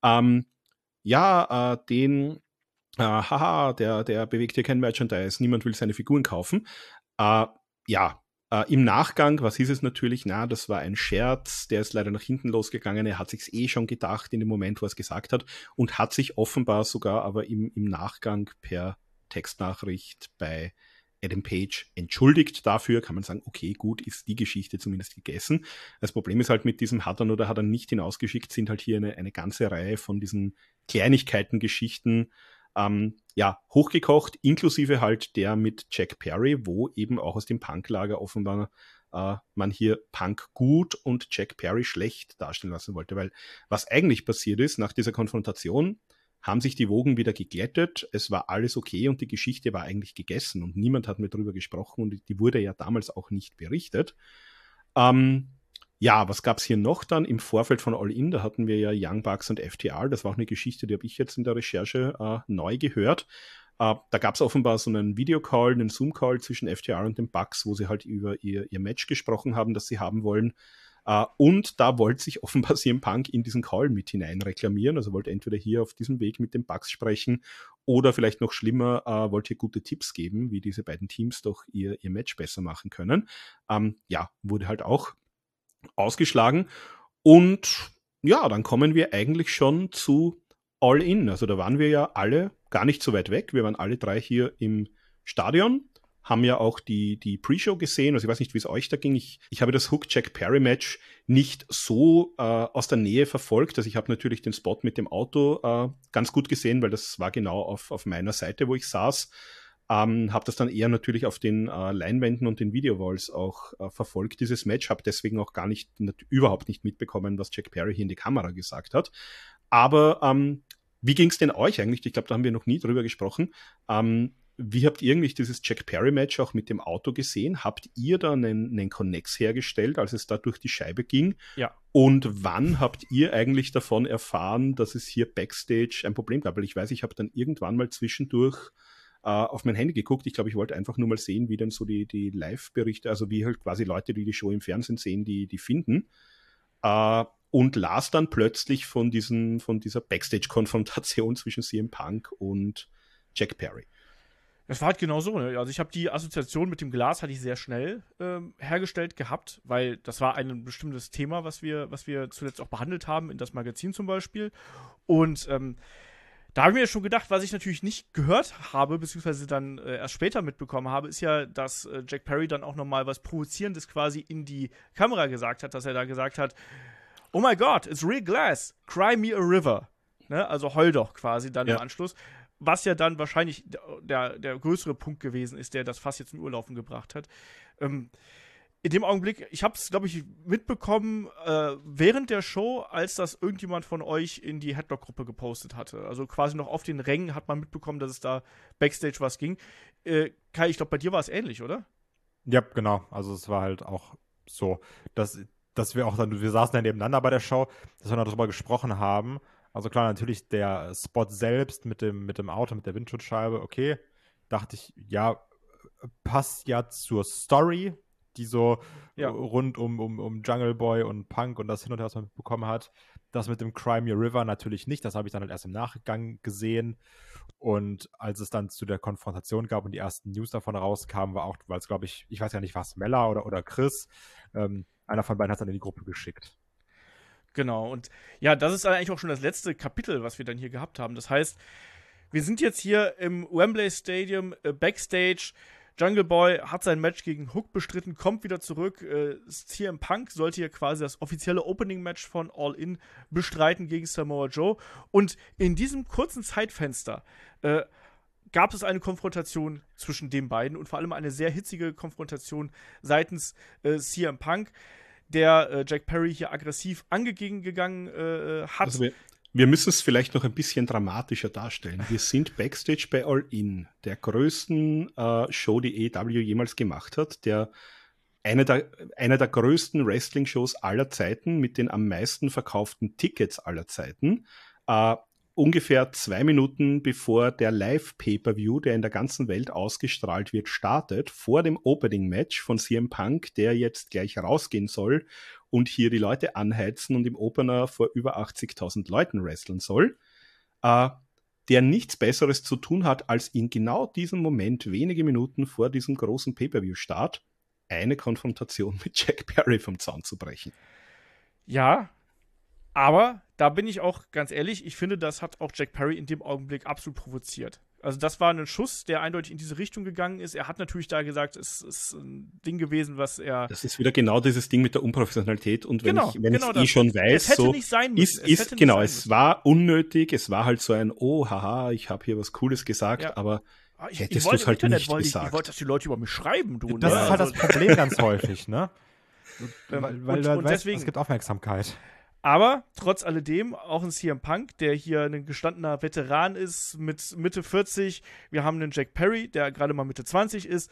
D: Der bewegt hier kein Merchandise, niemand will seine Figuren kaufen. Im Nachgang, was hieß es natürlich? Na, das war ein Scherz, der ist leider nach hinten losgegangen, er hat sich's schon gedacht in dem Moment, wo er es gesagt hat und hat sich offenbar sogar aber im Nachgang per Textnachricht bei Adam Page entschuldigt dafür, kann man sagen, okay, gut, ist die Geschichte zumindest gegessen. Das Problem ist halt mit diesem hat er oder hat er nicht hinausgeschickt, sind halt hier eine ganze Reihe von diesen Kleinigkeiten-Geschichten hochgekocht, inklusive halt der mit Jack Perry, wo eben auch aus dem Punk-Lager offenbar man hier Punk gut und Jack Perry schlecht darstellen lassen wollte, weil was eigentlich passiert ist, nach dieser Konfrontation haben sich die Wogen wieder geglättet, es war alles okay und die Geschichte war eigentlich gegessen und niemand hat mehr drüber gesprochen und die wurde ja damals auch nicht berichtet. Was gab's hier noch dann im Vorfeld von All In? Da hatten wir ja Young Bucks und FTR. Das war auch eine Geschichte, die habe ich jetzt in der Recherche neu gehört. Da gab's offenbar so einen Videocall, einen Zoom-Call zwischen FTR und den Bucks, wo sie halt über ihr Match gesprochen haben, das sie haben wollen. Und da wollte sich offenbar CM Punk in diesen Call mit hinein reklamieren. Also wollte entweder hier auf diesem Weg mit den Bucks sprechen oder vielleicht noch schlimmer, wollte hier gute Tipps geben, wie diese beiden Teams doch ihr Match besser machen können. Wurde halt auch ausgeschlagen. Und ja, dann kommen wir eigentlich schon zu All In. Also da waren wir ja alle gar nicht so weit weg. Wir waren alle drei hier im Stadion, haben ja auch die Pre-Show gesehen. Also ich weiß nicht, wie es euch da ging. Ich habe das Hook-Jack-Perry-Match nicht so aus der Nähe verfolgt. Also ich habe natürlich den Spot mit dem Auto ganz gut gesehen, weil das war genau auf meiner Seite, wo ich saß. Habe das dann eher natürlich auf den Leinwänden und den Videowalls auch verfolgt, dieses Match. Habe deswegen auch überhaupt nicht mitbekommen, was Jack Perry hier in die Kamera gesagt hat. Aber wie ging es denn euch eigentlich? Ich glaube, da haben wir noch nie drüber gesprochen. Wie habt ihr eigentlich dieses Jack Perry-Match auch mit dem Auto gesehen? Habt ihr da einen Connex hergestellt, als es da durch die Scheibe ging?
B: Ja.
D: Und wann habt ihr eigentlich davon erfahren, dass es hier Backstage ein Problem gab? Weil ich weiß, ich habe dann irgendwann mal zwischendurch auf mein Handy geguckt. Ich glaube, ich wollte einfach nur mal sehen, wie denn so die Live-Berichte, also wie halt quasi Leute, die Show im Fernsehen sehen, die finden. Und las dann plötzlich von dieser Backstage-Konfrontation zwischen CM Punk und Jack Perry.
B: Das war halt genau so, ne? Also ich habe die Assoziation mit dem Glas hatte ich sehr schnell hergestellt gehabt, weil das war ein bestimmtes Thema, was wir zuletzt auch behandelt haben, in das Magazin zum Beispiel. Und da habe ich mir schon gedacht, was ich natürlich nicht gehört habe, beziehungsweise dann erst später mitbekommen habe, ist ja, dass Jack Perry dann auch nochmal was Provozierendes quasi in die Kamera gesagt hat, dass er da gesagt hat, oh my God, it's real glass, cry me a river. Ne? Also heul doch quasi dann im Anschluss. Was ja dann wahrscheinlich der größere Punkt gewesen ist, der das Fass jetzt in Urlaufen gebracht hat. In dem Augenblick, ich habe es, glaube ich, mitbekommen während der Show, als das irgendjemand von euch in die Headlock-Gruppe gepostet hatte. Also quasi noch auf den Rängen hat man mitbekommen, dass es da Backstage was ging. Kai, ich glaube, bei dir war es ähnlich, oder?
C: Ja, genau. Also es war halt auch so, dass dass wir saßen dann nebeneinander bei der Show, dass wir noch darüber gesprochen haben. Also klar, natürlich der Spot selbst mit dem Auto, mit der Windschutzscheibe, okay, dachte ich, ja, passt ja zur Story, die so rund um Jungle Boy und Punk und das hin und her, was man mitbekommen hat. Das mit dem Cry Me a River natürlich nicht, das habe ich dann halt erst im Nachgang gesehen. Und als es dann zu der Konfrontation gab und die ersten News davon rauskamen, war auch, weil es, glaube ich weiß ja nicht, was Mella oder Chris, einer von beiden hat dann in die Gruppe geschickt.
B: Genau, und ja, das ist eigentlich auch schon das letzte Kapitel, was wir dann hier gehabt haben. Das heißt, wir sind jetzt hier im Wembley Stadium, Backstage. Jungle Boy hat sein Match gegen Hook bestritten, kommt wieder zurück. CM Punk sollte hier quasi das offizielle Opening-Match von All In bestreiten gegen Samoa Joe. Und in diesem kurzen Zeitfenster gab es eine Konfrontation zwischen den beiden und vor allem eine sehr hitzige Konfrontation seitens CM Punk, der Jack Perry hier aggressiv angegangen hat.
D: Also wir müssen es vielleicht noch ein bisschen dramatischer darstellen. Wir sind Backstage bei All In, der größten Show, die AEW jemals gemacht hat, einer der größten Wrestling-Shows aller Zeiten mit den am meisten verkauften Tickets aller Zeiten. Ungefähr 2 Minuten bevor der Live-Pay-Per-View, der in der ganzen Welt ausgestrahlt wird, startet, vor dem Opening-Match von CM Punk, der jetzt gleich rausgehen soll und hier die Leute anheizen und im Opener vor über 80.000 Leuten wresteln soll, der nichts Besseres zu tun hat, als in genau diesem Moment, wenige Minuten vor diesem großen Pay-Per-View-Start, eine Konfrontation mit Jack Perry vom Zaun zu brechen.
B: Ja, aber da bin ich auch ganz ehrlich, ich finde, das hat auch Jack Perry in dem Augenblick absolut provoziert. Also das war ein Schuss, der eindeutig in diese Richtung gegangen ist. Er hat natürlich da gesagt, es ist ein Ding gewesen, was er...
D: Das ist wieder genau dieses Ding mit der Unprofessionalität. Und wenn ich
B: das,
D: schon weiß,
B: es hätte nicht sein müssen.
D: Es war unnötig, es war halt so ein, oh, haha, ich habe hier was Cooles gesagt, aber hättest du es halt nicht gesagt.
B: Ich wollte, dass die Leute über mich schreiben, du.
C: Das ist halt das Problem ganz häufig, ne?
B: Weil du weißt,
C: es gibt Aufmerksamkeit.
B: Aber trotz alledem auch ein CM Punk, der hier ein gestandener Veteran ist mit Mitte 40. Wir haben einen Jack Perry, der gerade mal Mitte 20 ist.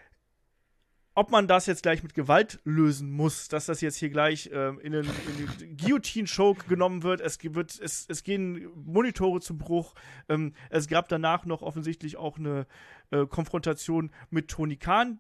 B: Ob man das jetzt gleich mit Gewalt lösen muss, dass das jetzt hier gleich in den Guillotine-Show genommen wird. Es gehen Monitore zu Bruch. Es gab danach noch offensichtlich auch eine Konfrontation mit Tony Khan,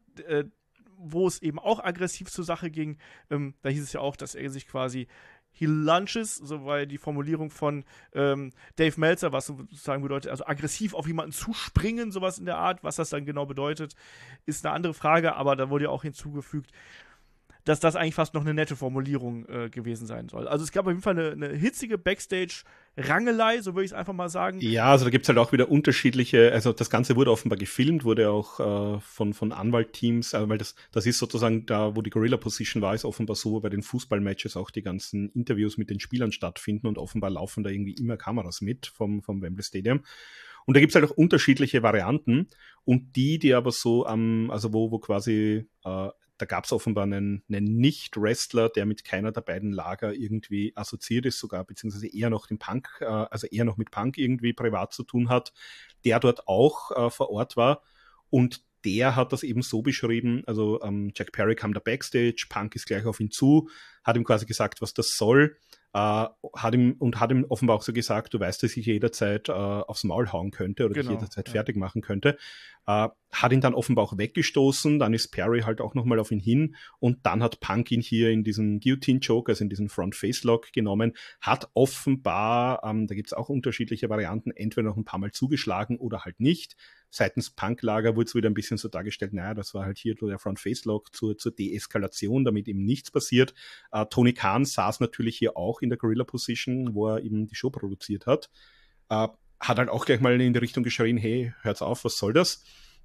B: wo es eben auch aggressiv zur Sache ging. Da hieß es ja auch, dass er sich quasi he lunches, so war die Formulierung von Dave Meltzer, was sozusagen bedeutet, also aggressiv auf jemanden zuspringen, sowas in der Art. Was das dann genau bedeutet, ist eine andere Frage, aber da wurde ja auch hinzugefügt, dass das eigentlich fast noch eine nette Formulierung gewesen sein soll. Also es gab auf jeden Fall eine hitzige Backstage-Rangelei, so würde ich es einfach mal sagen.
D: Ja, also da gibt es halt auch wieder unterschiedliche, also das Ganze wurde offenbar gefilmt, wurde auch von Anwaltteams, weil das ist sozusagen da, wo die Gorilla-Position war, ist offenbar so, wo bei den Fußballmatches auch die ganzen Interviews mit den Spielern stattfinden und offenbar laufen da irgendwie immer Kameras mit vom Wembley Stadium. Und da gibt es halt auch unterschiedliche Varianten und die aber so also wo quasi da gab es offenbar einen Nicht-Wrestler, der mit keiner der beiden Lager irgendwie assoziiert ist, sogar beziehungsweise eher noch mit Punk irgendwie privat zu tun hat, der dort auch vor Ort war. Und der hat das eben so beschrieben, also Jack Perry kam da Backstage, Punk ist gleich auf ihn zu, hat ihm quasi gesagt, was das soll, hat ihm offenbar auch so gesagt, du weißt, dass ich jederzeit aufs Maul hauen könnte oder dich jederzeit fertig machen könnte. Hat ihn dann offenbar auch weggestoßen, dann ist Perry halt auch nochmal auf ihn hin und dann hat Punk ihn hier in diesen Guillotine-Choke, also in diesen Front-Face-Lock genommen, hat offenbar, da gibt es auch unterschiedliche Varianten, entweder noch ein paar Mal zugeschlagen oder halt nicht. Seitens Punk-Lager wurde es wieder ein bisschen so dargestellt, naja, das war halt hier der Front-Face-Lock zur Deeskalation, damit eben nichts passiert. Tony Khan saß natürlich hier auch in der Gorilla-Position, wo er eben die Show produziert hat. Hat halt auch gleich mal in die Richtung geschrien, hey, hört's auf, was soll das?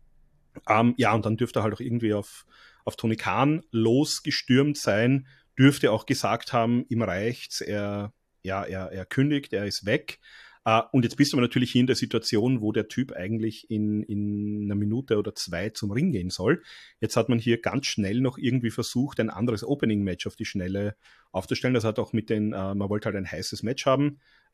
D: Ja, und dann dürfte er halt auch irgendwie auf Tony Khan losgestürmt sein, dürfte auch gesagt haben, ihm reicht's, er kündigt, er ist weg. Und jetzt bist du aber natürlich hier in der Situation, wo der Typ eigentlich in einer Minute oder 2 zum Ring gehen soll. Jetzt hat man hier ganz schnell noch irgendwie versucht, ein anderes Opening-Match auf die Schnelle aufzustellen. Das hat auch man wollte halt ein heißes Match haben.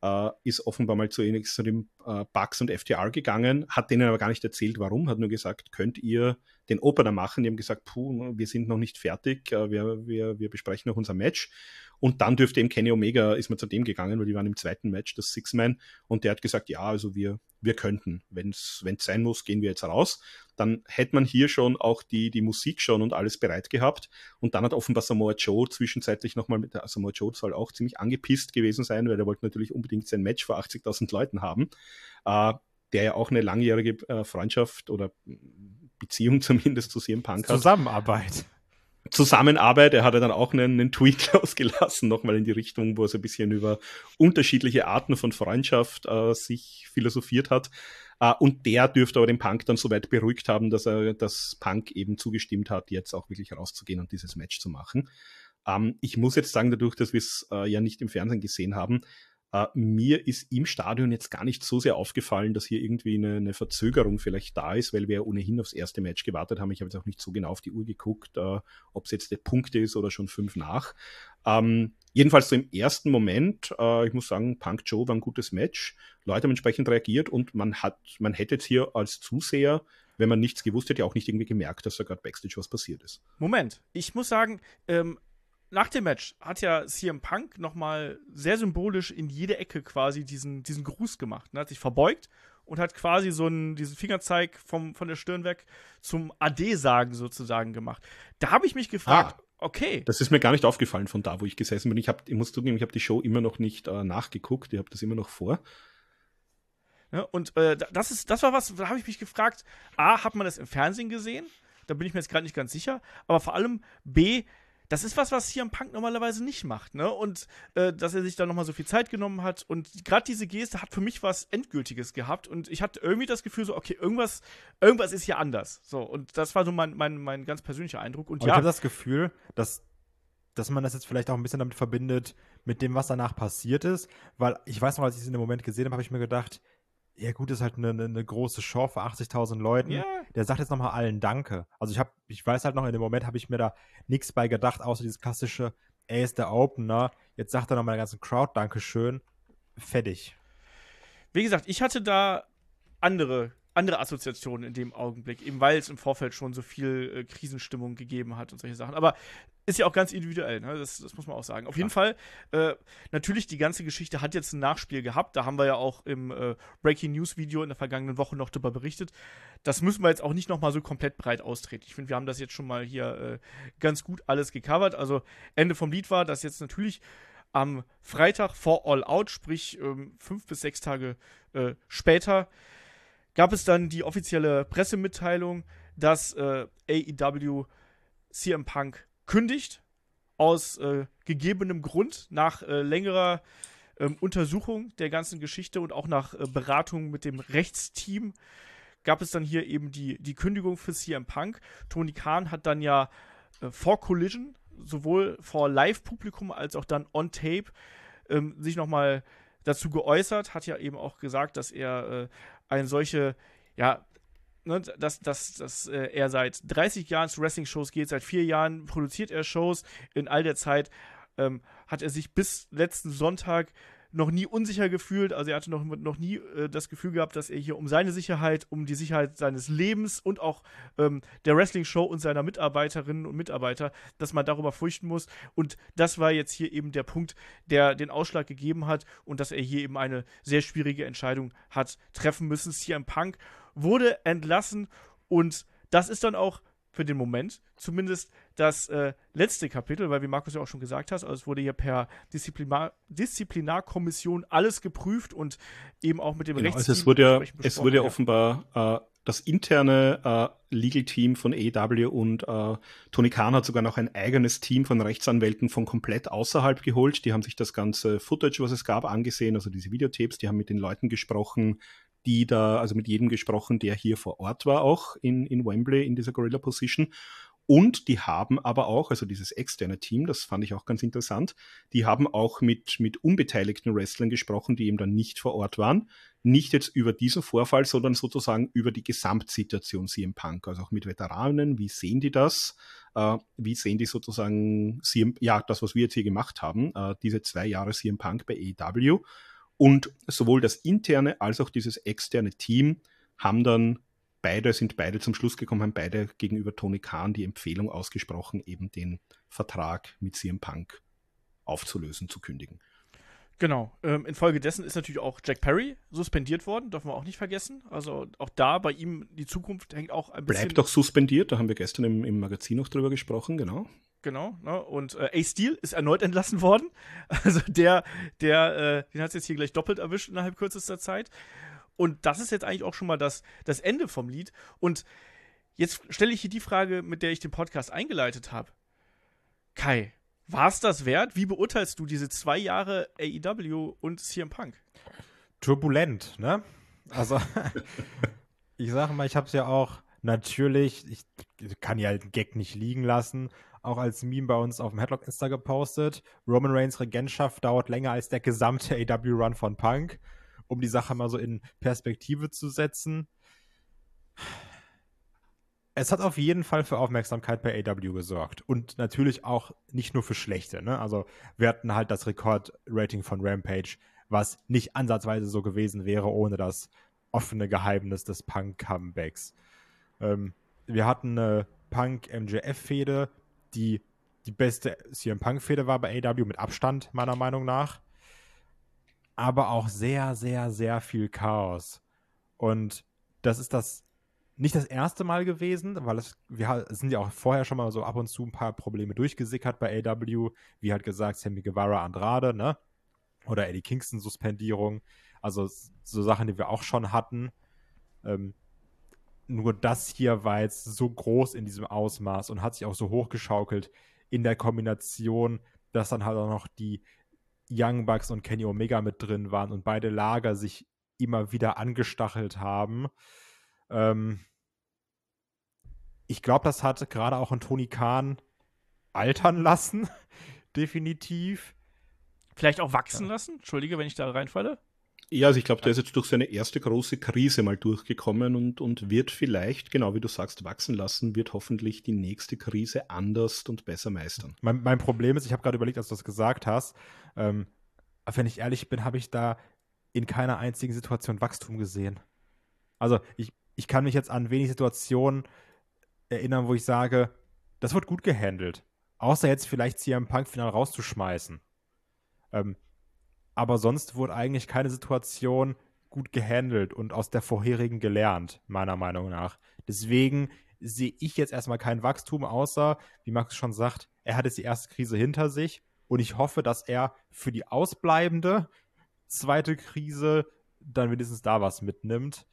D: ist offenbar mal zu den Bucks und FTR gegangen, hat denen aber gar nicht erzählt, warum, hat nur gesagt, könnt ihr den Opener machen? Die haben gesagt, wir sind noch nicht fertig, wir besprechen noch unser Match. Und dann dürfte eben Kenny Omega, ist man zu dem gegangen, weil die waren im zweiten Match, das Six-Man, und der hat gesagt, ja, also wir könnten, wenn es sein muss, gehen wir jetzt raus. Dann hätte man hier schon auch die Musik schon und alles bereit gehabt. Und dann hat offenbar Samoa Joe zwischenzeitlich nochmal Samoa Joe soll auch ziemlich angepisst gewesen sein, weil er wollte natürlich unbedingt sein Match vor 80.000 Leuten haben, der ja auch eine langjährige Freundschaft oder Beziehung zumindest zu CM Punk hat. Zusammenarbeit, er hatte dann auch einen Tweet losgelassen, nochmal in die Richtung, wo er so ein bisschen über unterschiedliche Arten von Freundschaft sich philosophiert hat. Und der dürfte aber den Punk dann soweit beruhigt haben, dass Punk eben zugestimmt hat, jetzt auch wirklich rauszugehen und dieses Match zu machen. Ich muss jetzt sagen, dadurch, dass wir es ja nicht im Fernsehen gesehen haben, mir ist im Stadion jetzt gar nicht so sehr aufgefallen, dass hier irgendwie eine Verzögerung vielleicht da ist, weil wir ja ohnehin aufs erste Match gewartet haben. Ich habe jetzt auch nicht so genau auf die Uhr geguckt, ob es jetzt der Punkt ist oder schon 5 nach. Jedenfalls so im ersten Moment, ich muss sagen, Punk Joe war ein gutes Match. Leute haben entsprechend reagiert und man hätte jetzt hier als Zuseher, wenn man nichts gewusst hätte, auch nicht irgendwie gemerkt, dass da gerade Backstage was passiert ist.
B: Moment, ich muss sagen, nach dem Match hat ja CM Punk nochmal sehr symbolisch in jede Ecke quasi diesen Gruß gemacht. Ne? Hat sich verbeugt und hat quasi diesen Fingerzeig von der Stirn weg zum Ade-Sagen sozusagen gemacht. Da habe ich mich gefragt, okay.
D: Das ist mir gar nicht aufgefallen von da, wo ich gesessen bin. Ich muss zugeben, ich habe die Show immer noch nicht nachgeguckt. Ich habe das immer noch vor.
B: Ja, und das war was, da habe ich mich gefragt, A, hat man das im Fernsehen gesehen? Da bin ich mir jetzt gerade nicht ganz sicher. Aber vor allem B, das ist was CM Punk normalerweise nicht macht, ne? Und dass er sich da nochmal so viel Zeit genommen hat. Und gerade diese Geste hat für mich was Endgültiges gehabt. Und ich hatte irgendwie das Gefühl so, okay, irgendwas ist hier anders. So, und das war so mein ganz persönlicher Eindruck. Und
C: aber ich habe das Gefühl, dass man das jetzt vielleicht auch ein bisschen damit verbindet, mit dem, was danach passiert ist. Weil ich weiß noch, als ich es in dem Moment gesehen habe, habe ich mir gedacht, ja gut, das ist halt eine große Show für 80.000 Leuten.
B: Ja.
C: Der sagt jetzt nochmal allen Danke. Also ich weiß halt noch, in dem Moment habe ich mir da nichts bei gedacht, außer dieses klassische, er ist der Opener, jetzt sagt er nochmal der ganzen Crowd Dankeschön. Fertig.
B: Wie gesagt, ich hatte da andere Assoziationen in dem Augenblick, eben weil es im Vorfeld schon so viel Krisenstimmung gegeben hat und solche Sachen. Aber ist ja auch ganz individuell, ne? Das muss man auch sagen. Auf jeden Fall, natürlich, die ganze Geschichte hat jetzt ein Nachspiel gehabt. Da haben wir ja auch im Breaking News Video in der vergangenen Woche noch darüber berichtet. Das müssen wir jetzt auch nicht nochmal so komplett breit austreten. Ich finde, wir haben das jetzt schon mal hier ganz gut alles gecovert. Also Ende vom Lied war, dass jetzt natürlich am Freitag vor All Out, sprich 5 bis 6 Tage später, gab es dann die offizielle Pressemitteilung, dass AEW CM Punk kündigt, aus gegebenem Grund, nach längerer Untersuchung der ganzen Geschichte und auch nach Beratung mit dem Rechtsteam, gab es dann hier eben die Kündigung für CM Punk. Tony Khan hat dann ja vor Collision, sowohl vor Live-Publikum als auch dann on Tape, sich nochmal dazu geäußert, hat ja eben auch gesagt, dass er eine solche, ja, ne, dass er seit 30 Jahren zu Wrestling-Shows geht, seit 4 Jahren produziert er Shows. In all der Zeit hat er sich bis letzten Sonntag noch nie unsicher gefühlt. Also er hatte noch nie das Gefühl gehabt, dass er hier um seine Sicherheit, um die Sicherheit seines Lebens und auch der Wrestling-Show und seiner Mitarbeiterinnen und Mitarbeiter, dass man darüber fürchten muss. Und das war jetzt hier eben der Punkt, der den Ausschlag gegeben hat und dass er hier eben eine sehr schwierige Entscheidung hat treffen müssen. CM Punk wurde entlassen und das ist dann auch für den Moment zumindest das letzte Kapitel, weil wie Markus ja auch schon gesagt hat, also es wurde hier per Disziplinarkommission alles geprüft und eben auch mit dem
D: Rechtsteam. Also es wurde ja offenbar das interne Legal-Team von AEW und Tony Khan hat sogar noch ein eigenes Team von Rechtsanwälten von komplett außerhalb geholt. Die haben sich das ganze Footage, was es gab, angesehen, also diese Videotapes, die haben mit den Leuten gesprochen, also mit jedem gesprochen, der hier vor Ort war, auch in Wembley, in dieser Gorilla Position. Und die haben aber auch, also dieses externe Team, das fand ich auch ganz interessant, die haben auch mit unbeteiligten Wrestlern gesprochen, die eben dann nicht vor Ort waren. Nicht jetzt über diesen Vorfall, sondern sozusagen über die Gesamtsituation CM Punk, also auch mit Veteranen. Wie sehen die das? Wie sehen die sozusagen das, was wir jetzt hier gemacht haben, diese 2 Jahre CM Punk bei AEW? Und sowohl das interne als auch dieses externe Team sind beide zum Schluss gekommen, haben beide gegenüber Tony Khan die Empfehlung ausgesprochen, eben den Vertrag mit CM Punk aufzulösen, zu kündigen.
B: Genau. Infolgedessen ist natürlich auch Jack Perry suspendiert worden, dürfen wir auch nicht vergessen. Also auch da bei ihm die Zukunft hängt auch ein bisschen.
D: Bleibt auch suspendiert, da haben wir gestern im Magazin noch drüber gesprochen, genau.
B: Genau, ne? Und Ace Steel ist erneut entlassen worden. Also den hat es jetzt hier gleich doppelt erwischt innerhalb kürzester Zeit. Und das ist jetzt eigentlich auch schon mal das Ende vom Lied. Und jetzt stelle ich hier die Frage, mit der ich den Podcast eingeleitet habe. Kai, war es das wert? Wie beurteilst du diese 2 Jahre AEW und CM Punk?
C: Turbulent, ne? Also, ich sage mal, ich habe es ja auch natürlich, ich kann ja den Gag nicht liegen lassen, auch als Meme bei uns auf dem Headlock Insta gepostet. Roman Reigns Regentschaft dauert länger als der gesamte AEW-Run von Punk, um die Sache mal so in Perspektive zu setzen. Es hat auf jeden Fall für Aufmerksamkeit bei AEW gesorgt. Und natürlich auch nicht nur für schlechte, ne? Also wir hatten halt das Rekordrating von Rampage, was nicht ansatzweise so gewesen wäre, ohne das offene Geheimnis des Punk-Comebacks. Wir hatten eine Punk-MJF-Fehde, die beste CM Punk-Fehde war bei AEW mit Abstand, meiner Meinung nach. Aber auch sehr, sehr, sehr viel Chaos. Und das ist nicht das erste Mal gewesen, weil es sind ja auch vorher schon mal so ab und zu ein paar Probleme durchgesickert bei AEW, wie halt gesagt, Sammy Guevara Andrade, ne? Oder Eddie Kingston Suspendierung. Also so Sachen, die wir auch schon hatten. Nur das hier war jetzt so groß in diesem Ausmaß und hat sich auch so hochgeschaukelt in der Kombination, dass dann halt auch noch die Young Bucks und Kenny Omega mit drin waren und beide Lager sich immer wieder angestachelt haben. Ich glaube, das hat gerade auch einen Tony Khan altern lassen, definitiv.
B: Vielleicht auch wachsen lassen? Entschuldige, wenn ich da reinfalle.
D: Ja, also ich glaube, der ist jetzt durch seine erste große Krise mal durchgekommen und wird vielleicht, genau wie du sagst, wachsen lassen, wird hoffentlich die nächste Krise anders und besser meistern.
C: Mein Problem ist, ich habe gerade überlegt, als du das gesagt hast, wenn ich ehrlich bin, habe ich da in keiner einzigen Situation Wachstum gesehen. Also ich kann mich jetzt an wenig Situationen erinnern, wo ich sage, das wird gut gehandelt. Außer jetzt vielleicht CM Punk final rauszuschmeißen. Aber sonst wurde eigentlich keine Situation gut gehandelt und aus der vorherigen gelernt, meiner Meinung nach. Deswegen sehe ich jetzt erstmal kein Wachstum, außer, wie Max schon sagt, er hat jetzt die erste Krise hinter sich und ich hoffe, dass er für die ausbleibende zweite Krise dann wenigstens da was mitnimmt.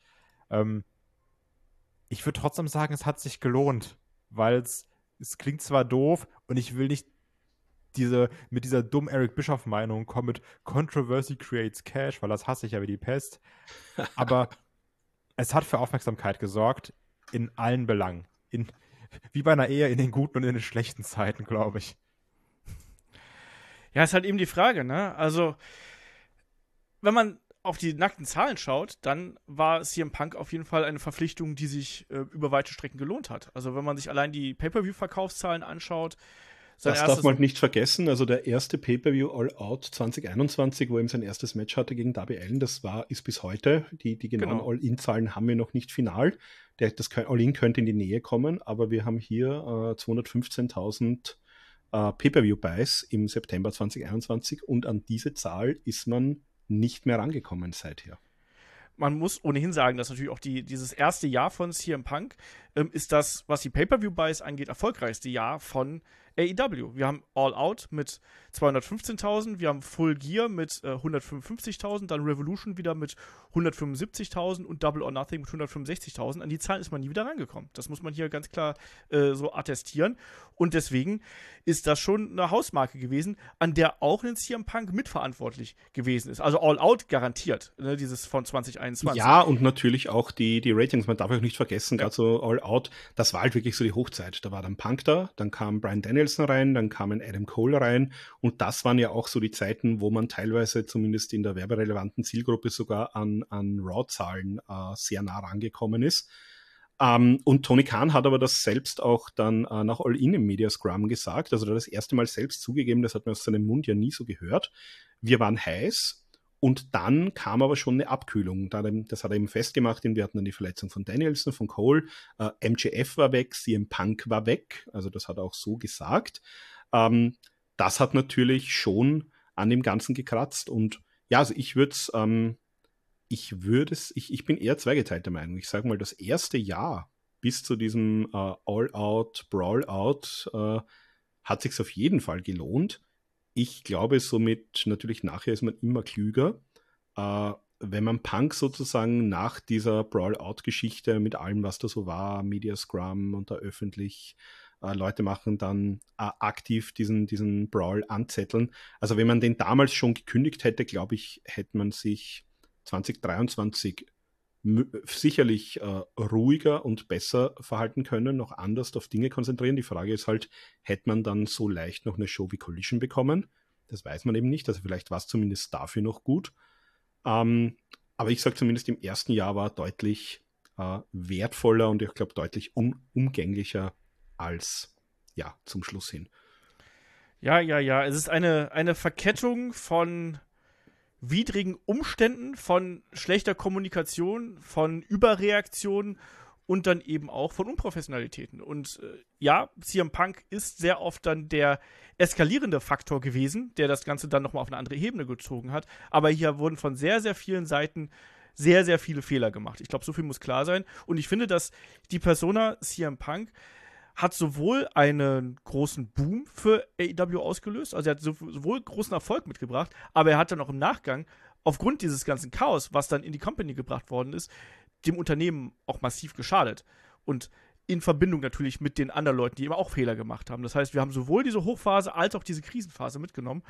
C: Ich würde trotzdem sagen, es hat sich gelohnt, weil es klingt zwar doof und ich will nicht mit dieser dummen Eric Bischoff-Meinung kommen mit Controversy creates Cash, weil das hasse ich ja wie die Pest. Aber es hat für Aufmerksamkeit gesorgt in allen Belangen. Wie bei einer Ehe, in den guten und in den schlechten Zeiten, glaube ich.
B: Ja, ist halt eben die Frage, ne? Also, wenn man auf die nackten Zahlen schaut, dann war CM Punk auf jeden Fall eine Verpflichtung, die sich über weite Strecken gelohnt hat. Also, wenn man sich allein die Pay-Per-View-Verkaufszahlen anschaut,
D: das darf man nicht vergessen, also der erste Pay-Per-View All Out 2021, wo er sein erstes Match hatte gegen Darby Allin, ist bis heute, die genauen All-In-Zahlen haben wir noch nicht final, das All-In könnte in die Nähe kommen, aber wir haben hier 215.000 Pay-Per-View-Buys im September 2021 und an diese Zahl ist man nicht mehr rangekommen seither.
B: Man muss ohnehin sagen, dass natürlich auch dieses erste Jahr von CM Punk ist das, was die Pay-Per-View-Buys angeht, erfolgreichste Jahr von AEW. Wir haben All Out mit 215.000, wir haben Full Gear mit 155.000, dann Revolution wieder mit 175.000 und Double or Nothing mit 165.000. An die Zahlen ist man nie wieder rangekommen. Das muss man hier ganz klar so attestieren. Und deswegen ist das schon eine Hausmarke gewesen, an der auch ein CM Punk mitverantwortlich gewesen ist. Also All Out garantiert, ne, dieses von 2021.
D: Ja, und natürlich auch die Ratings. Man darf auch nicht vergessen, gerade so All Out, das war halt wirklich so die Hochzeit. Da war dann Punk da, dann kam Bryan Danielson rein, dann kam ein Adam Cole rein und das waren ja auch so die Zeiten, wo man teilweise zumindest in der werberelevanten Zielgruppe sogar an Raw-Zahlen sehr nah rangekommen ist. Und Tony Khan hat aber das selbst auch dann nach All-In im Media Scrum gesagt, also das erste Mal selbst zugegeben, das hat man aus seinem Mund ja nie so gehört. Wir waren heiß Und dann kam aber schon eine Abkühlung. Das hat er eben festgemacht. Wir hatten dann die Verletzung von Danielson, von Cole. MJF war weg, CM Punk war weg. Also das hat er auch so gesagt. Das hat natürlich schon an dem Ganzen gekratzt. Und ja, also ich bin eher zweigeteilter Meinung. Ich sage mal, das erste Jahr bis zu diesem All-Out, Brawl-Out hat sich's auf jeden Fall gelohnt. Ich glaube, somit natürlich nachher ist man immer klüger. Wenn man Punk sozusagen nach dieser Brawl-Out-Geschichte mit allem, was da so war, Media Scrum und da öffentlich Leute machen dann aktiv diesen Brawl anzetteln. Also wenn man den damals schon gekündigt hätte, glaube ich, hätte man sich 2023 sicherlich ruhiger und besser verhalten können, noch anders auf Dinge konzentrieren. Die Frage ist halt, hätte man dann so leicht noch eine Show wie Collision bekommen? Das weiß man eben nicht. Also vielleicht war es zumindest dafür noch gut. Aber ich sage zumindest, im ersten Jahr war deutlich wertvoller und ich glaube deutlich umgänglicher als zum Schluss hin.
B: Ja. Es ist eine Verkettung von widrigen Umständen, von schlechter Kommunikation, von Überreaktionen und dann eben auch von Unprofessionalitäten. Und CM Punk ist sehr oft dann der eskalierende Faktor gewesen, der das Ganze dann nochmal auf eine andere Ebene gezogen hat. Aber hier wurden von sehr, sehr vielen Seiten sehr, sehr viele Fehler gemacht. Ich glaube, so viel muss klar sein. Und ich finde, dass die Persona CM Punk hat sowohl einen großen Boom für AEW ausgelöst, also er hat sowohl großen Erfolg mitgebracht, aber er hat dann auch im Nachgang, aufgrund dieses ganzen Chaos, was dann in die Company gebracht worden ist, dem Unternehmen auch massiv geschadet. Und in Verbindung natürlich mit den anderen Leuten, die eben auch Fehler gemacht haben. Das heißt, wir haben sowohl diese Hochphase als auch diese Krisenphase mitgenommen,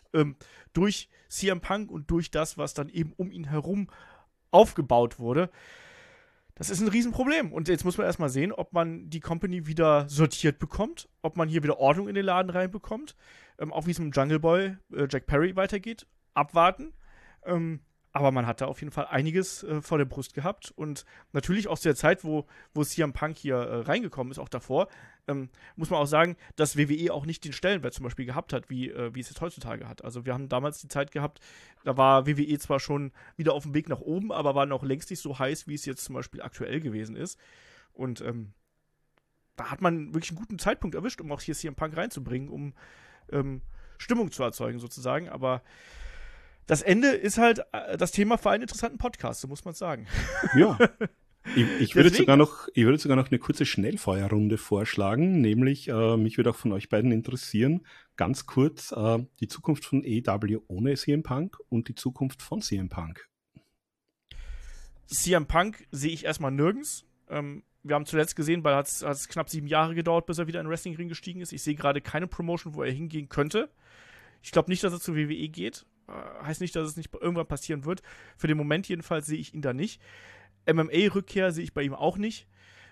B: durch CM Punk und durch das, was dann eben um ihn herum aufgebaut wurde. Das ist ein Riesenproblem. Und jetzt muss man erstmal sehen, ob man die Company wieder sortiert bekommt, ob man hier wieder Ordnung in den Laden reinbekommt, auch wie es mit dem Jungle Boy Jack Perry weitergeht. Abwarten. Aber man hat da auf jeden Fall einiges vor der Brust gehabt. Und natürlich auch zu der Zeit, wo CM Punk hier reingekommen ist, auch davor, muss man auch sagen, dass WWE auch nicht den Stellenwert zum Beispiel gehabt hat, wie es jetzt heutzutage hat. Also wir haben damals die Zeit gehabt, da war WWE zwar schon wieder auf dem Weg nach oben, aber war noch längst nicht so heiß, wie es jetzt zum Beispiel aktuell gewesen ist. Und da hat man wirklich einen guten Zeitpunkt erwischt, um auch hier CM Punk reinzubringen, um Stimmung zu erzeugen sozusagen. Aber das Ende ist halt das Thema für einen interessanten Podcast, so muss man es sagen.
D: Ja. Ich würde sogar noch eine kurze Schnellfeuerrunde vorschlagen, nämlich mich würde auch von euch beiden interessieren, ganz kurz die Zukunft von AEW ohne CM Punk und die Zukunft von CM Punk.
B: CM Punk sehe ich erstmal nirgends. Wir haben zuletzt gesehen, weil es knapp 7 Jahre gedauert, bis er wieder in den Wrestling-Ring gestiegen ist. Ich sehe gerade keine Promotion, wo er hingehen könnte. Ich glaube nicht, dass er zu WWE geht. Heißt nicht, dass es nicht irgendwann passieren wird. Für den Moment jedenfalls sehe ich ihn da nicht. MMA-Rückkehr sehe ich bei ihm auch nicht.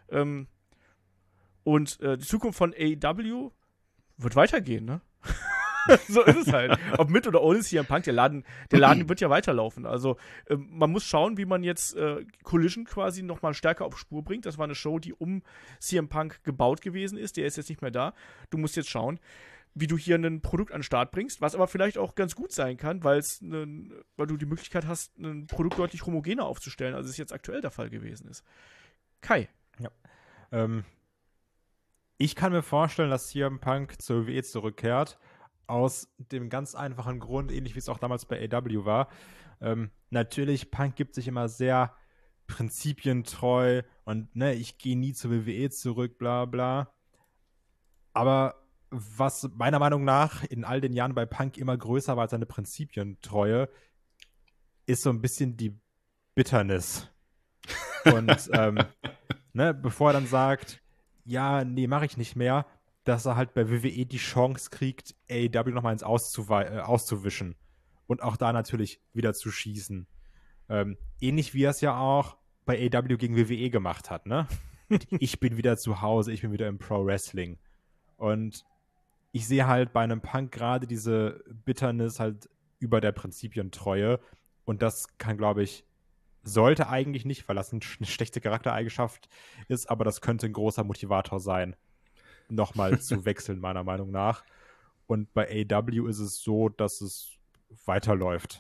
B: Und die Zukunft von AEW wird weitergehen, ne? So ist es halt. Ob mit oder ohne CM Punk, der Laden wird ja weiterlaufen. Also man muss schauen, wie man jetzt Collision quasi nochmal stärker auf Spur bringt. Das war eine Show, die um CM Punk gebaut gewesen ist. Der ist jetzt nicht mehr da. Du musst jetzt schauen, wie du hier ein Produkt an den Start bringst, was aber vielleicht auch ganz gut sein kann, weil du die Möglichkeit hast, ein Produkt deutlich homogener aufzustellen, als es jetzt aktuell der Fall gewesen ist. Kai.
C: Ja. Ich kann mir vorstellen, dass CM Punk zur WWE zurückkehrt, aus dem ganz einfachen Grund, ähnlich wie es auch damals bei AEW war. Natürlich, Punk gibt sich immer sehr prinzipientreu und ich gehe nie zur WWE zurück, bla bla. Aber was meiner Meinung nach in all den Jahren bei Punk immer größer war als seine Prinzipientreue, ist so ein bisschen die Bitterness. Und bevor er dann sagt, ja, nee, mache ich nicht mehr, dass er halt bei WWE die Chance kriegt, AEW nochmal ins auszuwischen. Und auch da natürlich wieder zu schießen. Ähnlich wie er es ja auch bei AEW gegen WWE gemacht hat, ne? Ich bin wieder zu Hause, ich bin wieder im Pro-Wrestling. Und ich sehe halt bei einem Punk gerade diese Bitterness halt über der Prinzipientreue. Und das kann, glaube ich, sollte eigentlich nicht, weil das eine schlechte Charaktereigenschaft ist, aber das könnte ein großer Motivator sein, nochmal zu wechseln, meiner Meinung nach. Und bei AEW ist es so, dass es weiterläuft.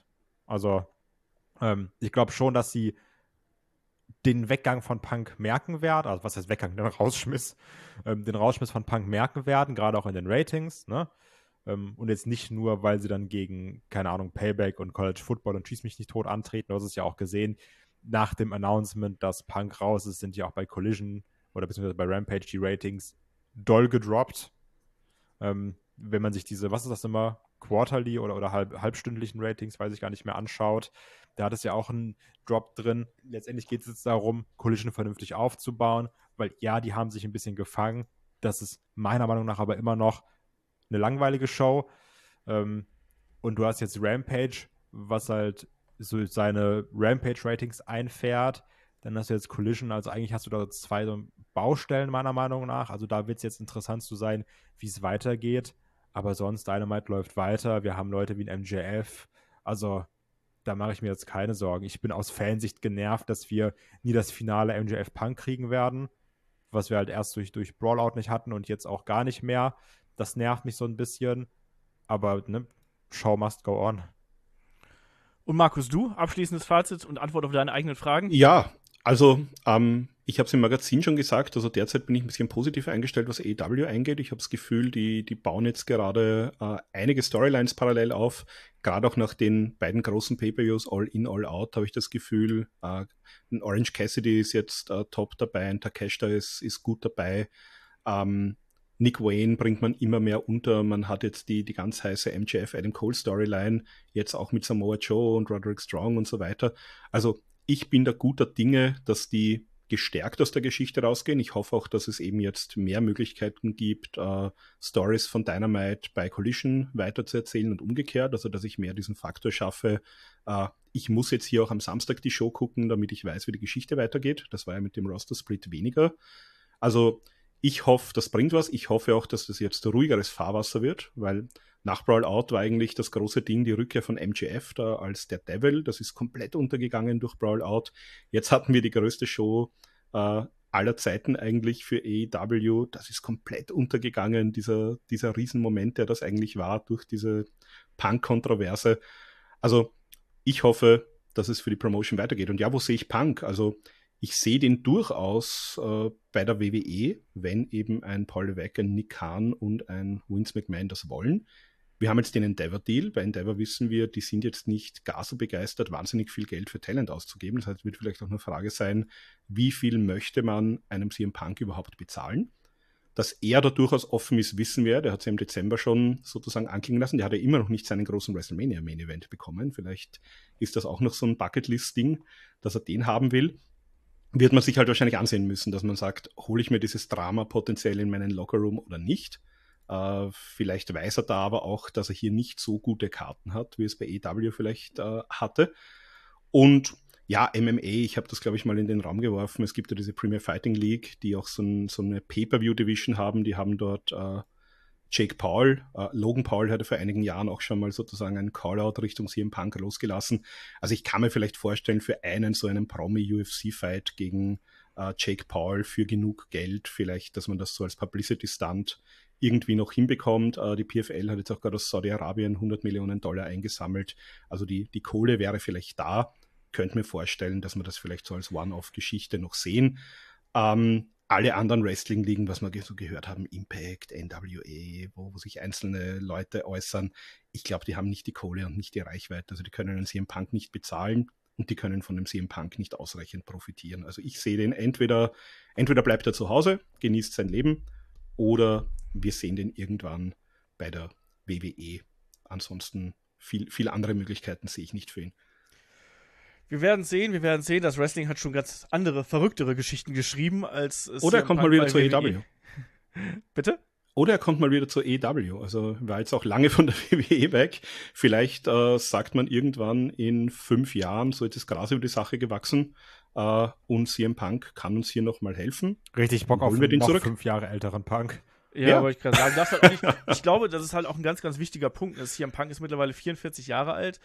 C: Also ich glaube schon, dass sie den Weggang von Punk merken werden, also was heißt Weggang, den Rausschmiss von Punk merken werden, gerade auch in den Ratings, ne? Und jetzt nicht nur, weil sie dann gegen, keine Ahnung, Payback und College Football und Schieß mich nicht tot antreten, du hast es ja auch gesehen, nach dem Announcement, dass Punk raus ist, sind ja auch bei Collision oder beziehungsweise bei Rampage die Ratings doll gedroppt. Wenn man sich diese, was ist das immer, quarterly oder halbstündlichen Ratings, weiß ich gar nicht mehr, anschaut, da hat es ja auch einen Drop drin. Letztendlich geht es jetzt darum, Collision vernünftig aufzubauen, weil ja, die haben sich ein bisschen gefangen. Das ist meiner Meinung nach aber immer noch eine langweilige Show. Und du hast jetzt Rampage, was halt so seine Rampage-Ratings einfährt. Dann hast du jetzt Collision, also eigentlich hast du da 2 so Baustellen meiner Meinung nach. Also da wird es jetzt interessant zu sein, wie es weitergeht. Aber sonst, Dynamite läuft weiter. Wir haben Leute wie ein MJF. Also da mache ich mir jetzt keine Sorgen. Ich bin aus Fansicht genervt, dass wir nie das Finale MJF Punk kriegen werden, was wir halt erst durch Brawlout nicht hatten und jetzt auch gar nicht mehr. Das nervt mich so ein bisschen. Aber ne, Show must go on.
B: Und Markus, du, abschließendes Fazit und Antwort auf deine eigenen Fragen?
D: Ja, also ich habe es im Magazin schon gesagt, also derzeit bin ich ein bisschen positiv eingestellt, was AEW eingeht. Ich habe das Gefühl, die bauen jetzt gerade einige Storylines parallel auf. Gerade auch nach den beiden großen Pay-Per-Views, All In, All Out, habe ich das Gefühl, ein Orange Cassidy ist jetzt top dabei, ein Takeshita ist gut dabei. Nick Wayne bringt man immer mehr unter. Man hat jetzt die ganz heiße MJF Adam Cole Storyline, jetzt auch mit Samoa Joe und Roderick Strong und so weiter. Also ich bin da guter Dinge, dass die gestärkt aus der Geschichte rausgehen. Ich hoffe auch, dass es eben jetzt mehr Möglichkeiten gibt, Stories von Dynamite bei Collision weiterzuerzählen und umgekehrt, also dass ich mehr diesen Faktor schaffe. Ich muss jetzt hier auch am Samstag die Show gucken, damit ich weiß, wie die Geschichte weitergeht. Das war ja mit dem Roster-Split weniger. Also ich hoffe, das bringt was. Ich hoffe auch, dass das jetzt ruhigeres Fahrwasser wird, weil nach Brawl Out war eigentlich das große Ding die Rückkehr von MJF da als der Devil. Das ist komplett untergegangen durch Brawl Out. Jetzt hatten wir die größte Show aller Zeiten eigentlich für AEW. Das ist komplett untergegangen, dieser Riesenmoment, der das eigentlich war durch diese Punk-Kontroverse. Also ich hoffe, dass es für die Promotion weitergeht. Und ja, wo sehe ich Punk? Also ich sehe den durchaus bei der WWE, wenn eben ein Paul Levesque, ein Nick Khan und ein Vince McMahon das wollen. Wir haben jetzt den Endeavor-Deal. Bei Endeavor wissen wir, die sind jetzt nicht gar so begeistert, wahnsinnig viel Geld für Talent auszugeben. Das heißt, es wird vielleicht auch eine Frage sein, wie viel möchte man einem CM Punk überhaupt bezahlen? Dass er da durchaus offen ist, wissen wir. Der hat es ja im Dezember schon sozusagen anklingen lassen. Der hat ja immer noch nicht seinen großen WrestleMania-Main-Event bekommen. Vielleicht ist das auch noch so ein Bucketlist-Ding, dass er den haben will. Wird man sich halt wahrscheinlich ansehen müssen, dass man sagt, hole ich mir dieses Drama potenziell in meinen Lockerroom oder nicht. Vielleicht weiß er da aber auch, dass er hier nicht so gute Karten hat, wie es bei AEW vielleicht hatte. Und ja, MMA, ich habe das, glaube ich, mal in den Raum geworfen. Es gibt ja diese Premier Fighting League, die auch so eine Pay-Per-View-Division haben. Die haben dort Jake Paul, Logan Paul hatte vor einigen Jahren auch schon mal sozusagen einen Callout Richtung CM Punk losgelassen. Also ich kann mir vielleicht vorstellen, für so einen Promi-UFC-Fight gegen Jake Paul für genug Geld, vielleicht, dass man das so als Publicity-Stunt irgendwie noch hinbekommt. Die PFL hat jetzt auch gerade aus Saudi-Arabien $100 Millionen eingesammelt. Also die Kohle wäre vielleicht da. Könnte mir vorstellen, dass wir das vielleicht so als One-Off-Geschichte noch sehen. Alle anderen Wrestling-Ligen, was wir so gehört haben, Impact, NWA, wo sich einzelne Leute äußern, ich glaube, die haben nicht die Kohle und nicht die Reichweite. Also die können einen CM Punk nicht bezahlen und die können von dem CM Punk nicht ausreichend profitieren. Also ich sehe den entweder bleibt er zu Hause, genießt sein Leben, oder wir sehen den irgendwann bei der WWE. Ansonsten viel andere Möglichkeiten sehe ich nicht für ihn.
B: Wir werden sehen. Das Wrestling hat schon ganz andere, verrücktere Geschichten geschrieben als
D: Oder er kommt mal wieder zur AEW.
B: Bitte?
D: Oder er kommt mal wieder zur AEW. Also war jetzt auch lange von der WWE weg. Vielleicht sagt man irgendwann in 5 Jahren, so ist das Gras über die Sache gewachsen und CM Punk kann uns hier nochmal helfen.
C: Richtig Bock auf
D: den
C: noch
D: zurück.
C: 5 Jahre älteren Punk.
B: Ja, aber ich kann sagen, das halt nicht, ich glaube, das ist halt auch ein ganz, ganz wichtiger Punkt. CM Punk ist mittlerweile 44 Jahre alt.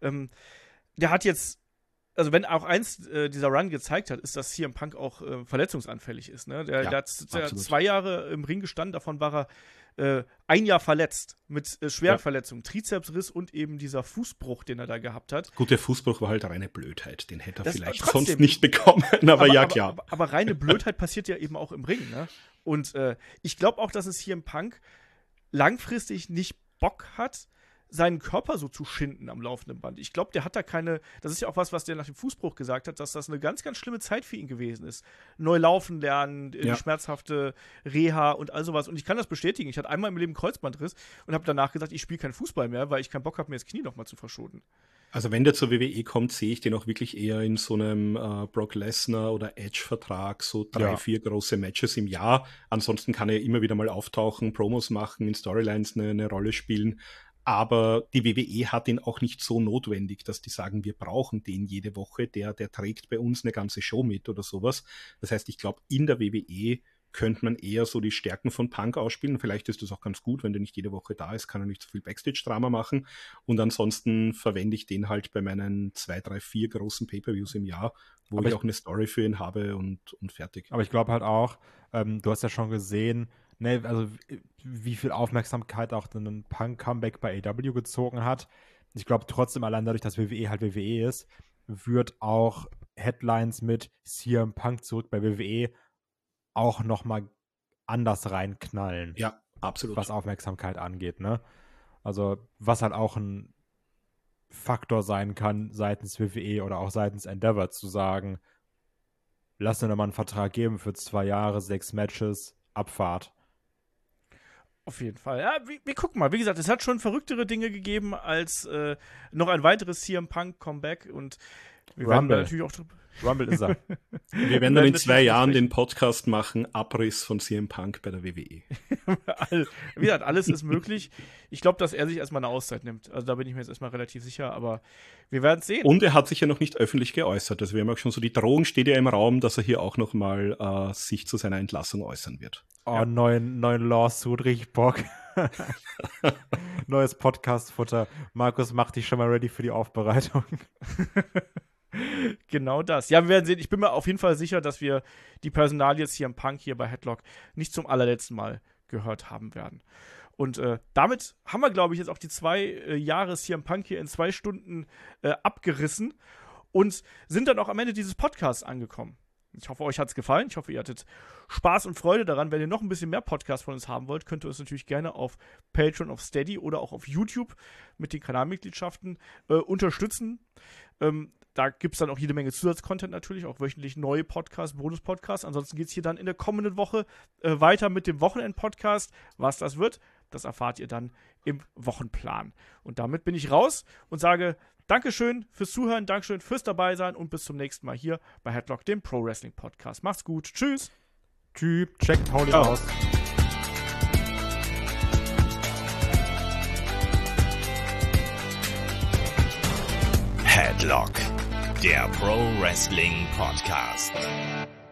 B: Der hat jetzt, also wenn auch eins dieser Run gezeigt hat, ist, dass CM Punk auch verletzungsanfällig ist. Ne? Der hat 2 Jahre im Ring gestanden, davon war er ein Jahr verletzt mit schweren
C: Ja.
B: Verletzungen, Trizepsriss und eben dieser Fußbruch, den er da gehabt hat.
D: Gut, der Fußbruch war halt reine Blödheit. Den hätte er
B: Das
D: vielleicht
B: trotzdem.
D: sonst nicht bekommen. Aber ja, klar.
B: Aber reine Blödheit passiert ja eben auch im Ring, ne? Und ich glaube auch, dass es hier im Punk langfristig nicht Bock hat, seinen Körper so zu schinden am laufenden Band. Ich glaube, der hat da keine, das ist ja auch was der nach dem Fußbruch gesagt hat, dass das eine ganz, ganz schlimme Zeit für ihn gewesen ist. Neu laufen lernen,
D: Ja.
B: schmerzhafte Reha und all sowas. Und ich kann das bestätigen. Ich hatte einmal im Leben Kreuzbandriss und habe danach gesagt, ich spiele keinen Fußball mehr, weil ich keinen Bock habe, mir das Knie nochmal zu verschonen.
D: Also wenn der zur WWE kommt, sehe ich den auch wirklich eher in so einem Brock Lesnar oder Edge-Vertrag, so 3-4 große Matches im Jahr. Ansonsten kann er immer wieder mal auftauchen, Promos machen, in Storylines eine Rolle spielen. Aber die WWE hat ihn auch nicht so notwendig, dass die sagen, wir brauchen den jede Woche, der trägt bei uns eine ganze Show mit oder sowas. Das heißt, ich glaube, in der WWE könnte man eher so die Stärken von Punk ausspielen. Vielleicht ist das auch ganz gut, wenn der nicht jede Woche da ist, kann er nicht so viel Backstage-Drama machen. Und ansonsten verwende ich den halt bei meinen 2, 3, 4 großen Pay-Per-Views im Jahr, wo ich auch eine Story für ihn habe und fertig.
C: Aber ich glaube halt auch, du hast ja schon gesehen, ne, also wie viel Aufmerksamkeit auch ein Punk-Comeback bei AEW gezogen hat. Ich glaube trotzdem, allein dadurch, dass WWE halt WWE ist, wird auch Headlines mit CM Punk zurück bei WWE auch nochmal anders reinknallen.
D: Ja, absolut.
C: Was Aufmerksamkeit angeht, ne? Also, was halt auch ein Faktor sein kann, seitens WWE oder auch seitens Endeavor zu sagen, lass dir nochmal einen Vertrag geben für 2 Jahre, 6 Matches, Abfahrt.
B: Auf jeden Fall. Ja, wir gucken mal. Wie gesagt, es hat schon verrücktere Dinge gegeben als noch ein weiteres CM Punk Comeback und wir werden da natürlich auch
C: Rumble ist er.
D: Wir werden dann in 2 Jahren den Podcast machen, Abriss von CM Punk bei der WWE.
B: Wie gesagt, alles ist möglich. Ich glaube, dass er sich erstmal eine Auszeit nimmt. Also da bin ich mir jetzt erstmal relativ sicher, aber wir werden es sehen.
D: Und er hat sich ja noch nicht öffentlich geäußert. Also wir haben auch schon so, die Drohung steht ja im Raum, dass er hier auch noch mal sich zu seiner Entlassung äußern wird.
C: Oh, ja. neuen Lawsuit, richtig Bock. Neues Podcast-Futter. Markus, mach dich schon mal ready für die Aufbereitung.
B: Genau das. Ja, wir werden sehen. Ich bin mir auf jeden Fall sicher, dass wir die Personalie CM Punk hier bei Headlock nicht zum allerletzten Mal gehört haben werden. Und damit haben wir, glaube ich, jetzt auch die 2 Jahre CM Punk hier in 2 Stunden abgerissen und sind dann auch am Ende dieses Podcasts angekommen. Ich hoffe, euch hat es gefallen. Ich hoffe, ihr hattet Spaß und Freude daran. Wenn ihr noch ein bisschen mehr Podcasts von uns haben wollt, könnt ihr uns natürlich gerne auf Patreon, auf Steady oder auch auf YouTube mit den Kanalmitgliedschaften unterstützen. Da gibt es dann auch jede Menge Zusatzcontent natürlich, auch wöchentlich neue Podcasts, Bonus-Podcasts. Ansonsten geht es hier dann in der kommenden Woche weiter mit dem Wochenend-Podcast. Was das wird, das erfahrt ihr dann im Wochenplan. Und damit bin ich raus und sage Dankeschön fürs Zuhören, Dankeschön fürs Dabeisein und bis zum nächsten Mal hier bei Headlock, dem Pro Wrestling Podcast. Macht's gut. Tschüss.
C: Tschüss. Checkt Pauli aus.
A: Headlock, der Pro Wrestling Podcast.